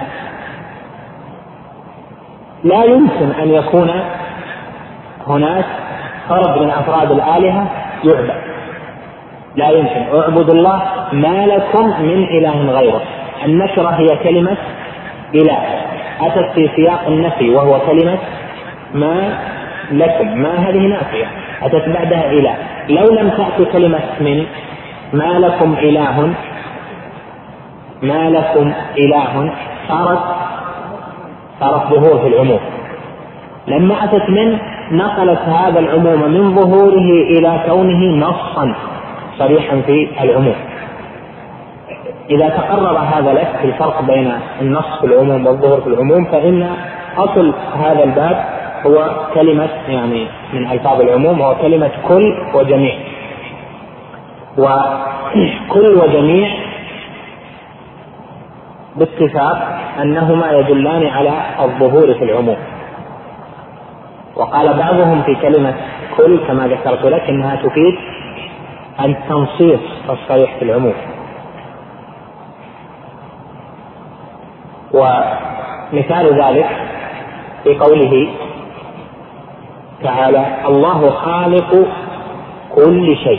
لا يمكن أن يكون هناك فرد من أفراد الآلهة يعبد، لا يمكن. اعبدوا الله ما لكم من إله غيره. النكرة هي كلمة إله أتت في سياق النفي وهو كلمة ما لكم، ما هذه نافية أتت بعدها إله. لو لم تأتي كلمة من ما لكم إله، ما لكم إله صارت ظهور في العموم. لما أتت من نقلت هذا العموم من ظهوره إلى كونه نصا صريحا في العموم. إذا تقرر هذا لك في الفرق بين النص في العموم والظهور في العموم، فإن أصل هذا الباب هو كلمة يعني من ألفاظ العموم هو كلمة كل وجميع، وكل وجميع باتفاق أنهما يدلان على الظهور في العموم. وقال بعضهم في كلمة كل كما ذكرت لك إنها تفيد التنصيص الصريح في العموم. ومثال ذلك في قوله تعالى الله خالق كل شيء،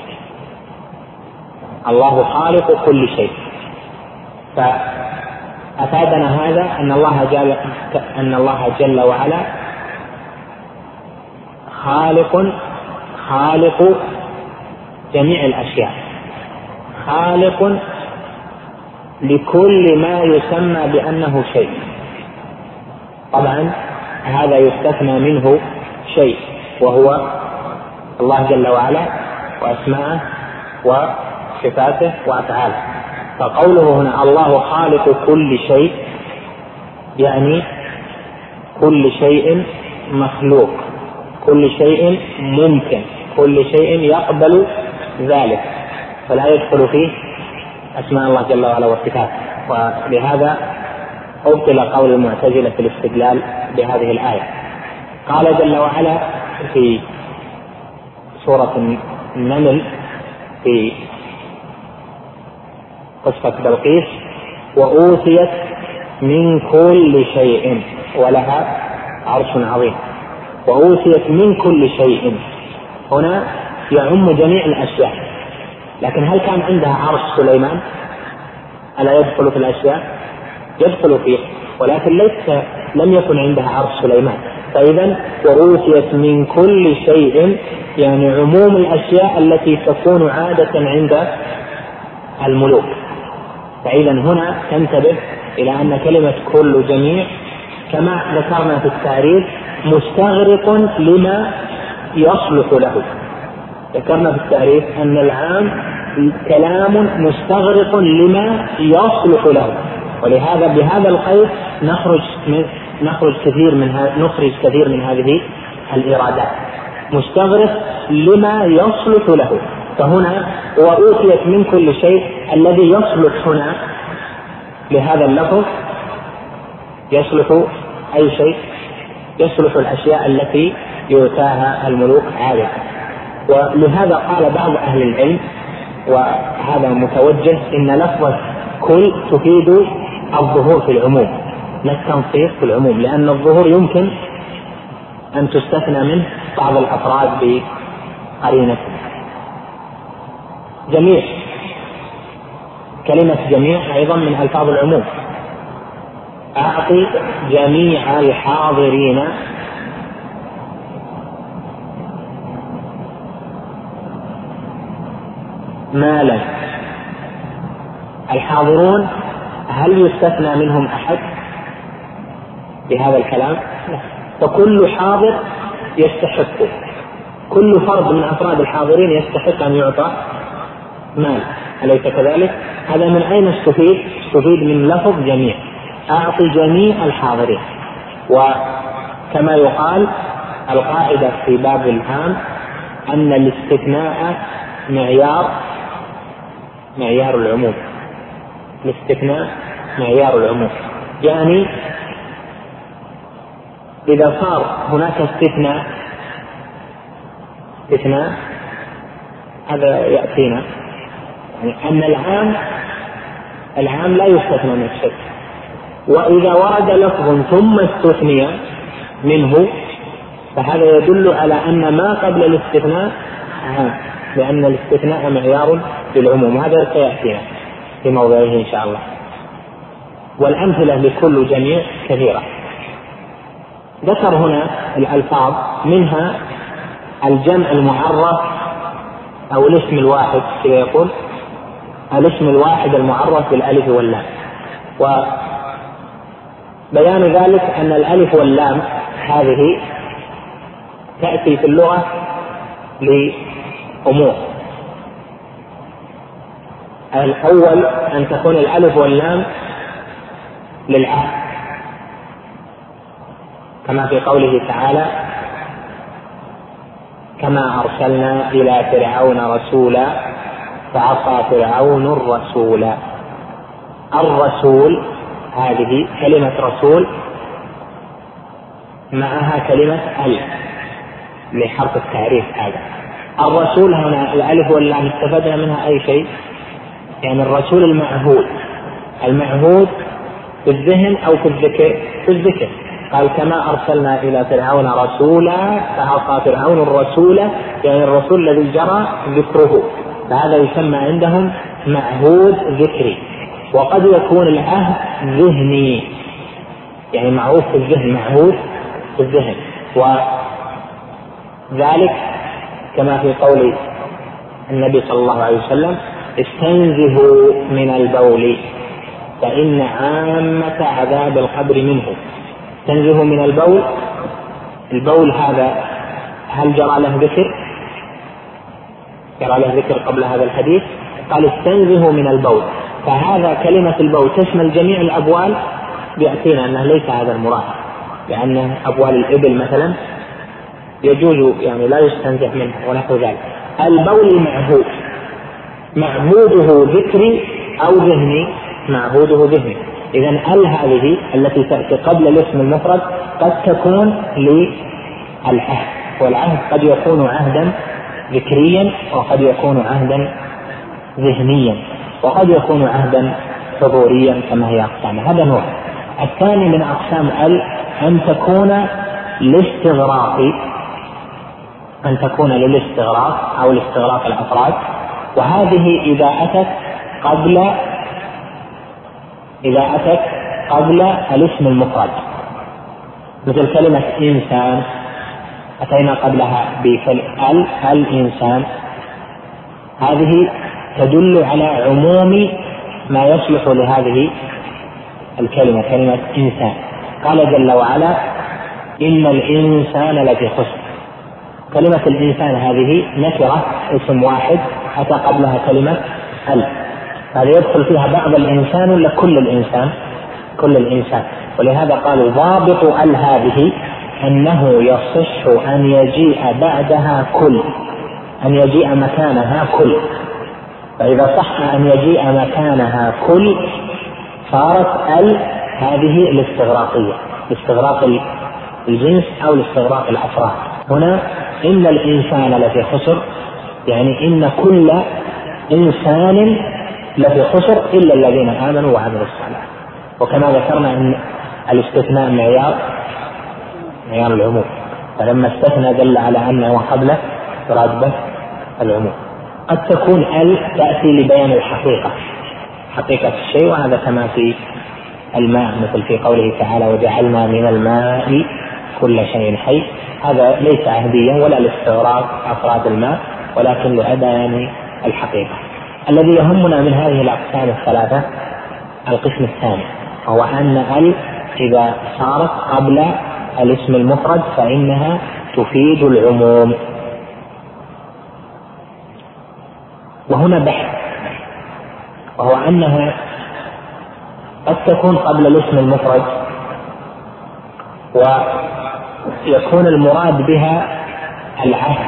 الله خالق كل شيء. فأفادنا هذا أن الله جل وعلا خالق جميع الأشياء، خالق لكل ما يسمى بأنه شيء. طبعا هذا يستثنى منه شيء وهو الله جل وعلا وأسماءه وصفاته وأفعاله. فقوله هنا الله خالق كل شيء يعني كل شيء مخلوق، كل شيء ممكن، كل شيء يقبل ذلك، فلا يدخل فيه أسماء الله جل وعلا وصفاته. ولهذا أبطل قول المعتزلة في الاستدلال بهذه الآية. قال جل وعلا في سورة النمل في قصة بلقيس وأوتيت من كل شيء ولها عرش عظيم. وأوتيت من كل شيء هنا يعم جميع الأشياء، لكن هل كان عندها عرش سليمان؟ ألا يدخل في الأشياء؟ يدخل فيه، ولكن لم يكن عندها عرش سليمان. فإذا وأوتيت من كل شيء يعني عموم الأشياء التي تكون عادة عند الملوك. فإذا هنا تنتبه إلى أن كلمة كل وجميع كما ذكرنا في التعريف مستغرق لما يصلح له. ذكرنا في التعريف أن العام كلام مستغرق لما يصلح له، ولهذا بهذا القيد نخرج كثير من هذه الإرادات، مستغرق لما يصلح له. فهنا وأوتيت من كل شيء الذي يصلح هنا لهذا اللفظ يصلح أي شيء، يصلح الأشياء التي يؤتاها الملوك عادة. ولهذا قال بعض أهل العلم وهذا متوجه إن لفظة كل تفيد الظهور في العموم لا التنصيص في العموم، لأن الظهور يمكن أن تستثنى منه بعض الأفراد بقرينة. جميع، كلمة جميع أيضا من ألفاظ العموم. أعطي جميع الحاضرين مالا. الحاضرون هل يستثنى منهم أحد بهذا الكلام؟ فكل حاضر يستحق، كل فرد من أفراد الحاضرين يستحق أن يعطى مال، أليس كذلك؟ هذا من أين استفيد؟ استفيد من لفظ جميع، أعطي جميع الحاضرين. وكما يقال القاعدة في باب الهام أن الاستثناء معيار العموم. الاستثناء معيار العموم، يعني إذا صار هناك استثناء هذا يأتينا يعني أن العام لا يستثنى من الشيء، وإذا ورد لفظ ثم استثني منه فهذا يدل على أن ما قبل الاستثناء عام، لأن الاستثناء معيار للعموم. هذا سيأتينا في موضعه إن شاء الله. والأمثلة لكل جميع كثيرة. ذكر هنا الألفاظ منها الجمع المعرف أو الاسم الواحد، كذا يقول الاسم الواحد المعرف بالألف واللام. وبيان ذلك أن الألف واللام هذه تأتي في اللغة لأمور. الأول أن تكون الألف واللام للعهد، كما في قوله تعالى كما أرسلنا إلى فرعون رسولا فعصى فرعون الرسول. الرسول هذه كلمة رسول معها كلمة ال لحرف التعريف. هذا الرسول هنا الألف واللام استفدنا منها أي شيء؟ يعني الرسول المعهود في الذهن أو في الذكر؟ في الذكر. قال كما أرسلنا إلى فرعون رسولا فعصى فرعون الرسول، يعني الرسول الذي جرى ذكره، فهذا يسمى عندهم معهود ذكري. وقد يكون العهد ذهني، يعني معروف في الذهن، معهود في الذهن. وذلك كما في قول النبي صلى الله عليه وسلم استنزهوا من البول فإن عامة عذاب القبر منه. استنزهوا من البول هذا هل جرى له ذكر؟ جرى له ذكر قبل هذا الحديث؟ قال استنزهوا من البول، فهذا كلمة البول تشمل جميع الأبوال. بيأتينا أنه ليس هذا المراد، لأن أبوال الإبل مثلا يجوز يعني لا يستنزه منها ونحو ذلك. البول معهوده ذكري أو ذهني؟ معهوده ذهني. إذن هذه التي تأتي قبل الاسم المفرد قد تكون للعهد، والعهد قد يكون عهدا ذكريا وقد يكون عهدا ذهنيا وقد يكون عهدا حضوريا كما هي أقسام. هذا نوع. الثاني من أقسام أن تكون للاستغراق أو لاستغراق الأفراد، وهذه إذا أتت قبل الاسم المفرد، مثل كلمة إنسان أتينا قبلها الإنسان، هذه تدل على عموم ما يصلح لهذه الكلمة، كلمة إنسان. قال جل وعلا إن الإنسان لفي خسر. كلمة الإنسان هذه نكرة اسم واحد أتى قبلها كلمة هذا يدخل فيها بعض الإنسان ولا كل الإنسان. ولهذا قالوا ضابط هذه أنه يصح أن يجيء بعدها أن يجيء مكانها كل. فإذا صح أن يجيء مكانها كل صارت هذه الاستغراقية، لاستغراق الجنس أو لاستغراق الأفراد. هنا إن الإنسان لفي خسر، يعني إن كل إنسان لفي خسر إلا الذين آمنوا وعملوا الصالحات. وكما ذكرنا أن الاستثناء معيار العموم. فلما استثنى دل على أنه قبل يراد به العموم. قد تكون تأتي لبيان الحقيقة، حقيقة الشيء، وهذا كما في الماء، مثل في قوله تعالى وجعلنا من الماء كل شيء حي. هذا ليس عهديا ولا لاستغراق أفراد الماء، ولكن لبيان الحقيقة. الذي يهمنا من هذه الأقسام الثلاثة القسم الثاني، وهو أن إذا صارت قبل الاسم المفرد فإنها تفيد العموم. وهنا بحث، وهو أنها قد تكون قبل الاسم المفرد ويكون المراد بها العهد،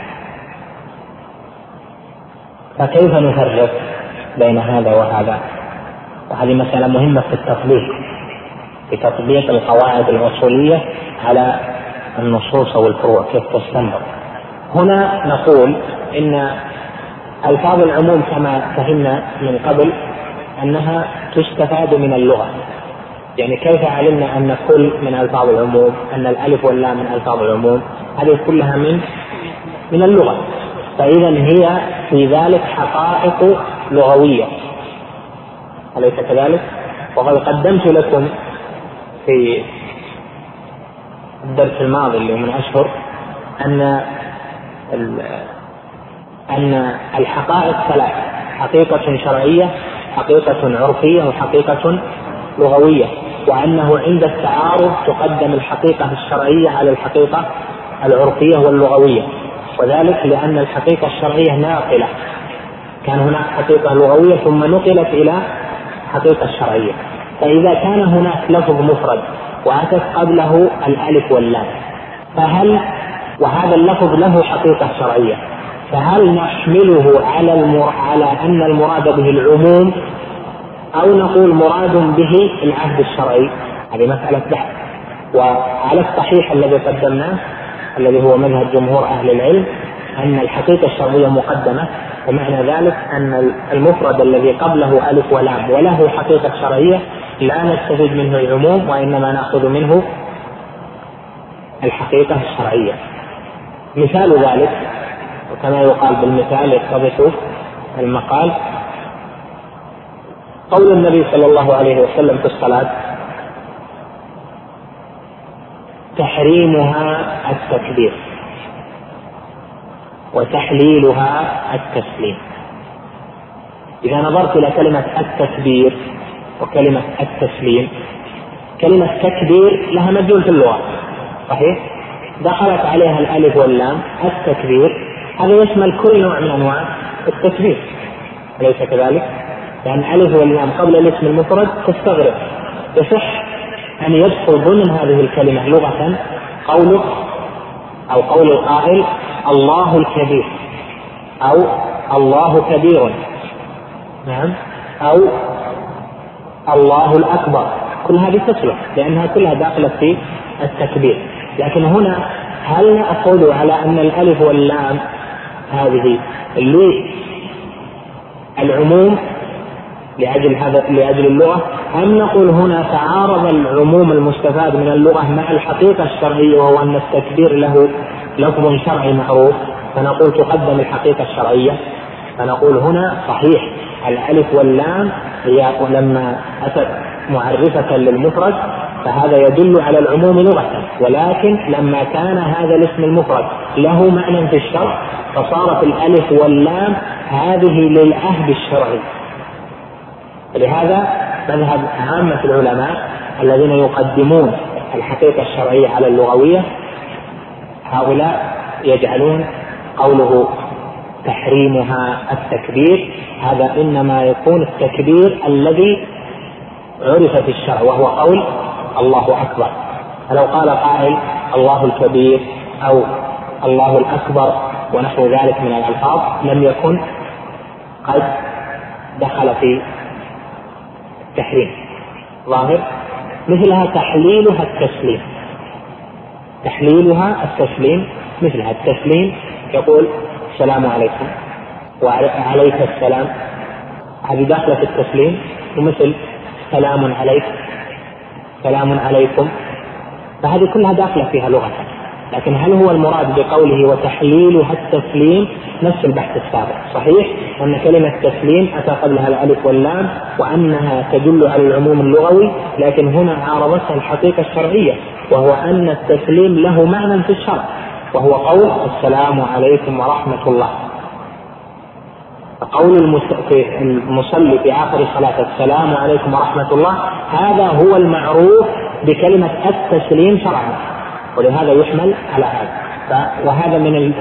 فكيف نفرق بين هذا وهذا؟ وهذه مسألة مهمة في التطبيق، في تطبيق القواعد الأصولية على النصوص والفروع كيف تستمر. هنا نقول إن ألفاظ العموم كما فهمنا من قبل أنها تستفاد من اللغة، يعني كيف علمنا أن كل من ألفاظ العموم، أن الألف واللام من ألفاظ العموم، هذه كلها من اللغة، فإذا هي في ذلك حقائق لغوية، أليس كذلك؟ وقد قدمت لكم في الدرس الماضي اللي من أشهر أن الحقائق ثلاث: حقيقة شرعية، حقيقة عرفية، وحقيقة لغوية، وأنه عند التعارض تقدم الحقيقة الشرعية على الحقيقة العرفية واللغوية، وذلك لأن الحقيقة الشرعية ناقلة، كان هناك حقيقة لغوية ثم نقلت إلى حقيقة شرعية. فإذا كان هناك لفظ مفرد وأتت قبله الألف واللام، وهذا اللفظ له حقيقة شرعية، فهل نحمله على أن المراد به العموم، أو نقول مراد به العهد الشرعي؟ هذه مسألة بحث. وعلى الصحيح الذي قدمناه الذي هو مذهب جمهور أهل العلم أن الحقيقة الشرعية مقدمة، ومعنى ذلك أن المفرد الذي قبله ألف ولام وله حقيقة شرعية لا نستفيد منه العموم، وإنما نأخذ منه الحقيقة الشرعية. مثال ذلك، وكما يقال بالمثال يتضح المقال، قول النبي صلى الله عليه وسلم في الصلاة: تحريمها التكبير وتحليلها التسليم. إذا نظرت إلى كلمة التكبير وكلمة التسليم، كلمة تكبير لها مدلول في اللغة، صحيح؟ دخلت عليها الألف واللام. التكبير هذا يشمل كل نوع من أنواع التكبير، أليس كذلك؟ لأن ألف واللام قبل الاسم المفرد تستغرق، يصح أن يدخل ضمن هذه الكلمة لغة قولك أو قول القائل الله الكبير، أو الله كبير، نعم، أو الله الأكبر، كل هذه تصلح لأنها كلها داخلة في التكبير. لكن هنا هل نأخذ على أن الألف واللام هذه للعموم لأجل اللغة، أم نقول هنا تعارض العموم المستفاد من اللغة مع الحقيقة الشرعية، وهو أن التكبير له لفظ شرعي معروف، فنقول تقدم الحقيقة الشرعية؟ فنقول هنا صحيح الألف واللام هي لما أتت معرفة للمفرد فهذا يدل على العموم لغة، ولكن لما كان هذا الاسم المفرد له معنى في الشرع فصارت الألف واللام هذه للعهد الشرعي. لهذا مذهب عامة العلماء الذين يقدمون الحقيقة الشرعية على اللغوية، هؤلاء يجعلون قوله تحريمها التكبير هذا إنما يكون التكبير الذي عرف في الشرع، وهو قول الله أكبر. فلو قال قائل الله الكبير أو الله الأكبر ونحو ذلك من الألفاظ لم يكن قد دخل في التحريم ظاهر. مثلها تحليلها التسليم، تحليلها التسليم، مثلها التسليم يقول السلام عليكم وعليك السلام، هذه داخلة في التسليم. ومثل سلام عليك، سلام عليكم، فهذه كلها داخلة فيها لغة. لكن هل هو المراد بقوله وتحليلها التسليم؟ نفس البحث السابق. صحيح أن كلمة تسليم أتى قبلها الألف واللام وأنها تدل على العموم اللغوي، لكن هنا عارضتها الحقيقة الشرعية، وهو أن التسليم له معنى في الشرع، وهو قول السلام عليكم ورحمة الله. قول المصلي في آخر صلاة السلام عليكم ورحمة الله هذا هو المعروف بكلمة التسليم شرعا، ولهذا يحمل على هذا. وهذا من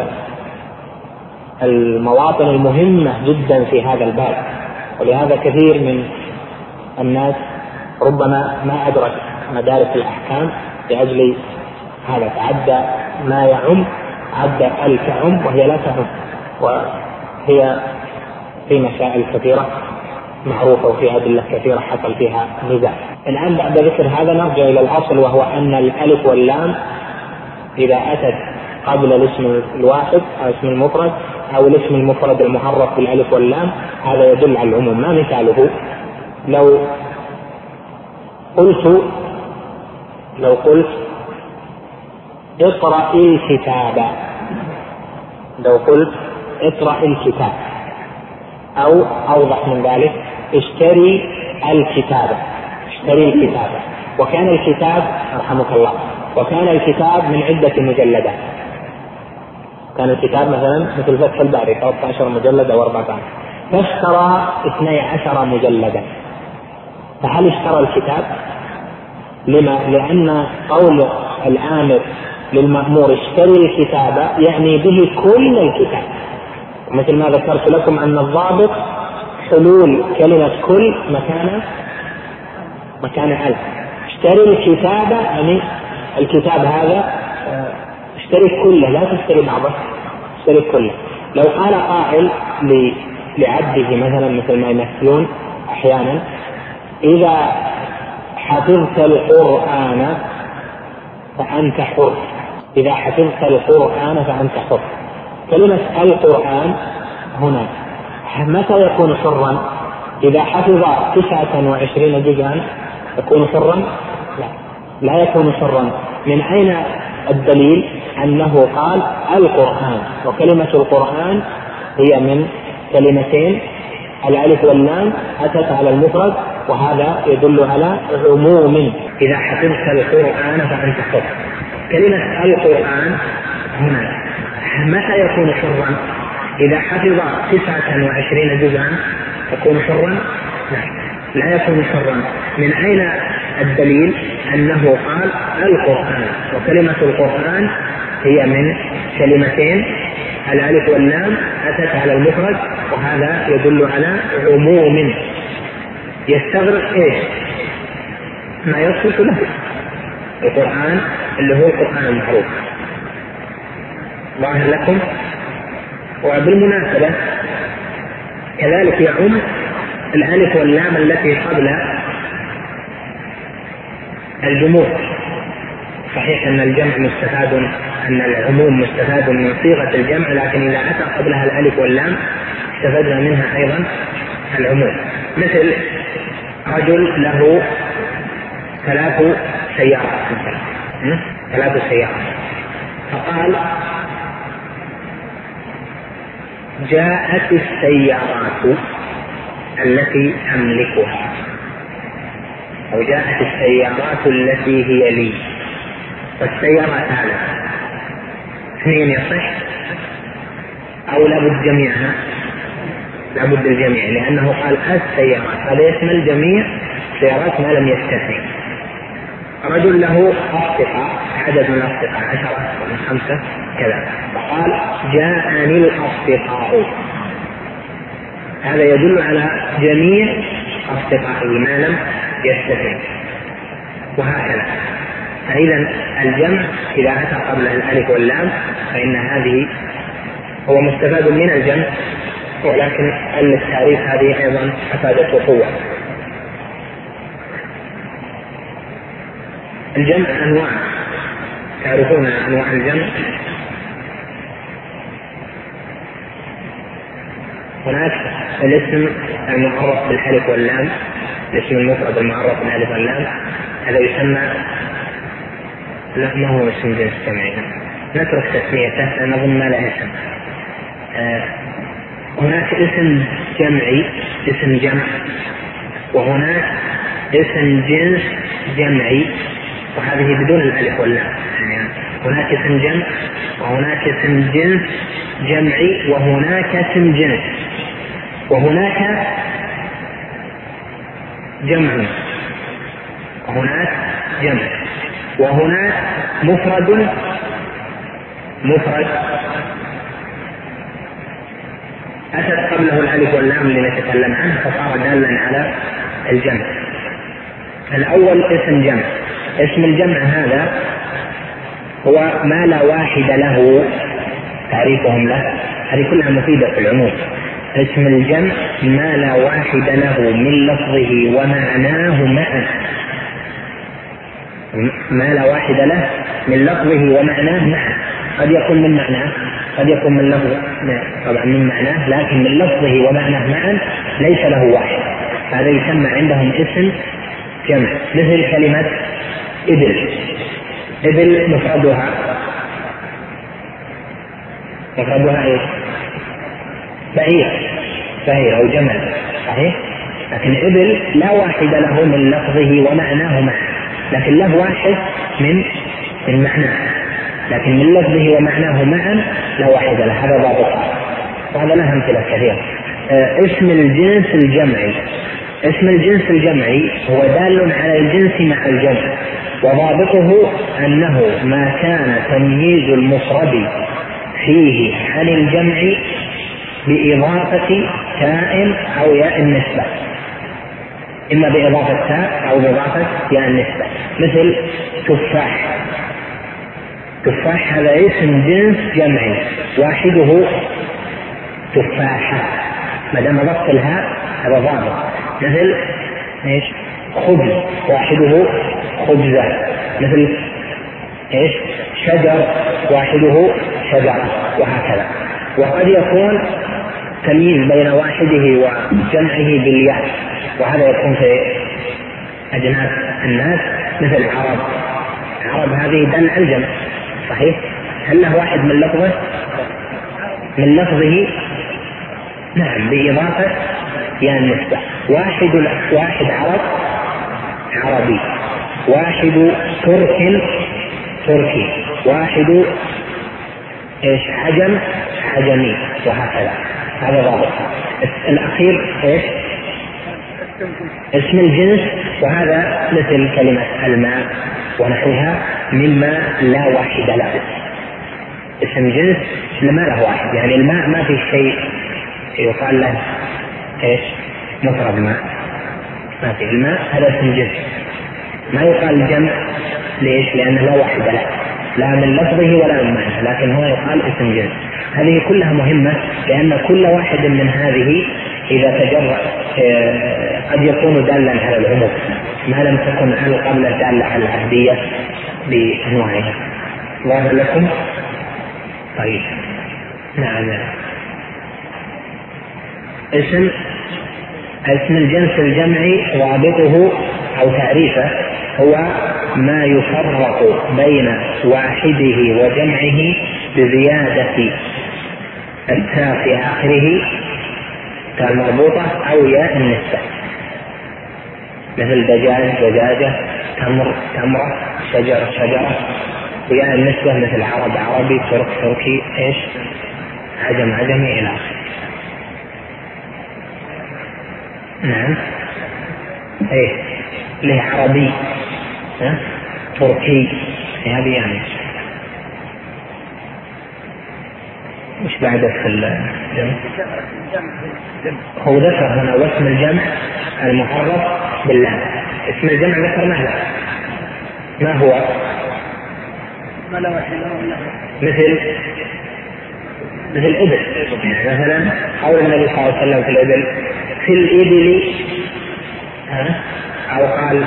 المواطن المهمة جدا في هذا الباب، ولهذا كثير من الناس ربما ما أدرك مدارس الأحكام لأجل هذا، تعدى ما يعم، عدى الكعم وهي لا تعم، وهي في مسائل كثيرة معروفة وفي أدلة كثيرة حصل فيها نزاع. الآن بعد ذكر هذا نرجع إلى الأصل، وهو أن الألف واللام إذا أتت قبل الاسم الواحد أو اسم المفرد أو الاسم المفرد المعرف بالألف واللام هذا يدل على العموم. ما مثاله؟ لو قلت اقرأ الكتاب، لو قلت اقرأ الكتاب، أو أوضح من ذلك اشتري الكتاب، وكان الكتاب رحمك الله وكان الكتاب من عدة مجلدات، كان الكتاب مثلا مثل فتح الباري 13 مجلد أو 14، فاشترى 12 مجلدا، فهل اشترى الكتاب؟ لما؟ لأن قول الآمر للمأمور اشتري الكتاب يعني به كل الكتاب، مثل ما ذكرت لكم أن الضابط حلول كلمة كل مكان ألف. اشتري الكتاب يعني الكتاب هذا اشتري كله، لا تشتري بعضه، اشتري كله. لو قال قائل لعبده مثلا مثل ما يمثلون أحيانا إذا حفظت القرآن فأنت حر، إذا حفظت القرآن فأنت حر. كلمة القرآن هنا متى يكون حرا؟ إذا حفظ 29 جزءا يكون حرا؟ لا يكون حرا. من أين الدليل أنه قال القرآن؟ وكلمة القرآن هي من كلمتين الألف واللام أتت على المفرد، وهذا يدل على عموم. إذا حفظت القرآن فأنت حر. كلمة القرآن هنا متى يكون حرا؟ إذا حفظ 29 جزءا يكون حرا؟ لا يكون حرا. من أين الدليل أنه قال القرآن؟ وكلمة القرآن هي من كلمتين الألف واللام أتت على المفرد، وهذا يدل على عموم يستغرق ايش؟ ما يصلح له القرآن اللي هو القرآن المعروف. ظاهر لكم؟ وبالمناسبة كذلك يعم الألف واللام التي قبل الجموع. صحيح أن الجمع مستفاد، أن العموم مستفاد من صيغة الجمع، لكن إذا أتى قبلها الألف واللام استفدنا منها أيضا العموم. مثل رجل له 3 سيارات مثلا، 3 سيارات، فقال جاءت السيارات التي أملكها، أو جاءت السيارات التي هي لي. فالسيارات هذا 2 يصح أو لابد جميعها؟ لابد الجميع، لأنه قال السيارات، هذا يشمل جميع سيارات ما لم يستثني. رجل له أصدقاء، عدد من الأصدقاء 10 أو 5 كذا، فقال جاءني الأصدقاء، هذا يدل على جميع أصدقائه ما لم يستثني، وهكذا. فإذا الجمع إذا أتى قبل الألف واللام فإن هذه هو مستفاد من الجمع، ولكن التعريف هذه أيضا أفادته قوة. الجمع أنواع، تعرفون أنواع الجمع؟ هناك الاسم المعرف بالألف واللام، الاسم المفرد المعرف بالألف واللام، هذا يسمى
لا ما هو اسم جنس جمعي، نترك تسميته لأن أظن ما له اسم. هناك اسم جمعي اسم جمع، وهناك اسم جنس جمعي، وهذه بدون الألف واللام. يعني هناك اسم جمع وهناك اسم جنس جمعي وهناك اسم جنس، وهناك جمع وهناك جمع، وهناك مفرد أتت قبله الألف واللام اللي نتكلم عنه فصار دالا على الجمع. الأول اسم جمع. اسم الجمع هذا هو ما لا واحد له، تعريفهم له هذه كلها مفيدة في العموم. اسم الجمع ما لا واحد له من لفظه ومعناه معا، ما لا واحد له من لفظه ومعناه معا. قد يكون من معناه، قد يكون من لفظه طبعا من معناه، لكن من لفظه ومعناه معا ليس له واحد، هذا يسمى عندهم اسم جمع. مثل كلمة إبل. إبل مفردها إيش؟ بعير أو جمل، صحيح؟ لكن إبل لا واحد له من لفظه ومعناه معا، لكن له واحد من معناه، لكن من لفظه ومعناه معا لا واحد له. هذا ضابطها، وهذا له أمثلة كثيرة. اسم الجنس الجمعي. اسم الجنس الجمعي هو دال على الجنس مع الجمع، وضابطه أنه ما كان تمييز المفرد فيه عن الجمع بإضافة تاء أو ياء النسبة، إما بإضافة تاء أو بإضافة ياء النسبة. مثل تفاح. تفاح هذا اسم جنس جمعي واحده تفاحة، ما دام ضبط الهاء هذا ضابط. مثل ايش؟ خبز واحده خبزة. مثل ايش؟ شجر واحده شجرة، وهكذا. وقد يكون تمييز بين واحده وجمعه بالياء، وهذا يكون في أجناس الناس مثل عرب هذه دل على الجمع، صحيح؟ هل له واحد من لفظه؟ من لفظه نعم، بإضافة يا النسبة. واحد عرب عربي، واحد تركي، واحد ايش؟ عجمي، وهكذا. هذا ضابط. الأخير ايش؟ اسم الجنس، وهذا مثل كلمة الماء ونحوها مما لا واحد له. اسم جنس ما له واحد، يعني الماء ما في شيء يقال له ايش؟ مفرد ماء، ما في. الماء هذا اسم جنس ما يقال جمع. ليش؟ لأنه لا واحد له، لا من لفظه ولا من معنى، لكن هو يقال اسم جنس. هذه كلها مهمة، لأن كل واحد من هذه إذا تجرأ قد يكون دالا على العموم ما لم تكن على قبل دالة على العهدية بأنواعها. ظاهر لكم؟ طيب نعم. اسم الجنس الجمعي ضابطه أو تعريفه هو ما يفرق بين واحده وجمعه بزيادة التاء في آخره، تاء المربوطة أو ياء النسبة. مثل دجاجة، تمرة، شجرة، وياء النسبة مثل عربي، تركي، ايش؟ عجمي إلى آخره. نعم، ايه له عربي، تركي، هذه يعني مش بعد في الجمع. هو ذكر هنا واسم الجمع المعرف بالله. اسم الجمع ذكر ما هو؟ مثل إبل. مثلا قول النبي صلى الله عليه وسلم في الإبل: في الإبل، أو قال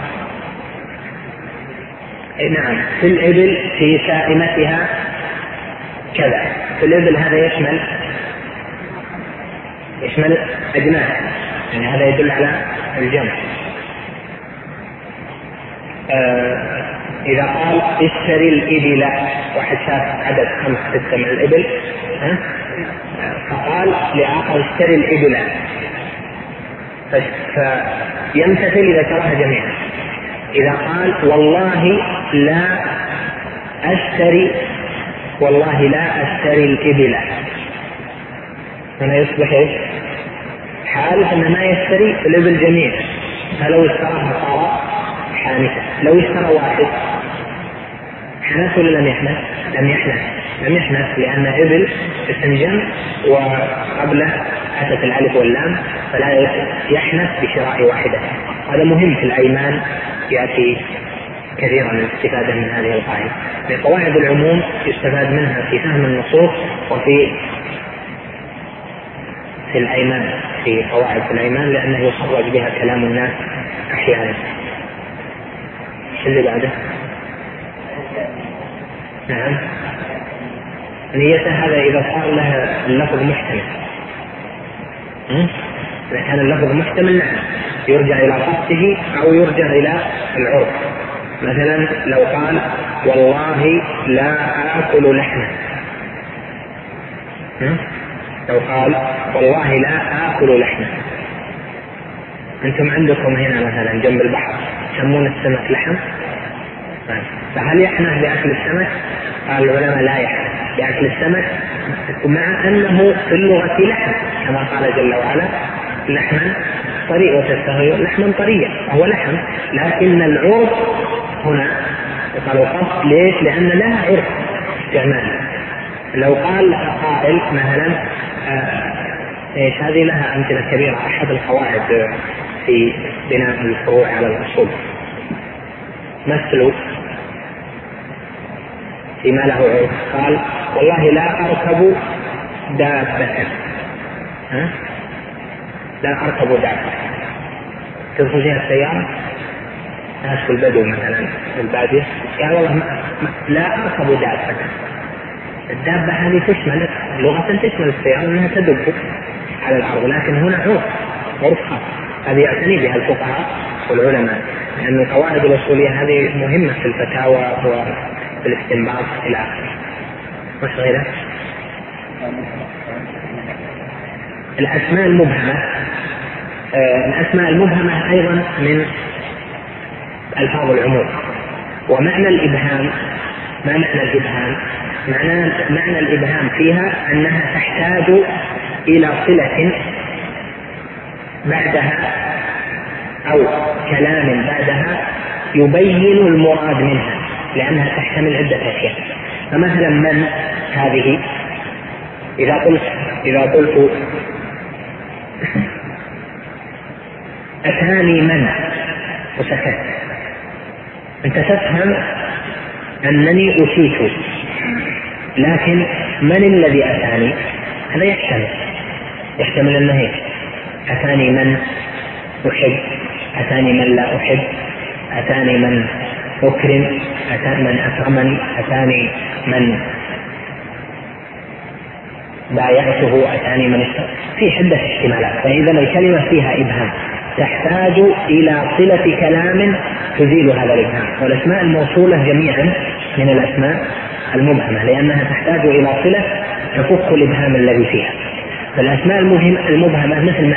نعم في الإبل في سائمتها كذا. في الإبل هذا يشمل أجناس، يعني هذا يدل على الجمع. إذا قال اشتري الإبل، واحد شاف عدد 5 6 من الإبل فقال لآخر اشتري الإبل، فيمتثل إذا شرها جميعا. إذا قال والله لا أشتري الإبل، هنا يصبح ايش؟ حالف ان ما يشتري الإبل جميعا، فلو اشتراها صار حانثا. لو اشترى واحد حنث ولا لم يحنث؟ لم يحنث لأن إبل اسم جمع وقبله أتت الألف واللام، فلا يحنث بشراء واحدة. هذا مهم في الأيمان، يأتي كثيرا الاستفادة من هذه القاعدة. من قواعد العموم يستفاد منها في فهم النصوص وفي الأيمان، في قواعد الأيمان، لأنه يخرج بها كلام الناس أحيانا. اللي بعده نعم نيته، هذا إذا صار لها اللفظ محتمل. إذا كان اللفظ محتمل نعم يرجع إلى قصده أو يرجع إلى العرف. مثلا لو قال والله لا آكل لحما، لو قال والله لا آكل لحما، أنتم عندكم هنا مثلا جنب البحر يسمون السمك لحم، فهل يحنث بأكل السمك؟ قال العلماء لا يحنث بأكل السمك، مع أنه في اللغة لحم كما قال جل وعلا لحما طريا وتستهوي لحما طريا، وهو لحم، لكن العرف هنا قالوا قصد. ليش؟ لأن لها عرف استعمال. لو قال قائل مثلا ايش هذه لها أمثلة كبيرة، أحد القواعد في بناء الفروع على الأصول، مثلوا فيما له عرف. قال والله لا أركب دابة، لا أركب دابة، تدخل فيها السيارة، ناس في البدو مثلا في البادية، قال والله لا أركب دابة. الدابة هذه تشمل لغة تشمل السيارة أنها تدب على الأرض، لكن هنا عرف خاص، هذه يعتني بها الفقهاء والعلماء، لأن القواعد الأصولية هذه مهمة في الفتاوى وفي الاستنباط إلى آخره. وش غيره؟ الأسماء المبهمة. الأسماء المبهمة أيضا من ألفاظ العموم. ومعنى الإبهام، ما معنى الإبهام؟ معنى الإبهام فيها أنها تحتاج إلى صلة بعدها أو كلام بعدها يبين المراد منها، لأنها تحتمل عدة أشياء. فمثلا من هذه، إذا قلت أتاني من وسكت، أنت تفهم أنني أتيت، لكن من الذي أتاني؟ هذا يحتمل أنه أتاني من أحب، أتاني من لا أحب، أتاني من أكرم، أتاني من أكرمني، أتاني من بايعته، أتاني من في عدة احتمالات. فإذا الكلمة فيها إبهام تحتاج إلى صلة كلام تزيل هذا الإبهام. والأسماء الموصولة جميعا من الأسماء المبهمة، لأنها تحتاج إلى صلة تفك الإبهام الذي فيها. فالأسماء المبهمة مثل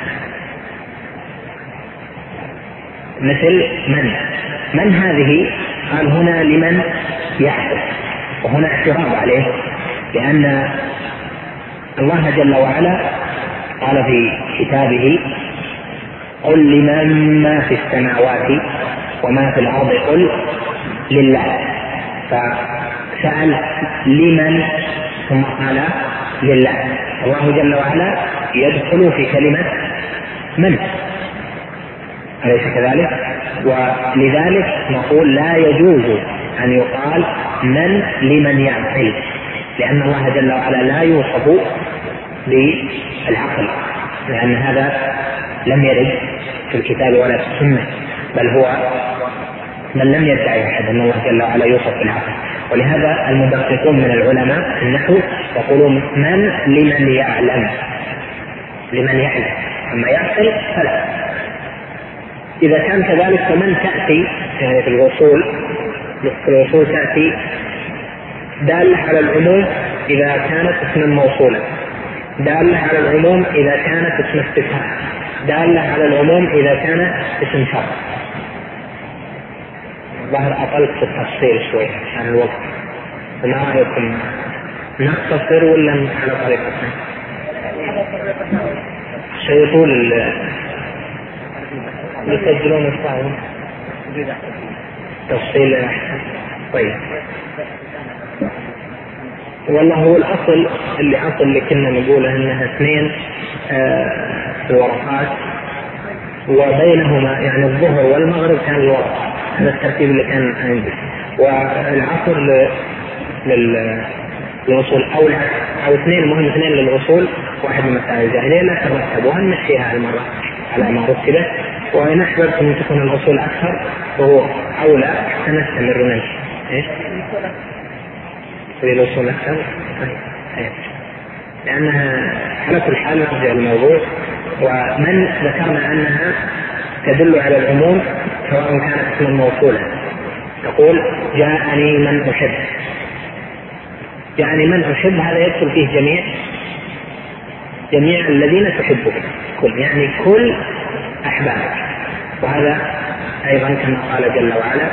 من هذه؟ قال هنا لمن يعرف، وهنا اعتراض عليه، لأن الله جل وعلا قال في كتابه قل لمن ما في السماوات وما في الأرض قل لله، فسأل لمن ثم قال لله. الله جل وعلا يدخل في كلمة من، أليس كذلك؟ ولذلك نقول لا يجوز أن يقال من لمن يعقل، لأن الله جل وعلا لا يوصف بالعقل، لأن هذا لم يرد في الكتاب ولا في السنة، بل هو من لم يدعي أحد أن الله جل وعلا يوصف بالعقل. ولهذا المدققون من العلماء النحو يقولون من لمن يعلم، أما يعقل فلا. إذا كان كذلك فمن تأتي يعني في الوصول في الوصول تأتي دالة على العموم إذا كانت اسما موصولا، دالة على العموم إذا كانت اسم استفهام، دالة على العموم إذا كانت اسم شرط. ظهر أقل في التفصيل شوي عن الوقت، ما رأيكم نختصر ولا على طريقتنا؟ شيء طول يسجلون الصاوم تفصيل أحسن. طيب والله هو الأصل اللي كنا نقوله إنها 2 في الورقات وبينهما يعني الظهر والمغرب كان الورقة، هذا الترتيب اللي كان عندي، والعصر للوصول أو 2 مهم 2 للوصول، 1 من مسائل الجاهلية لا ترتب، وهنمشيها المرة على ما رتبت، وإن أحببتم أن تكون الوصول أكثر وهو أولى سنستمر ونمشي. إيش؟ الوصول أكثر لأنها على كل حال نرجع الموضوع. ومن ذكرنا أنها تدل على العموم سواء كانت اسما موصولا، تقول جاءني من أحب، يعني من أحب هذا يدخل فيه جميع الذين تحبهم، يعني كل أحبابك. وهذا أيضا كما قال جل وعلا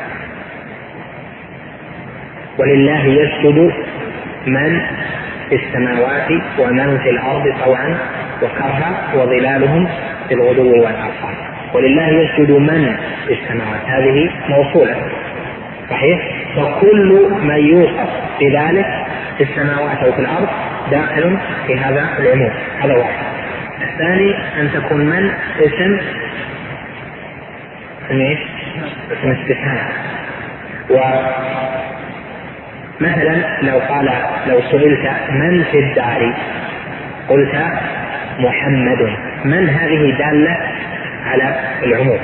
ولله يسجد من في السماوات ومن في الأرض طوعا وكرها وظلالهم بالغدو والآصال. ولله يسجد من في السماوات هذه موصولة صحيح، فكل من يوصف بذلك في السماوات أو في الأرض داخل في هذا العموم. هذا واحد. الثاني أن تكون من اسم استفهام. ومثلا لو سئلت من في الدار قلت محمد، من هذه دالة على العموم.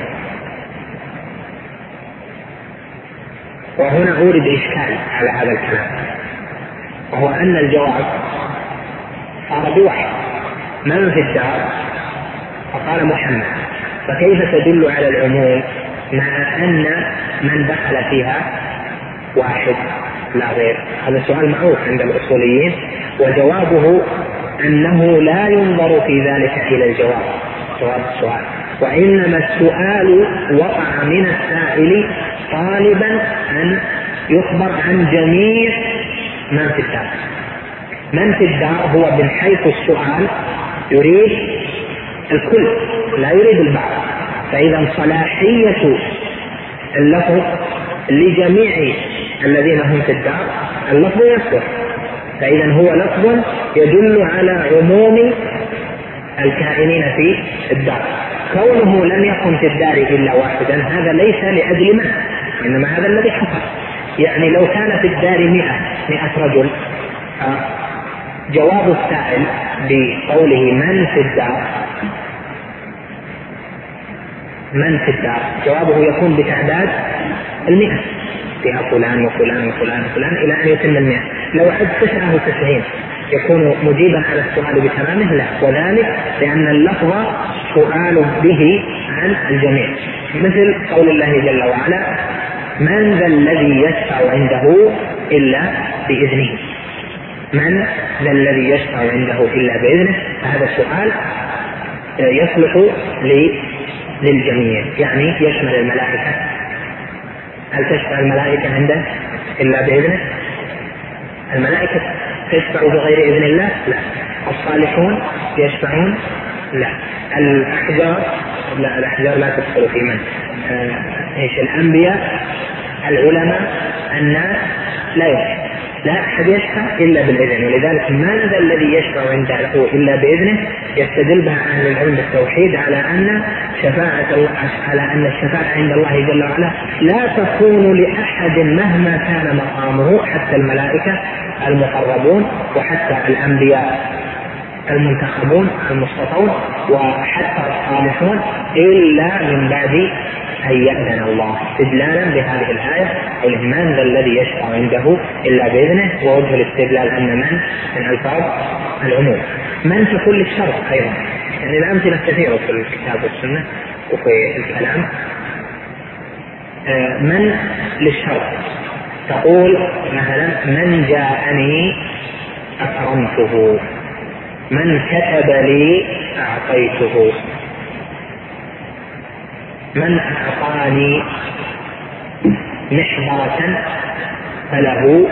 وهنا أورد إشكال على هذا الكلام، وهو أن الجواب صار بواحد، من في الدار فقال محمد، فكيف تدل على العموم مع أن من دخل فيها واحد لا غير؟ هذا سؤال معروف عند الأصوليين، وجوابه أنه لا ينظر في ذلك إلى جواب السؤال، وإنما السؤال وقع من السائل طالبا أن يخبر عن جميع من في الدار. من في الدار هو من حيث السؤال يريد الكل لا يريد البعض، فإذا صلاحية اللفظ لجميع الذين هم في الدار اللفظ يصدر، فإذا هو لفظ يدل على عموم الكائنين في الدار. كونه لم يكن في الدار إلا واحدا هذا ليس لأجل من، إنما هذا الذي حصل. يعني لو كان في الدار 100 رجل، جواب السائل بقوله من في الدار جوابه يكون بتعداد 100 فيها فلان وفلان وفلان وفلان إلى أن يتم 100. لو عد 99 يكون مجيبا على السؤال بتمامه؟ لا، وذلك لأن اللفظ سؤال به عن الجميع، مثل قول الله جل وعلا من ذا الذي يشفع عنده إلا بإذنه. من ذا الذي يشفع عنده إلا بإذنه، فهذا السؤال يصلح للجميع، يعني يشمل الملائكة. هل تشفع الملائكة عنده إلا بإذنه؟ الملائكة تشفع بغير إذن الله؟ لا. الصالحون يشفعون؟ لا. الأحجار؟ لا، الأحجار لا تدخل في من. الأنبياء، العلماء، الناس لا يشفع، لا أحد يشفع إلا بالإذن. ولذلك من ذا الذي يشفع عنده إلا بإذنه يستدل بها أهل العلم بالتوحيد على أن الشفاعة عند الله جل وعلا لا تكون لأحد مهما كان مقامه، حتى الملائكة المقربون وحتى الأنبياء المنتخبون المصطفون وحتى الصالحون، إلا من بعد أن يأذن الله، استدلالا بهذه الآية قوله من ذا الذي يشفع عنده إلا بإذنه. ووجه الاستدلال أن من ألفاظ العموم. من تكون للشرط أيضا، يعني الأمثلة كثيرة في الكتاب والسنة وفي الكلام. من للشرط، تقول مثلا من جاءني أكرمته، من كتب لي أعطيته، من أعطاني محبرة فله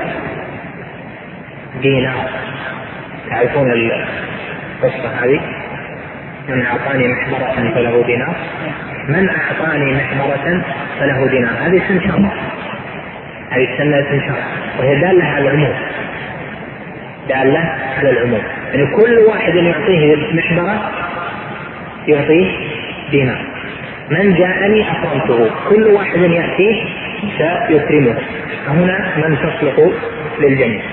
دينار. تعرفون القصة هذه؟ من أعطاني محبرة فله دينار، من أعطاني محبرة فله دينار، هذه اسم شرط، هذه تسمى اسم شرط، وهي دالة على العموم، دالة على العموم، يعني كل واحد يعطيه محبرة يعطيه دينار. من جاءني أكرمته، كل واحد يأتيه سيكرمه، فهنا من تصلح للجميع.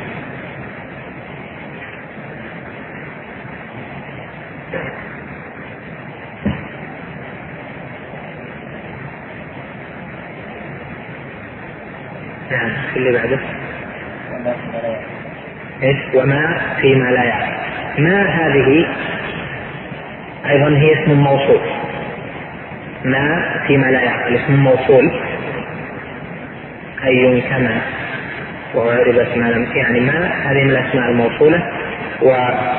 نعم، اللي بعده إيش؟ وما فيما لا يعلم. ما هذه أيضا هي اسم موصول، ما فيما لا يعقل اسم موصول، أي كما وعربت ما لم، يعني ما هذه من الأسماء الموصولة، ولا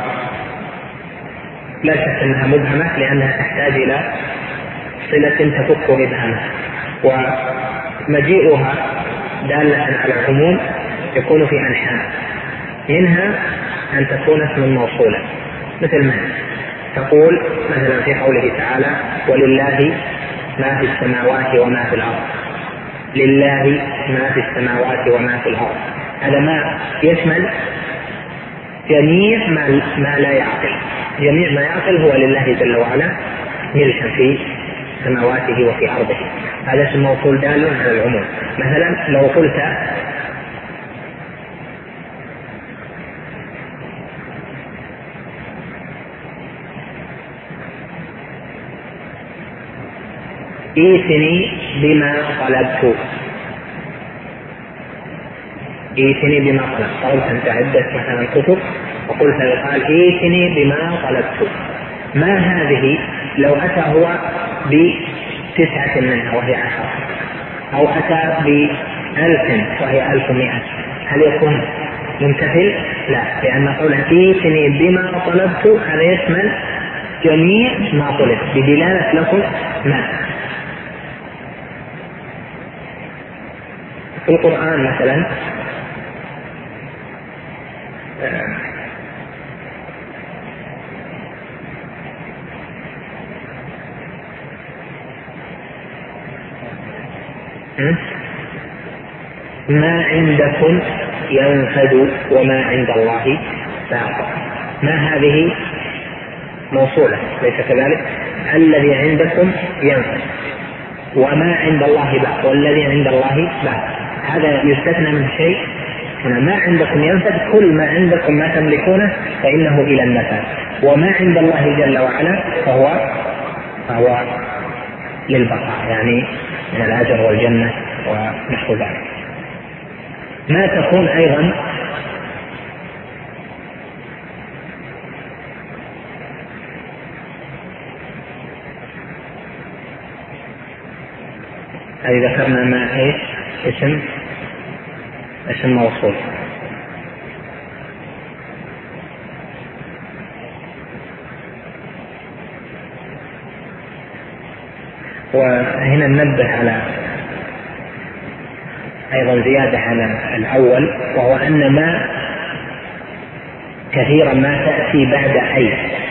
شك أنها مبهمة لأنها تحتاج إلى صلة تفك إبهامها، ومجيئها دالة على العموم يكون في أنحاء، منها أن تكون اسما موصولا، مثل ما تقول مثلا في قوله تعالى ولله ما في السماوات وما في الأرض، لله ما في السماوات وما في الأرض، هذا ما يشمل جميع ما لا يعقل، جميع ما يعقل هو لله جل وعلا ملكا في سماواته وفي أرضه، هذا اسم موصول دال على العموم. مثلا لو قلت ائتني بما طلبت، ائتني بما طلبت أنت عدة مثلا كتب وقلت قال ائتني بما طلبت، ما هذه لو أتى هو ب9 منها وهي 10، أو أتى ب1000 وهي 1100، هل يكون ممتثل؟ لا، لأن قوله ائتني بما طلبت هذا يشمل جميع ما طلب بدلالة لفظ ما. في القرآن مثلا ما عندكم ينفد وما عند الله باق، ما هذه موصولة ليس كذلك؟ الذي عندكم ينفد وما عند الله باق، والذي عند الله باق، هذا يستثنى من شيء. ما عندكم ينفد، كل ما عندكم ما تملكونه فإنه إلى النفاذ، وما عند الله جل وعلا فهو للبقاء، يعني من الأجر والجنة ونحو ذلك. ما تكون أيضا هذه ذكرنا ما ايش؟ اسم موصول. وهنا ننبه على أيضا زيادة على الأول، وهو أن ما كثيرا ما تأتي بعد أي،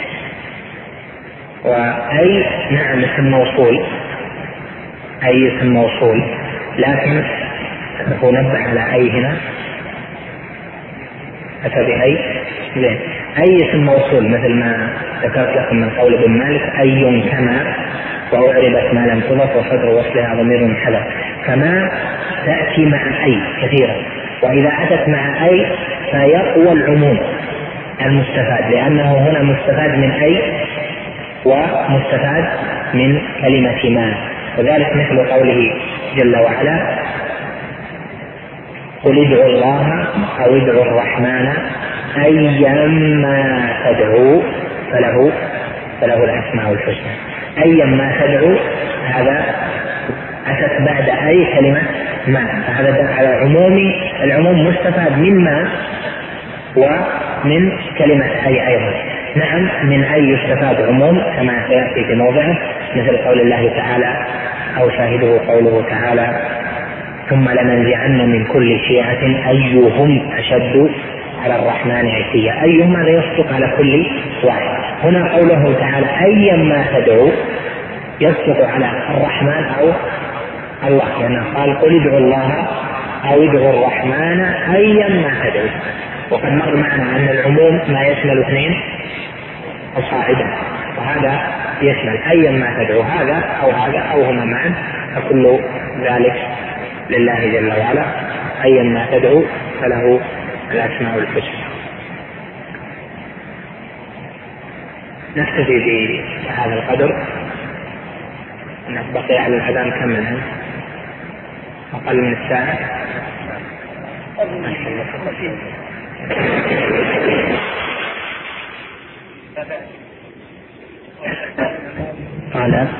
وأي نعم اسم موصول، أي اسم موصول، لكن ننبه على أي هنا أتى بأي زين، أي اسم موصول مثل ما ذكرت لكم من قول ابن مالك أي كما وأعربت ما لم تضف وصدر وصلها ضمير منحدر، فما تأتي مع أي كثيرا، وإذا أتت مع أي فيقوى العموم المستفاد، لأنه هنا مستفاد من أي ومستفاد من كلمة ما، وذلك مثل قوله جل وعلا قل ادعوا الله أو ادعوا الرحمن أيما تدعوا فله الأسماء الحسنى. أيما تدعوا هذا أتت بعد أي كلمة ما، فهذا دل على العموم مستفاد من ما ومن كلمة أي أيضا. نعم، من أي يستفاد عموم كما سيأتي في موضعه، مثل قول الله تعالى أو شاهده قوله تعالى ثم لننزعن من كل شيعة أيهم أشد على الرحمن عتيا. أيهم هذا يصدق على كل واحد. هنا قوله تعالى أيما تدعو يصدق على الرحمن أو الله، لأنه قال قل ادعوا الله أو ادعوا الرحمن أيما تدعو. وقد مر معنا أن العموم ما يشمل اثنين فصاعدا، وهذا يشمل أيما تدعو هذا أو هما معا، فكل ذلك لله جل وعلا. أيما تدعو فله الأسماء الحسنى. نكتفي بهذا القدر. بقي على الأذان كم منها؟ أقل من الساعة. قال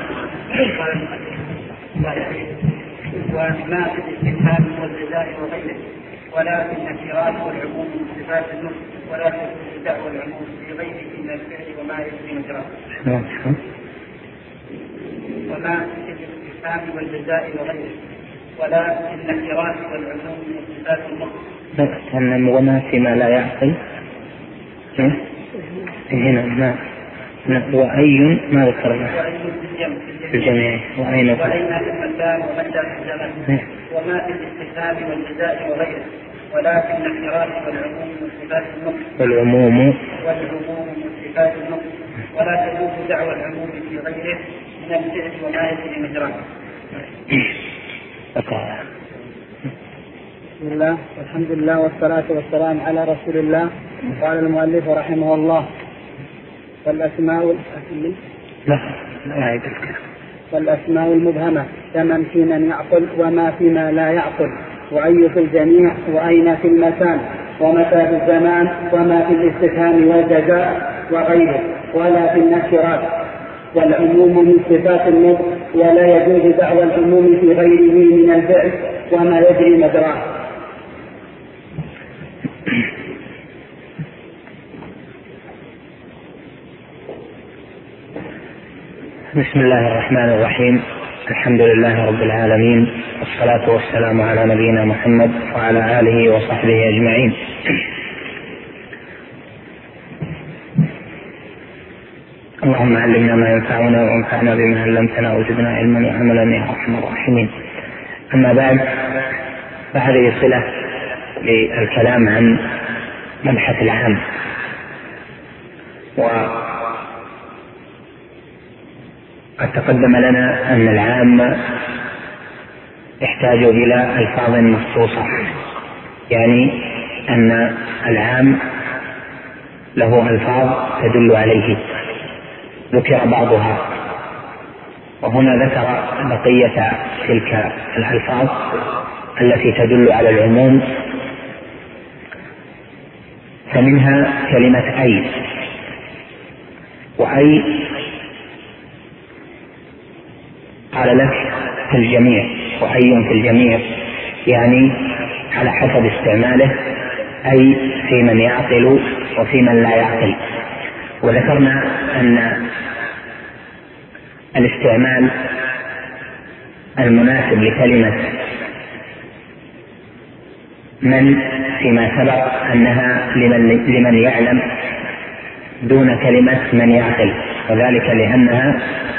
وما في الاستفهام والجزاء وغيره، ولا في النكرات والعموم من صفات النطق، ولا في الابتداء والعموم في غيره من الفعل وما يجري مجراه. وما في الاستفهام والجزاء وغيره، ولا في النكرات والعموم من صفات النطق.
وما فيما لا يعقل هنا ما وأي ما ذكرنا في الجميع وأين
في المكان ومتى في الزمن. وما في الاستفهام والجزاء وغيره، ولا في النكرات والعموم من صفات النطق
والعموم
من صفات النطق، ولا تجوز دعوى العموم في غيره من الفعل وما يجري مجراه. بسم الله والحمد لله والصلاة والسلام على رسول الله. قال المؤلف رحمه الله فالأسماء المبهمة كمن في من يعقل وما فيما لا يعقل، وأي في الجميع وأين في المكان ومتى في الزمان، وما في الاستفهام والجزاء وغيره، ولا في النكرات والعموم من صفات النطق، ولا يجوز دعوى العموم في غيره من الفعل وما يجري مجراه.
بسم الله الرحمن الرحيم. الحمد لله رب العالمين، والصلاة والسلام على نبينا محمد وعلى آله وصحبه أجمعين. اللهم علمنا ما ينفعنا وانفعنا بما علمتنا وزدنا علما وعملا يا أرحم الراحمين. أما بعد، فهذه صلة للكلام عن مبحث العام. قد تقدم لنا أن العام يحتاج إلى ألفاظ مخصوصة، يعني أن العام له ألفاظ تدل عليه، ذكر بعضها، وهنا ذكر بقية تلك الألفاظ التي تدل على العموم. فمنها كلمة أي، وأي قال لك في الجميع، وأي في الجميع يعني على حسب استعماله، أي في من يعقل وفي من لا يعقل. وذكرنا أن الاستعمال المناسب لكلمة من فيما سبق أنها لمن يعلم دون كلمة من يعقل، وذلك لأنها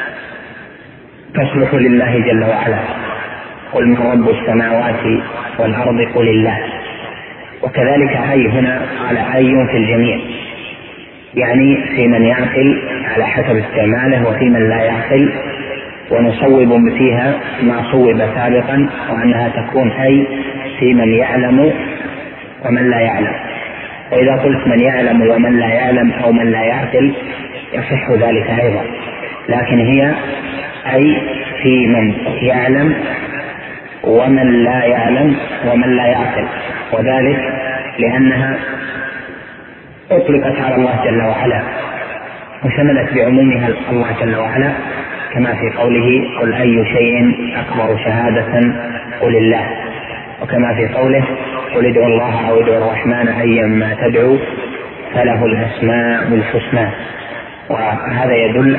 تصلح لله جل وعلا. قل من رب السماوات والأرض قل الله. وكذلك أي هنا على أي في الجميع، يعني في من يعقل على حسب استعماله وفي من لا يعقل، ونصوب فيها ما صوب سابقا، وأنها تكون أي في من يعلم ومن لا يعلم. وإذا قلت من يعلم ومن لا يعلم أو من لا يعقل يصح ذلك أيضا، لكن هي أي في من يعلم ومن لا يعلم ومن لا يعقل، وذلك لأنها أطلقت على الله جل وعلا وشملت بعمومها الله جل وعلا، كما في قوله قل أي شيء أكبر شهادة قل الله، وكما في قوله قل ادعوا الله أو ادعوا الرحمن أيما تدعوا فله الأسماء الحسنى. وهذا يدل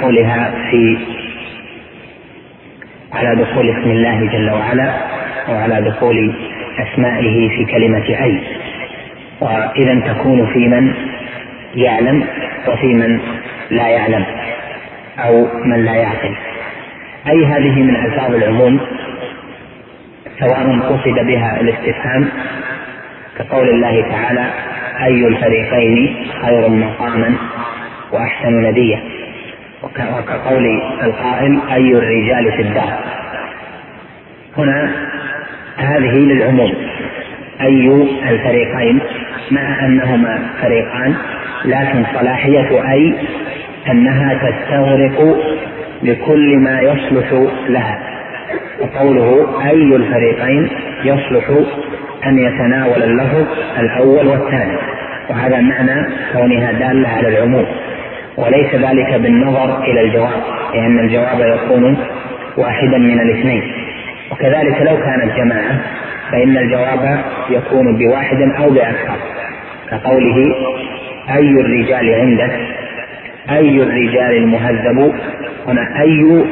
على دخول اسم الله جل وعلا وعلى دخول أسمائه في كلمة أي، وإذا تكون في من يعلم وفي من لا يعلم أو من لا يعقل. أي هذه من ألفاظ العموم، سواء قصد بها الاستفهام كقول الله تعالى أي الفريقين خير مقاما وأحسن نديا، وكقول القائل أي الرجال في الدار. هنا هذه للعموم، أي الفريقين، مع أنهما فريقان، لكن صلاحية أي أنها تستغرق لكل ما يصلح لها، وقوله أي الفريقين يصلح أن يتناول اللفظ الأول والثاني، وهذا معنى كونها دالة على العموم، وليس ذلك بالنظر إلى الجواب، لأن الجواب يكون واحدا من الاثنين. وكذلك لو كانت جماعة فإن الجواب يكون بواحد أو بأكثر، كقوله أي الرجال عندك، أي الرجال المهذب. هنا أي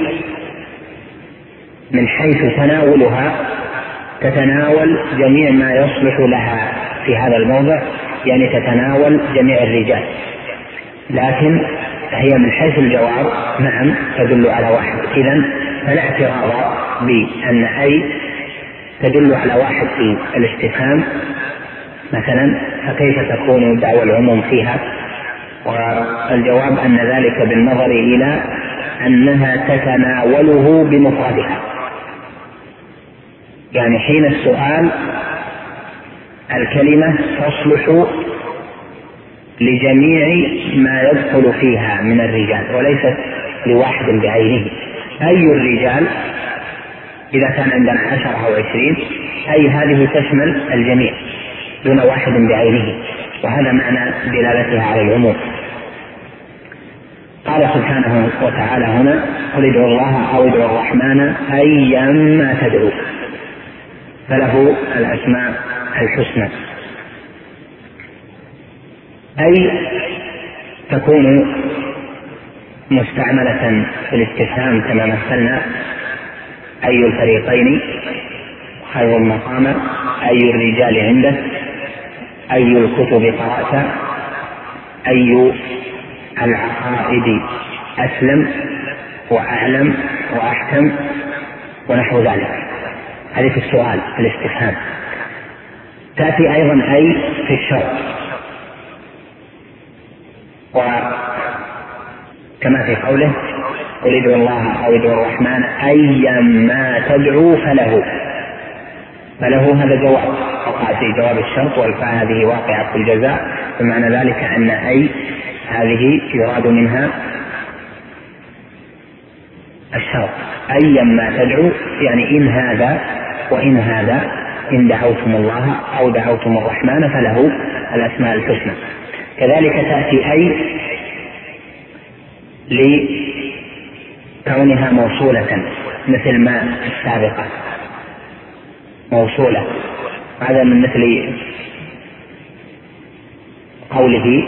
من حيث تناولها تتناول جميع ما يصلح لها في هذا الموضع، يعني تتناول جميع الرجال، لكن هي من حيث الجواب نعم تدل على واحد. إذن فلا اعتراض بأن أي تدل على واحد في الاستفهام مثلا، فكيف تكون دعوى العموم فيها؟ والجواب أن ذلك بالنظر إلى أنها تتناوله بمفردها، يعني حين السؤال الكلمة تصلح لجميع ما يدخل فيها من الرجال وليست لواحد بعينه. أي الرجال إذا كان عندنا 10 أو 20، أي هذه تشمل الجميع دون واحد بعينه، وهذا معنى دلالتها على العموم. قال سبحانه وتعالى هنا قل ادعوا الله أو ادعوا الرحمن أيما تدعوا فله الأسماء الحسنى. أي تكون مستعملة في الاستفهام كما مثلنا، أي الفريقين خير مقاما، أي الرجال عندك، أي الكتب قرأت، أي العقائد أسلم وأعلم وأحكم ونحو ذلك. هذه في السؤال في الاستفهام. تأتي أيضا أي في الشرط، وكما في قوله قل ادعوا الله أو ادعوا الرحمن أيما تدعوا فله هذا جواب وقع في جواب الشرط، والفاء هذه واقعة في الجزاء، بمعنى ذلك أن أي هذه يراد منها الشرط. أيما تدعوا يعني إن هذا وإن هذا، إن دعوتم الله أو دعوتم الرحمن فله الأسماء الحسنى. كذلك تأتي أي لكونها موصولة مثل ما السابقة موصولة، هذا من مثل قوله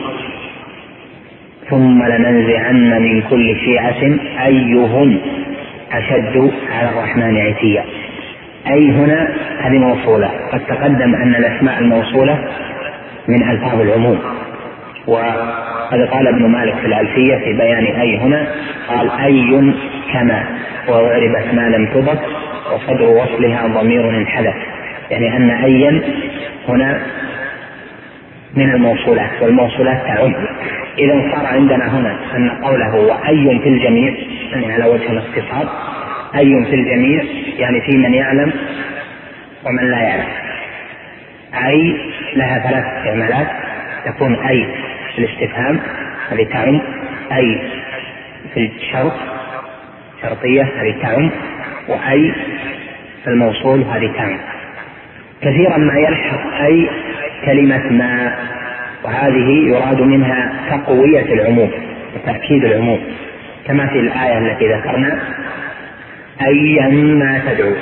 ثم لننزعن من كل شيعة أيهم أشد على الرحمن عتيا. أي هنا هذه موصولة، قد تقدم أن الأسماء الموصولة من ألفاظ العموم، وقد قال ابن مالك في الألفية في بيان أي هنا قال أي كما وأعربت ما لم تضف وصدر وصلها ضمير انحذف، يعني أن أيا هنا من الموصولات، والموصولات تعم. إذا صار عندنا هنا أن قوله وأي في الجميع يعني على وجه الاختصار، أي في الجميع يعني في من يعلم ومن لا يعلم. أي لها 3 استعمالات، تكون أي في الاستفهام هذه تعم، أي في الشرط شرطية هذه تعم، وأي في الموصول هذه تعم. كثيرا ما يلحق أي كلمة ما، وهذه يراد منها تقوية العموم وتأكيد العموم، كما في الآية التي ذكرنا أيما تدعو،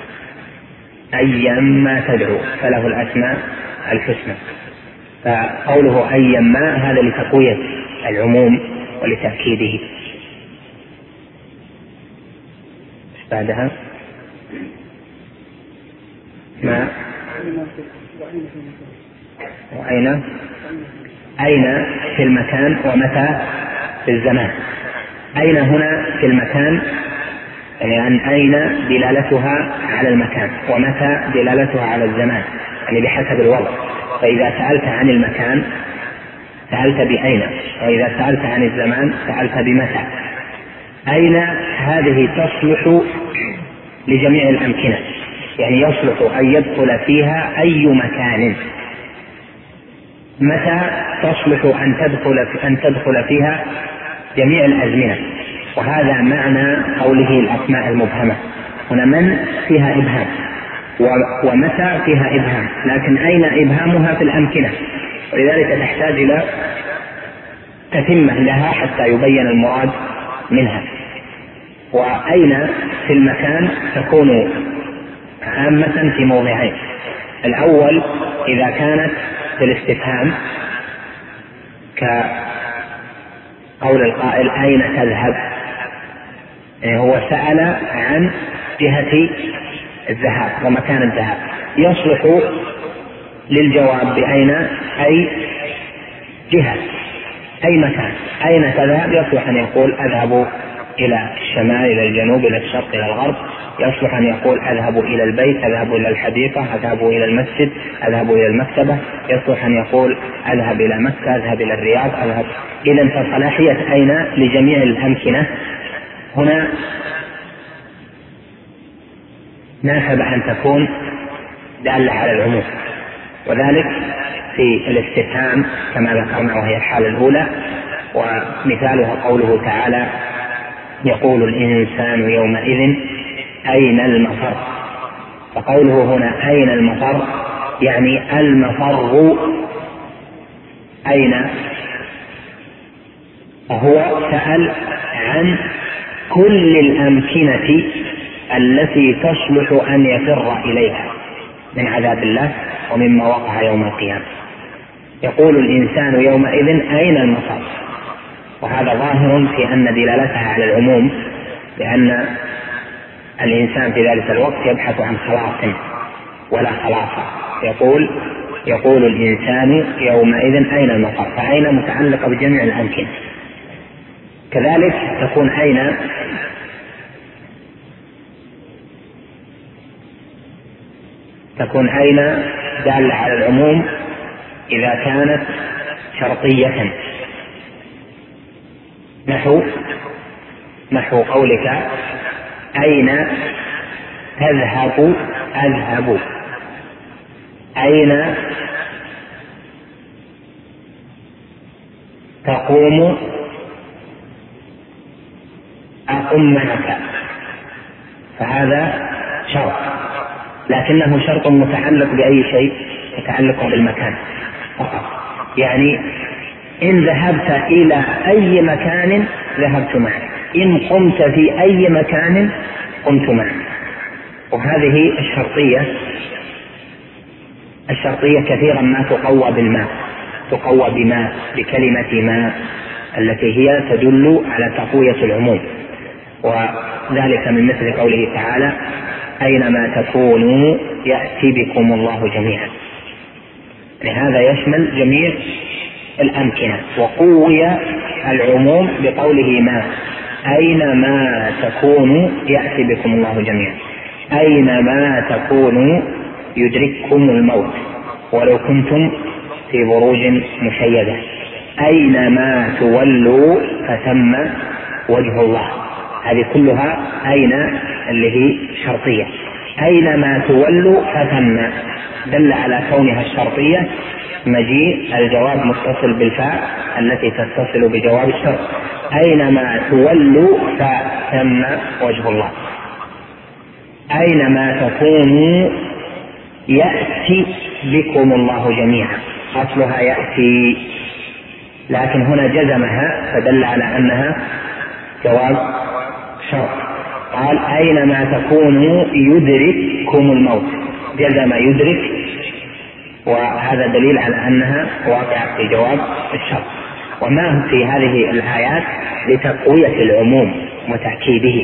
أيما تدعو فله الأسماء الحسنى. فقوله أيما هذا لتقوية العموم ولتأكيده. بعدها ما وأين، أين في المكان ومتى في الزمان. أين هنا في المكان يعني أن أين دلالتها على المكان، ومتى دلالتها على الزمان يعني بحسب الوضع. فإذا سألت عن المكان سألت بأين، وإذا سألت عن الزمان سألت بمتى. أين هذه تصلح لجميع الأمكنة، يعني يصلح أن يدخل فيها أي مكان. متى تصلح أن تدخل فيها جميع الأزمنة، وهذا معنى قوله الأسماء المبهمة. هنا من فيها إبهام ومتى فيها إبهام، لكن أين إبهامها في الأمكنة، ولذلك تحتاج إلى تتمة لها حتى يبين المراد منها. وأين في المكان تكون عامة في موضعين. الأول إذا كانت في الاستفهام كقول القائل أين تذهب، يعني هو سأل عن جهة الذهاب ومكان الذهاب، يصلح للجواب بأين أي جهة أي مكان. أين تذهب يصلح أن يقول أذهب إلى الشمال إلى الجنوب إلى الشرق إلى الغرب. يصلح أن يقول أذهب إلى البيت، أذهب إلى الحديقة، أذهب إلى المسجد، أذهب إلى المكتبة. يصلح أن يقول أذهب إلى مكة، أذهب إلى الرياض، أذهب. إذن فصلاحية أين لجميع الأمكنة هنا ناسب أن تكون دالة على العموم، وذلك في الاستفهام كما ذكرنا وهي الحالة الأولى. ومثالها قوله تعالى يقول الإنسان يومئذ أين المفر. فقوله هنا أين المفر يعني المفر أين، فهو سأل عن كل الأمكنة التي تصلح أن يفر إليها من عذاب الله ومما وقع يوم القيامة. يقول الإنسان يومئذ أين المفر، وهذا ظاهر في أن دلالتها على العموم، لأن الإنسان في ذلك الوقت يبحث عن خلاص ولا خلاص. يقول الإنسان يومئذ أين المفر، فأين متعلقة بجميع الأمكنة. كذلك تكون أين دالة على العموم إذا كانت شرطية، نحو قولك أين تذهب أذهب، أين تقوم أقوم معك. فهذا شرط، لكنه شرط متعلق بأي شيء؟ متعلق بالمكان فقط. يعني إن ذهبت إلى أي مكان ذهبت معك، إن قمت في أي مكان قمت معك. وهذه الشرطية كثيرا ما تقوى بالماء، تقوى بما، بكلمة ما التي هي تدل على تقوية العموم. وذلك من مثل قوله تعالى أينما تكونوا يأتي بكم الله جميعا. لهذا يشمل جميع الأمكنة، وقوي العموم بقوله ما، أينما تكونوا يأتي بكم الله جميعا. أينما تكونوا يدرككم الموت ولو كنتم في بروج مشيدة. أينما تولوا فثم وجه الله. هذه كلها أين اللي هي شرطية. أينما تولوا فثم دل على كونها الشرطية مجيء الجواب متصل بالفاء التي تتصل بجواب الشرط. أينما تولوا فثم وجه الله. أينما تكونوا يأتي بكم الله جميعا. أصلها يأتي، لكن هنا جزمها فدل على أنها جواب شرط. قال أينما تكونوا يدرككم الموت، جزم يدرك، وهذا دليل على أنها واقعة في جواب الشرط. وما في هذه الآيات لتقوية العموم وتأكيده.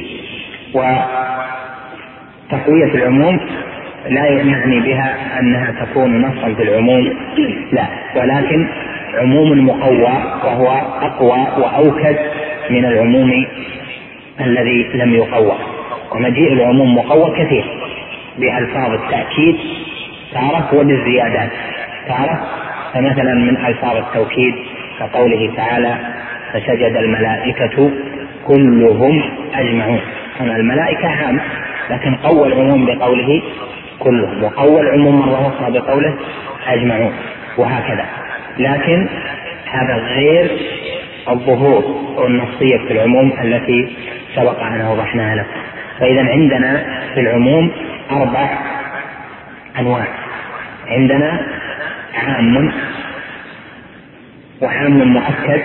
وتقوية العموم لا يعني بها أنها تكون نصا في العموم، لا، ولكن عموم مقوى وهو أقوى وأوكد من العموم الذي لم يقوى. ومجيء العموم مقوى كثير بألفاظ التأكيد تعرف وبالزيادات تعرف. فمثلا من ألفاظ التوكيد كقوله تعالى فسجد الملائكة كلهم أجمعون. أنا الملائكة عام، لكن قوى العموم بقوله كلهم، وقوى العموم مرة أخرى بقوله أجمعون، وهكذا. لكن هذا غير الظهور والنصية في العموم التي سبق أن وضحناها لكم. فإذا عندنا في العموم 4 أنواع. عندنا عام وعام مؤكد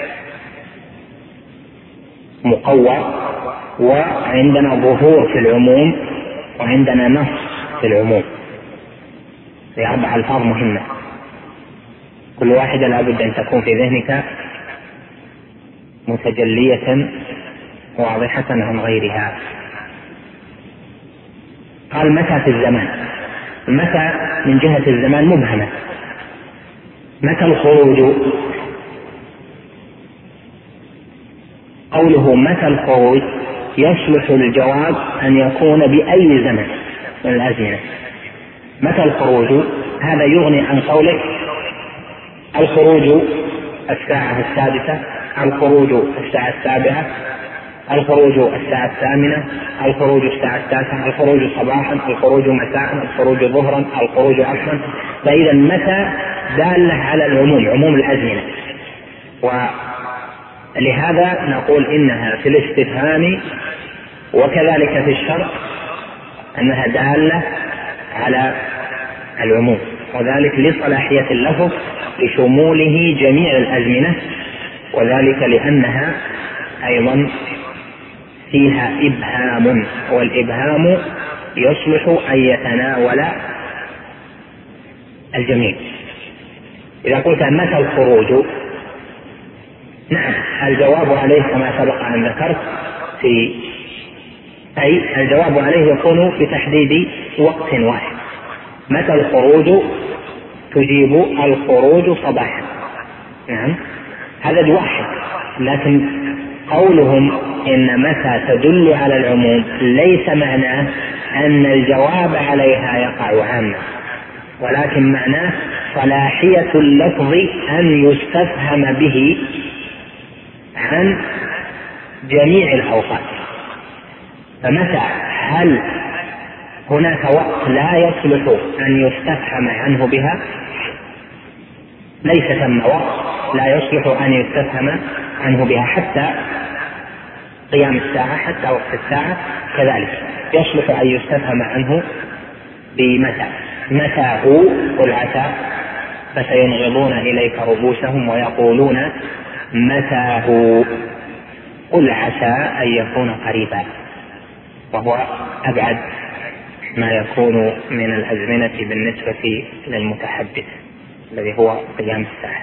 مقوى، وعندنا ظهور في العموم، وعندنا نص في العموم. في 4 ألفاظ مهمة، كل واحدة لابد أن تكون في ذهنك متجلية واضحة عن غيرها. قال متى في الزمان. متى من جهة الزمان مبهمة. متى الخروج؟ قوله متى الخروج يصلح الجواب أن يكون بأي زمن من الأزمنة. متى الخروج هذا يغني عن قولك الخروج الساعة 6، الخروج الساعة 7، الخروج الساعة 8، الخروج الساعة 9، الخروج صباحا، الخروج مساء، الخروج ظهرا، الخروج عصرا. فإذا متى دالة على العموم، عموم الأزمنة. ولهذا نقول إنها في الاستفهام وكذلك في الشرط أنها دالة على العموم، وذلك لصلاحية اللفظ لشموله جميع الأزمنة، وذلك لأنها أيضا فيها إبهام، والإبهام يصلح أن يتناول الجميع. إذا قلت متى الخروج، نعم الجواب عليه كما سبق أن ذكرت أي الجواب عليه يكون بتحديد وقت واحد. متى الخروج تجيب الخروج صباحا، نعم هذا واحد. لكن قولهم إن متى تدل على العموم ليس معناه أن الجواب عليها يقع عاما، ولكن معناه صلاحية اللفظ أن يستفهم به عن جميع الأوقات. فمتى هل هناك وقت لا يصلح أن يستفهم عنه بها؟ ليس ثم وقت لا يصلح أن يستفهم عنه بها، حتى قيام الساعة، حتى وقت الساعة كذلك يصلح أن يستفهم عنه بمتى. متى هو؟ قل عسى فسينغضون إليك رؤوسهم ويقولون متى هو. قل عسى أن يكون قريبا، وهو أبعد ما يكون من الأزمنة بالنسبة للمتحدث الذي هو قيام الساعة.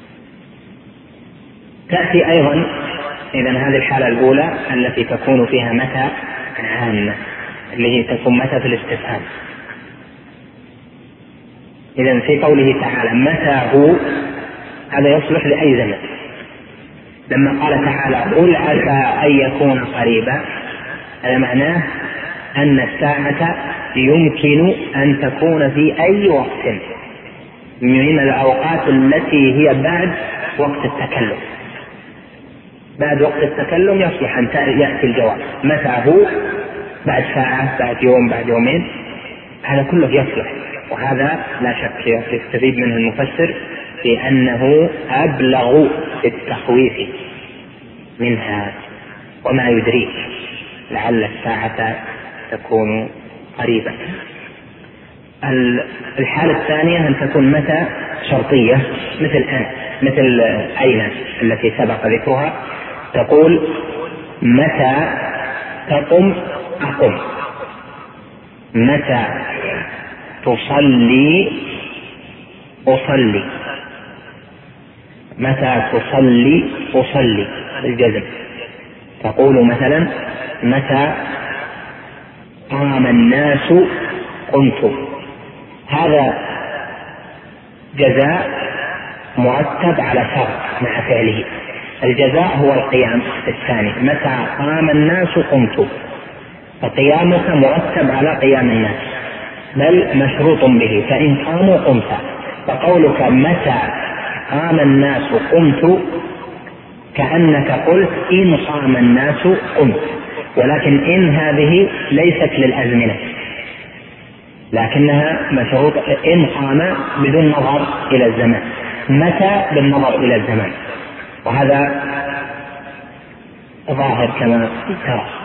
تأتي أيضا إذا هذه الحالة الأولى التي تكون فيها متى عامة، اللي هي تكون متى في الاستفهام. إذا في قوله تعالى متى هو، هذا يصلح لأي زمن. لما قال تعالى قل عسى أن يكون قريبا، هذا معناه أن الساعة يمكن أن تكون في أي وقت من الأوقات التي هي بعد وقت التكلم. بعد وقت التكلم يصلح أن يأتي الجواب. متى هو؟ بعد ساعة، بعد يوم، بعد يومين، هذا كله يصلح. وهذا لا شك يستفيد منه المفسر بأنه أبلغ في التخويف منها. وما يدريك لعل الساعة تكون قريبة. الحالة الثانية أن تكون متى شرطية، مثل أين التي سبق ذكرها. تقول متى تقم أقم، متى تصلي أصلي، متى تصلي أصلي الجزم. تقول مثلا متى قام الناس قمت. هذا جزاء مرتب على شرط مع فعله. الجزاء هو القيام الثاني، متى قام الناس قمت، فقيامك مرتب على قيام الناس بل مشروط به، فإن قاموا قمت. فقولك متى قام الناس قمت كأنك قلت إن قام الناس قمت، ولكن إن هذه ليست للأزمنة لكنها مشروط، إن قام بدون نظر إلى الزمان، متى بالنظر إلى الزمان، وهذا ظاهر كما ترى.